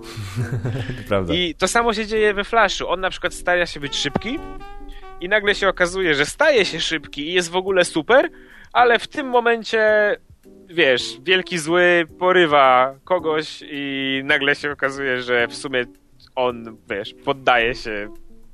Prawda. I to samo się dzieje we Flashu. On na przykład stara się być szybki i nagle się okazuje, że staje się szybki i jest w ogóle super, ale w tym momencie, wiesz, wielki zły porywa kogoś i nagle się okazuje, że w sumie on, wiesz, poddaje się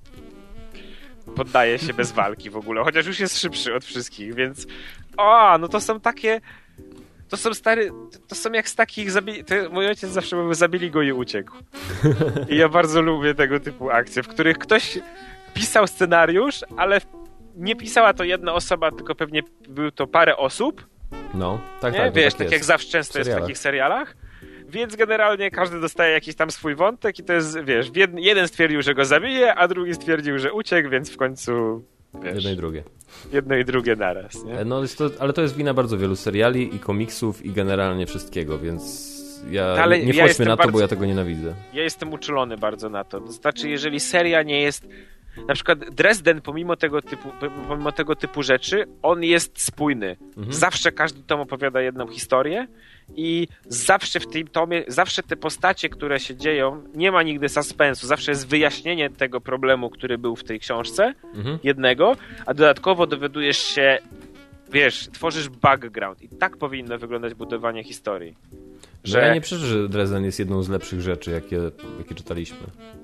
poddaje się bez walki w ogóle, chociaż już jest szybszy od wszystkich, więc o, no to są takie to są stary, to są jak z takich zabili, to mój ojciec zawsze mówił, zabili go i uciekł. I ja bardzo lubię tego typu akcje, w których ktoś pisał scenariusz, ale nie pisała to jedna osoba, tylko pewnie był to parę osób. No, tak, nie? tak. Wiesz, tak tak jest. jak zawsze często jest w takich serialach. Więc generalnie każdy dostaje jakiś tam swój wątek i to jest, wiesz, jeden stwierdził, że go zabije, a drugi stwierdził, że uciekł, więc w końcu, wiesz... Jedno i drugie. Jedno i drugie naraz, nie? No, jest to, ale to jest wina bardzo wielu seriali i komiksów i generalnie wszystkiego, więc ja ale nie ja wchodźmy na to, bardzo, bo ja tego nienawidzę. Ja jestem uczulony bardzo na to. To znaczy, jeżeli seria nie jest... Na przykład Dresden, pomimo tego typu, pomimo tego typu rzeczy, on jest spójny. Mhm. Zawsze każdy tom opowiada jedną historię i zawsze w tym tomie, zawsze te postacie, które się dzieją, nie ma nigdy suspensu. Zawsze jest wyjaśnienie tego problemu, który był w tej książce, mhm. jednego, a dodatkowo dowiadujesz się, wiesz, tworzysz background i tak powinno wyglądać budowanie historii. Że... No ja nie przecież, że Dresden jest jedną z lepszych rzeczy, jakie, jakie czytaliśmy.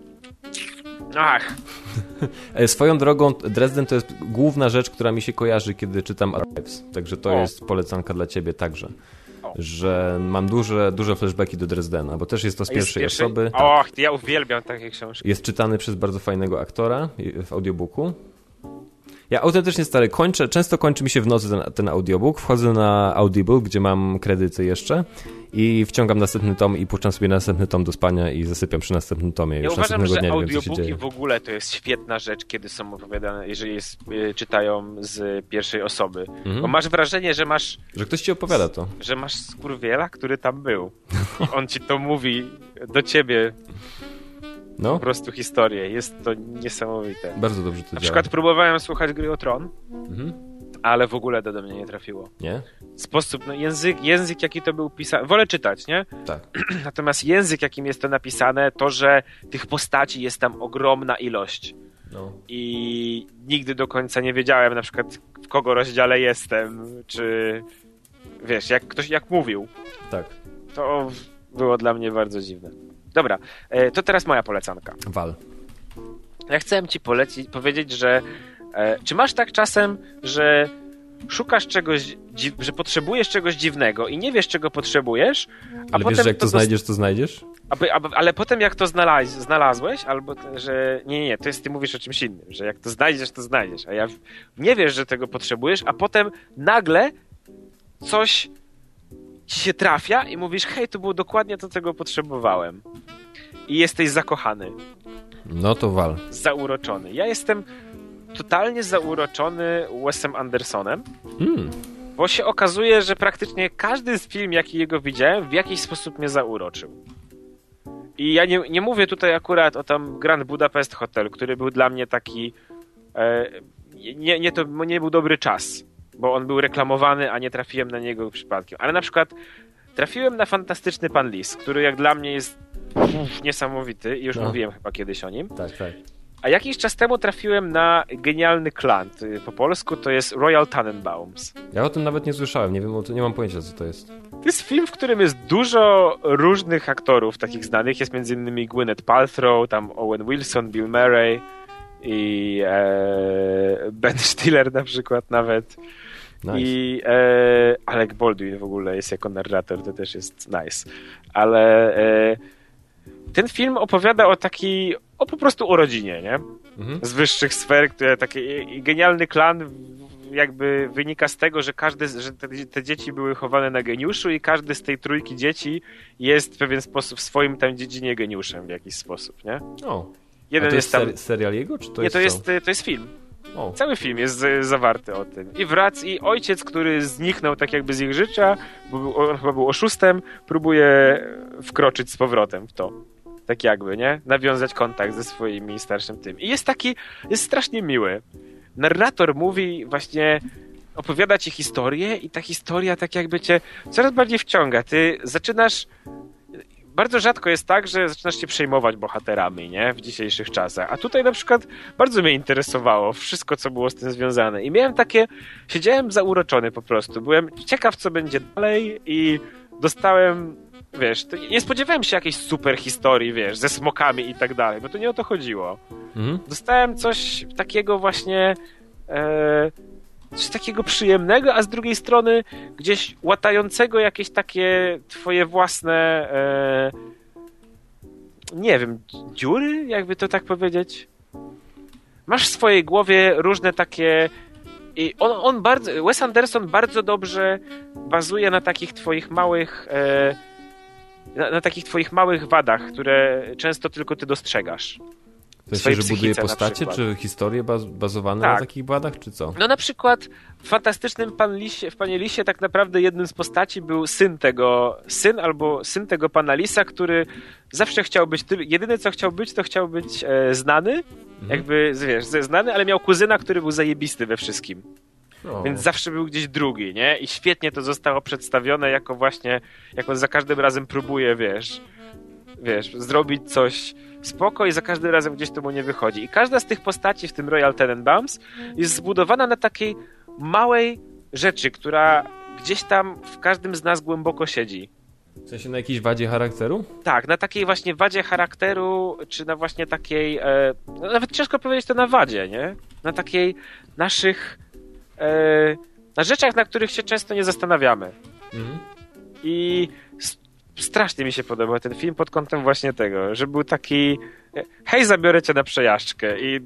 Ach. Swoją drogą, Dresden to jest główna rzecz, która mi się kojarzy, kiedy czytam Arrives. Także to o. jest polecanka dla ciebie także. O. Że mam duże, duże flashbacki do Dresdena, bo też jest to z pierwszej jest osoby. Och, tak. Ja uwielbiam takie książki. Jest czytany przez bardzo fajnego aktora w audiobooku. Ja autentycznie, stary, kończę, często kończy mi się w nocy ten, ten audiobook, wchodzę na Audible, gdzie mam kredyty jeszcze i wciągam następny tom i puszczam sobie następny tom do spania i zasypiam przy następnym tomie. Ja już uważam, że dnia audiobooki w ogóle to jest świetna rzecz, kiedy są opowiadane, jeżeli jest, y, czytają z pierwszej osoby. Mhm. Bo masz wrażenie, że masz... Że ktoś ci opowiada to. Że masz skurwiela, który tam był. On ci to mówi do ciebie. No. Po prostu historię. Jest to niesamowite. Bardzo dobrze to działa. Na przykład próbowałem słuchać Gry o Tron, mhm. ale w ogóle to do mnie nie trafiło. Nie? Sposób, no język, język jaki to był pisany... Wolę czytać, nie? Tak. Natomiast język, jakim jest to napisane, to, że tych postaci jest tam ogromna ilość. No. I nigdy do końca nie wiedziałem na przykład w kogo rozdziale jestem, czy wiesz, jak ktoś jak mówił. Tak. To było dla mnie bardzo dziwne. Dobra, to teraz moja polecanka. Wal. Ja chciałem ci polecić, powiedzieć, że e, czy masz tak czasem, że szukasz czegoś, dziw, że potrzebujesz czegoś dziwnego i nie wiesz, czego potrzebujesz, a ale potem... wiesz, że jak to, to znajdziesz, to znajdziesz? Aby, aby, ale potem jak to znalaz, znalazłeś, albo że nie, nie, nie, to jest, ty mówisz o czymś innym, że jak to znajdziesz, to znajdziesz, a ja nie wiesz, że tego potrzebujesz, a potem nagle coś ci się trafia i mówisz, hej, to było dokładnie to, czego potrzebowałem. I jesteś zakochany. No to wal. Zauroczony. Ja jestem totalnie zauroczony Wesem Andersonem, hmm. bo się okazuje, że praktycznie każdy z film, jaki jego widziałem, w jakiś sposób mnie zauroczył. I ja nie, nie mówię tutaj akurat o tam Grand Budapest Hotel, który był dla mnie taki e, nie, nie, to nie był dobry czas, bo on był reklamowany, a nie trafiłem na niego przypadkiem. Ale na przykład trafiłem na Fantastyczny Pan Lis, który jak dla mnie jest uf, niesamowity i już no. mówiłem chyba kiedyś o nim. Tak, tak. A jakiś czas temu trafiłem na Genialny Klan. Po polsku to jest Royal Tenenbaums. Ja o tym nawet nie słyszałem, nie wiem, nie mam pojęcia, co to jest. To jest film, w którym jest dużo różnych aktorów takich znanych. Jest między innymi Gwyneth Paltrow, tam Owen Wilson, Bill Murray i e, Ben Stiller na przykład nawet. Nice. I e, Alec Baldwin w ogóle jest jako narrator, to też jest nice. Ale e, ten film opowiada o takiej, o po prostu o rodzinie, nie? Mhm. Z wyższych sfer, które takie, i Genialny Klan jakby wynika z tego, że każde, że te, te dzieci były chowane na geniuszu i każdy z tej trójki dzieci jest w pewien sposób w swoim tam dziedzinie geniuszem w jakiś sposób, nie? O. Jeden A to jest, jest tam... ser- serial jego, czy to Nie, jest to co? jest, to jest film. O. Cały film jest z, zawarty o tym. I wrac, i ojciec, który zniknął tak jakby z ich życia, bo był, on chyba był oszustem, próbuje wkroczyć z powrotem w to. Tak jakby, nie? Nawiązać kontakt ze swoimi starszym tym. I jest taki, jest strasznie miły. Narrator mówi właśnie, opowiada ci historię i ta historia tak jakby cię coraz bardziej wciąga. Ty zaczynasz... Bardzo rzadko jest tak, że zaczynasz się przejmować bohaterami, nie? W dzisiejszych czasach. A tutaj na przykład bardzo mnie interesowało wszystko, co było z tym związane. I miałem takie... Siedziałem zauroczony po prostu. Byłem ciekaw, co będzie dalej i dostałem... Wiesz, nie spodziewałem się jakiejś super historii, wiesz, ze smokami i tak dalej, bo to nie o to chodziło. Mhm. Dostałem coś takiego właśnie... E, coś takiego przyjemnego, a z drugiej strony gdzieś łatającego jakieś takie twoje własne e, nie wiem, dziury, jakby to tak powiedzieć. Masz w swojej głowie różne takie i on, on bardzo, Wes Anderson bardzo dobrze bazuje na takich twoich małych e, na, na takich twoich małych wadach, które często tylko ty dostrzegasz. W sensie, że buduje postacie, czy historie baz- bazowane tak. na takich badach, czy co? No na przykład w Fantastycznym Pan Lisie, w Panie Lisie tak naprawdę jednym z postaci był syn tego, syn albo syn tego Pana Lisa, który zawsze chciał być, jedyne co chciał być, to chciał być e, znany, mhm. jakby, wiesz, znany, ale miał kuzyna, który był zajebisty we wszystkim. O. Więc zawsze był gdzieś drugi, nie? I świetnie to zostało przedstawione jako właśnie, jak on za każdym razem próbuje, wiesz, wiesz, zrobić coś spoko i za każdym razem gdzieś to mu nie wychodzi. I każda z tych postaci w tym Royal Tenenbaums jest zbudowana na takiej małej rzeczy, która gdzieś tam w każdym z nas głęboko siedzi. W sensie na jakiejś wadzie charakteru? Tak, na takiej właśnie wadzie charakteru, czy na właśnie takiej, e, no nawet ciężko powiedzieć to na wadzie, nie? Na takiej naszych, e, na rzeczach, na których się często nie zastanawiamy. Mhm. I strasznie mi się podobał ten film pod kątem właśnie tego, że był taki hej, zabiorę cię na przejażdżkę i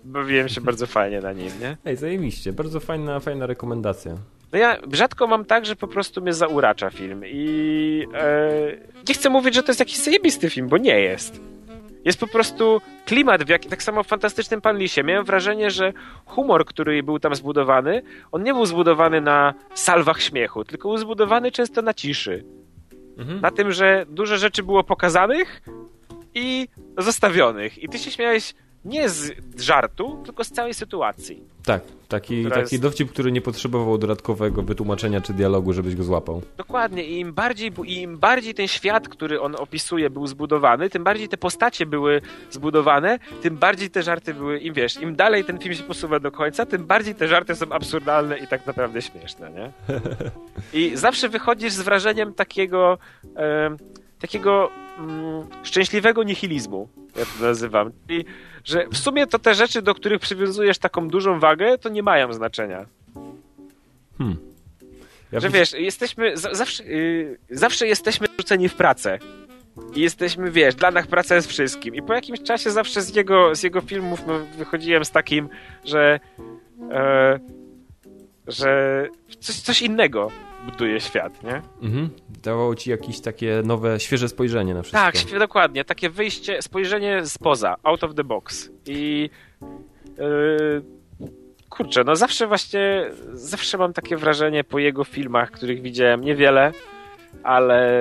bawiłem się bardzo fajnie na nim, nie? Ej, zajebiście, bardzo fajna, fajna rekomendacja. No ja rzadko mam tak, że po prostu mnie zauracza film i e, nie chcę mówić, że to jest jakiś zajebisty film, bo nie jest. Jest po prostu klimat, w jak, tak samo w Fantastycznym Pan Lisie. Miałem wrażenie, że humor, który był tam zbudowany, on nie był zbudowany na salwach śmiechu, tylko był zbudowany często na ciszy. Mhm. Na tym, że dużo rzeczy było pokazanych i zostawionych. I ty się śmiałeś nie z żartu, tylko z całej sytuacji. Tak, taki, taki jest... dowcip, który nie potrzebował dodatkowego wytłumaczenia czy dialogu, żebyś go złapał. Dokładnie. I im bardziej, im bardziej ten świat, który on opisuje, był zbudowany, tym bardziej te postacie były zbudowane, tym bardziej te żarty były, im wiesz, im dalej ten film się posuwa do końca, tym bardziej te żarty są absurdalne i tak naprawdę śmieszne, nie? I zawsze wychodzisz z wrażeniem takiego e, takiego mm, szczęśliwego nihilizmu, ja to nazywam. I że w sumie to te rzeczy, do których przywiązujesz taką dużą wagę, to nie mają znaczenia. Hmm. Ja że wiesz, jesteśmy z- zawsze, yy, zawsze jesteśmy rzuceni w pracę. I jesteśmy, wiesz, dla nas praca jest wszystkim. I po jakimś czasie zawsze z jego, z jego filmów no, wychodziłem z takim, że e, że coś, coś innego buduje świat, nie? Mhm. Dawało ci jakieś takie nowe, świeże spojrzenie na wszystko. Tak, świe- dokładnie. Takie wyjście, spojrzenie spoza, out of the box. I yy, kurczę, no zawsze właśnie, zawsze mam takie wrażenie po jego filmach, których widziałem niewiele, ale...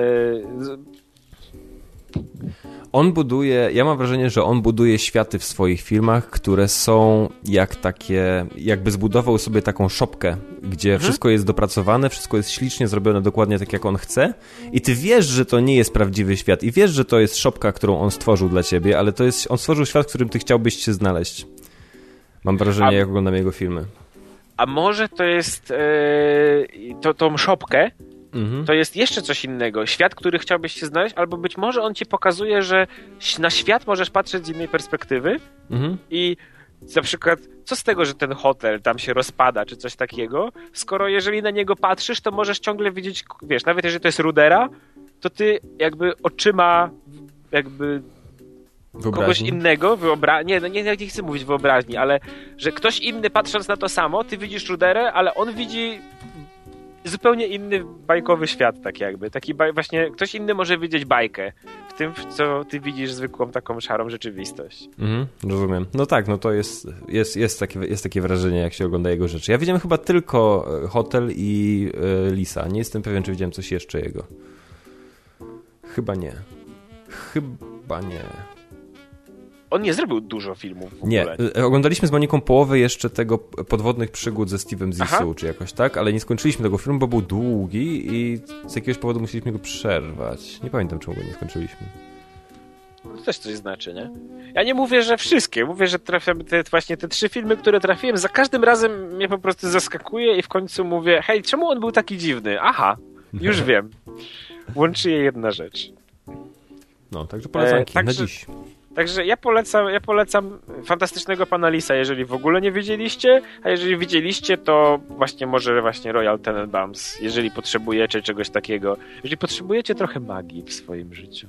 On buduje, ja mam wrażenie, że on buduje światy w swoich filmach, które są jak takie, jakby zbudował sobie taką szopkę, gdzie mhm. wszystko jest dopracowane, wszystko jest ślicznie zrobione dokładnie tak, jak on chce i ty wiesz, że to nie jest prawdziwy świat i wiesz, że to jest szopka, którą on stworzył dla ciebie, ale to jest, on stworzył świat, w którym ty chciałbyś się znaleźć. Mam wrażenie, a, jak oglądam jego filmy. A może to jest yy, to, tą szopkę, Mhm. to jest jeszcze coś innego. Świat, który chciałbyś się znaleźć, albo być może on ci pokazuje, że na świat możesz patrzeć z innej perspektywy mhm. i na przykład, co z tego, że ten hotel tam się rozpada, czy coś takiego, skoro jeżeli na niego patrzysz, to możesz ciągle widzieć, wiesz, nawet jeżeli to jest rudera, to ty jakby oczyma jakby wyobraźni? Kogoś innego, wyobra... nie, no nie, nie chcę mówić wyobraźni, ale że ktoś inny patrząc na to samo, ty widzisz ruderę, ale on widzi zupełnie inny bajkowy świat, tak jakby. Taki baj... właśnie ktoś inny może widzieć bajkę w tym, w co ty widzisz zwykłą taką szarą rzeczywistość. Mhm, rozumiem. No tak, no to jest, jest, jest, takie, jest takie wrażenie, jak się ogląda jego rzeczy. Ja widziałem chyba tylko Hotel i y, Lisa. Nie jestem pewien, czy widziałem coś jeszcze jego. Chyba nie. Chyba nie. On nie zrobił dużo filmów w nie, ogóle. Nie. Oglądaliśmy z Moniką połowę jeszcze tego Podwodnych przygód ze Steve'em Zissou, czy jakoś tak, ale nie skończyliśmy tego filmu, bo był długi i z jakiegoś powodu musieliśmy go przerwać. Nie pamiętam, czemu go nie skończyliśmy. To też coś znaczy, nie? Ja nie mówię, że wszystkie. Mówię, że trafiam te, właśnie te trzy filmy, które trafiłem, za każdym razem mnie po prostu zaskakuje i w końcu mówię, hej, czemu on był taki dziwny? Aha, już wiem. Łączy je jedna rzecz. No, także polecanki e, także, na dziś. Także ja polecam, ja polecam Fantastycznego Pana Lisa, jeżeli w ogóle nie widzieliście, a jeżeli widzieliście, to właśnie może właśnie Royal Tenenbaums, jeżeli potrzebujecie czegoś takiego, jeżeli potrzebujecie trochę magii w swoim życiu.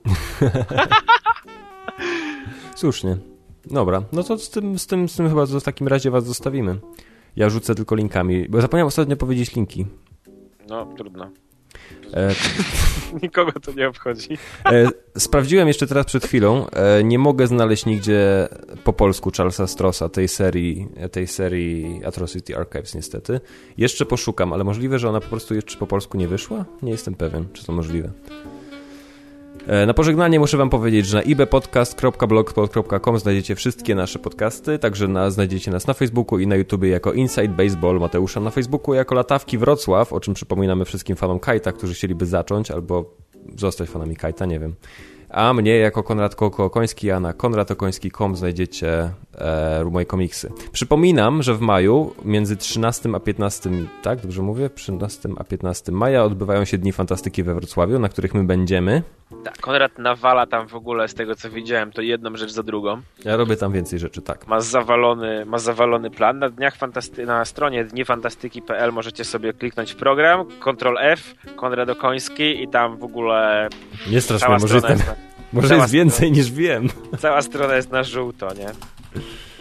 Słusznie. Dobra, no to z tym, z tym, z tym chyba w takim razie was zostawimy. Ja rzucę tylko linkami, bo zapomniałem ostatnio powiedzieć linki. No, trudno. E... Nikogo to nie obchodzi. E, sprawdziłem jeszcze teraz przed chwilą. E, nie mogę znaleźć nigdzie po polsku Charlesa Strossa, tej serii, tej serii Atrocity Archives niestety. Jeszcze poszukam, ale możliwe, że ona po prostu jeszcze po polsku nie wyszła? Nie jestem pewien, czy to możliwe. Na pożegnanie muszę wam powiedzieć, że na ibpodcast kropka blogspot kropka com znajdziecie wszystkie nasze podcasty, także na, znajdziecie nas na Facebooku i na YouTubie jako Inside Baseball Mateusza, na Facebooku jako Latawki Wrocław, o czym przypominamy wszystkim fanom Kajta, którzy chcieliby zacząć albo zostać fanami Kajta, nie wiem. A mnie jako Konrad Koko-Okoński, a na konrad okoński kropka com znajdziecie e, moje komiksy. Przypominam, że w maju między trzynastym a piętnastym, tak dobrze mówię? trzynastym a piętnastym maja odbywają się Dni Fantastyki we Wrocławiu, na których my będziemy. Tak, Konrad nawala tam w ogóle, z tego co widziałem, to jedną rzecz za drugą. Ja robię tam więcej rzeczy, tak. Ma zawalony, ma zawalony plan. Na dniach fantasty- na stronie dni fantastyki kropka p l możecie sobie kliknąć w program, kontrol F, Konrad Okoński i tam w ogóle... Nie strasz mnie, może, jestem, na, może jest więcej strona, niż wiem. Cała strona jest na żółto, nie? Eee,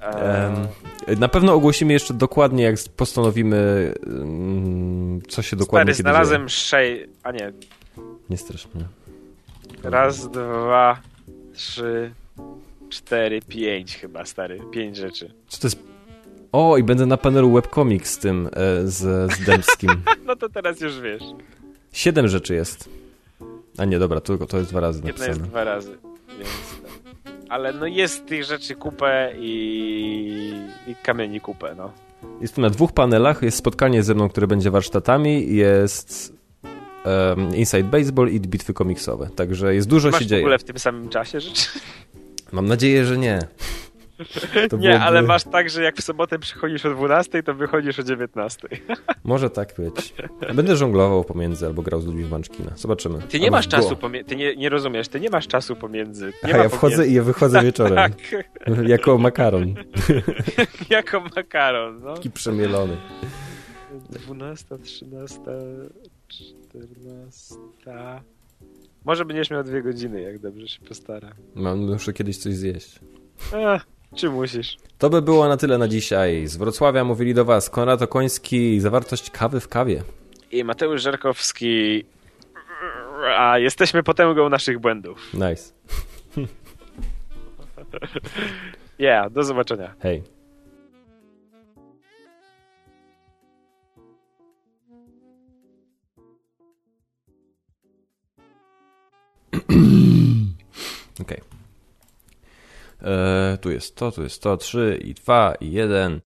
Um, na pewno ogłosimy jeszcze dokładnie, jak postanowimy, um, co się dokładnie Stary, znalazłem sześć... A nie. Nie strasznie. Raz, dwa, trzy, cztery, pięć chyba, stary. Pięć rzeczy. Co to jest? O, i będę na panelu webcomic z tym, e, z, z Dębskim. No to teraz już wiesz. Siedem rzeczy jest. A nie, dobra, to, to jest dwa razy Jedna napisane. jest dwa razy, więc... Ale no jest tych rzeczy kupę i, i kamieni kupę, no. Jest tu na dwóch panelach, jest spotkanie ze mną, które będzie warsztatami, jest um, Inside Baseball i bitwy komiksowe, także jest dużo Masz się w dzieje. ogóle w tym samym czasie rzeczy? Mam nadzieję, że nie. To nie, byłoby... ale masz tak, że jak w sobotę przychodzisz o dwunastej, to wychodzisz o dziewiętnastej. Może tak być. Będę żonglował pomiędzy albo grał z ludźmi w Munchkina. Zobaczymy. Ty nie albo masz czasu go. pomiędzy, ty nie, nie rozumiesz, ty nie masz czasu pomiędzy. Nie Aha, ma ja wchodzę pomiędzy. i ja wychodzę wieczorem. Tak, Jako makaron. jako makaron, no. Taki przemielony. dwunasta, trzynasta, czternasta... Może będziesz miał dwie godziny, jak dobrze się postara. Mam, muszę kiedyś coś zjeść. Ach, czy musisz? To by było na tyle na dzisiaj. Z Wrocławia mówili do was Konrad Okoński i zawartość kawy w kawie. I Mateusz Żerkowski. A jesteśmy potęgą naszych błędów. Nice. Yeah, do zobaczenia. Hej. Okej. Okay. Tu jest to, tu jest to, trzy i dwa i jeden.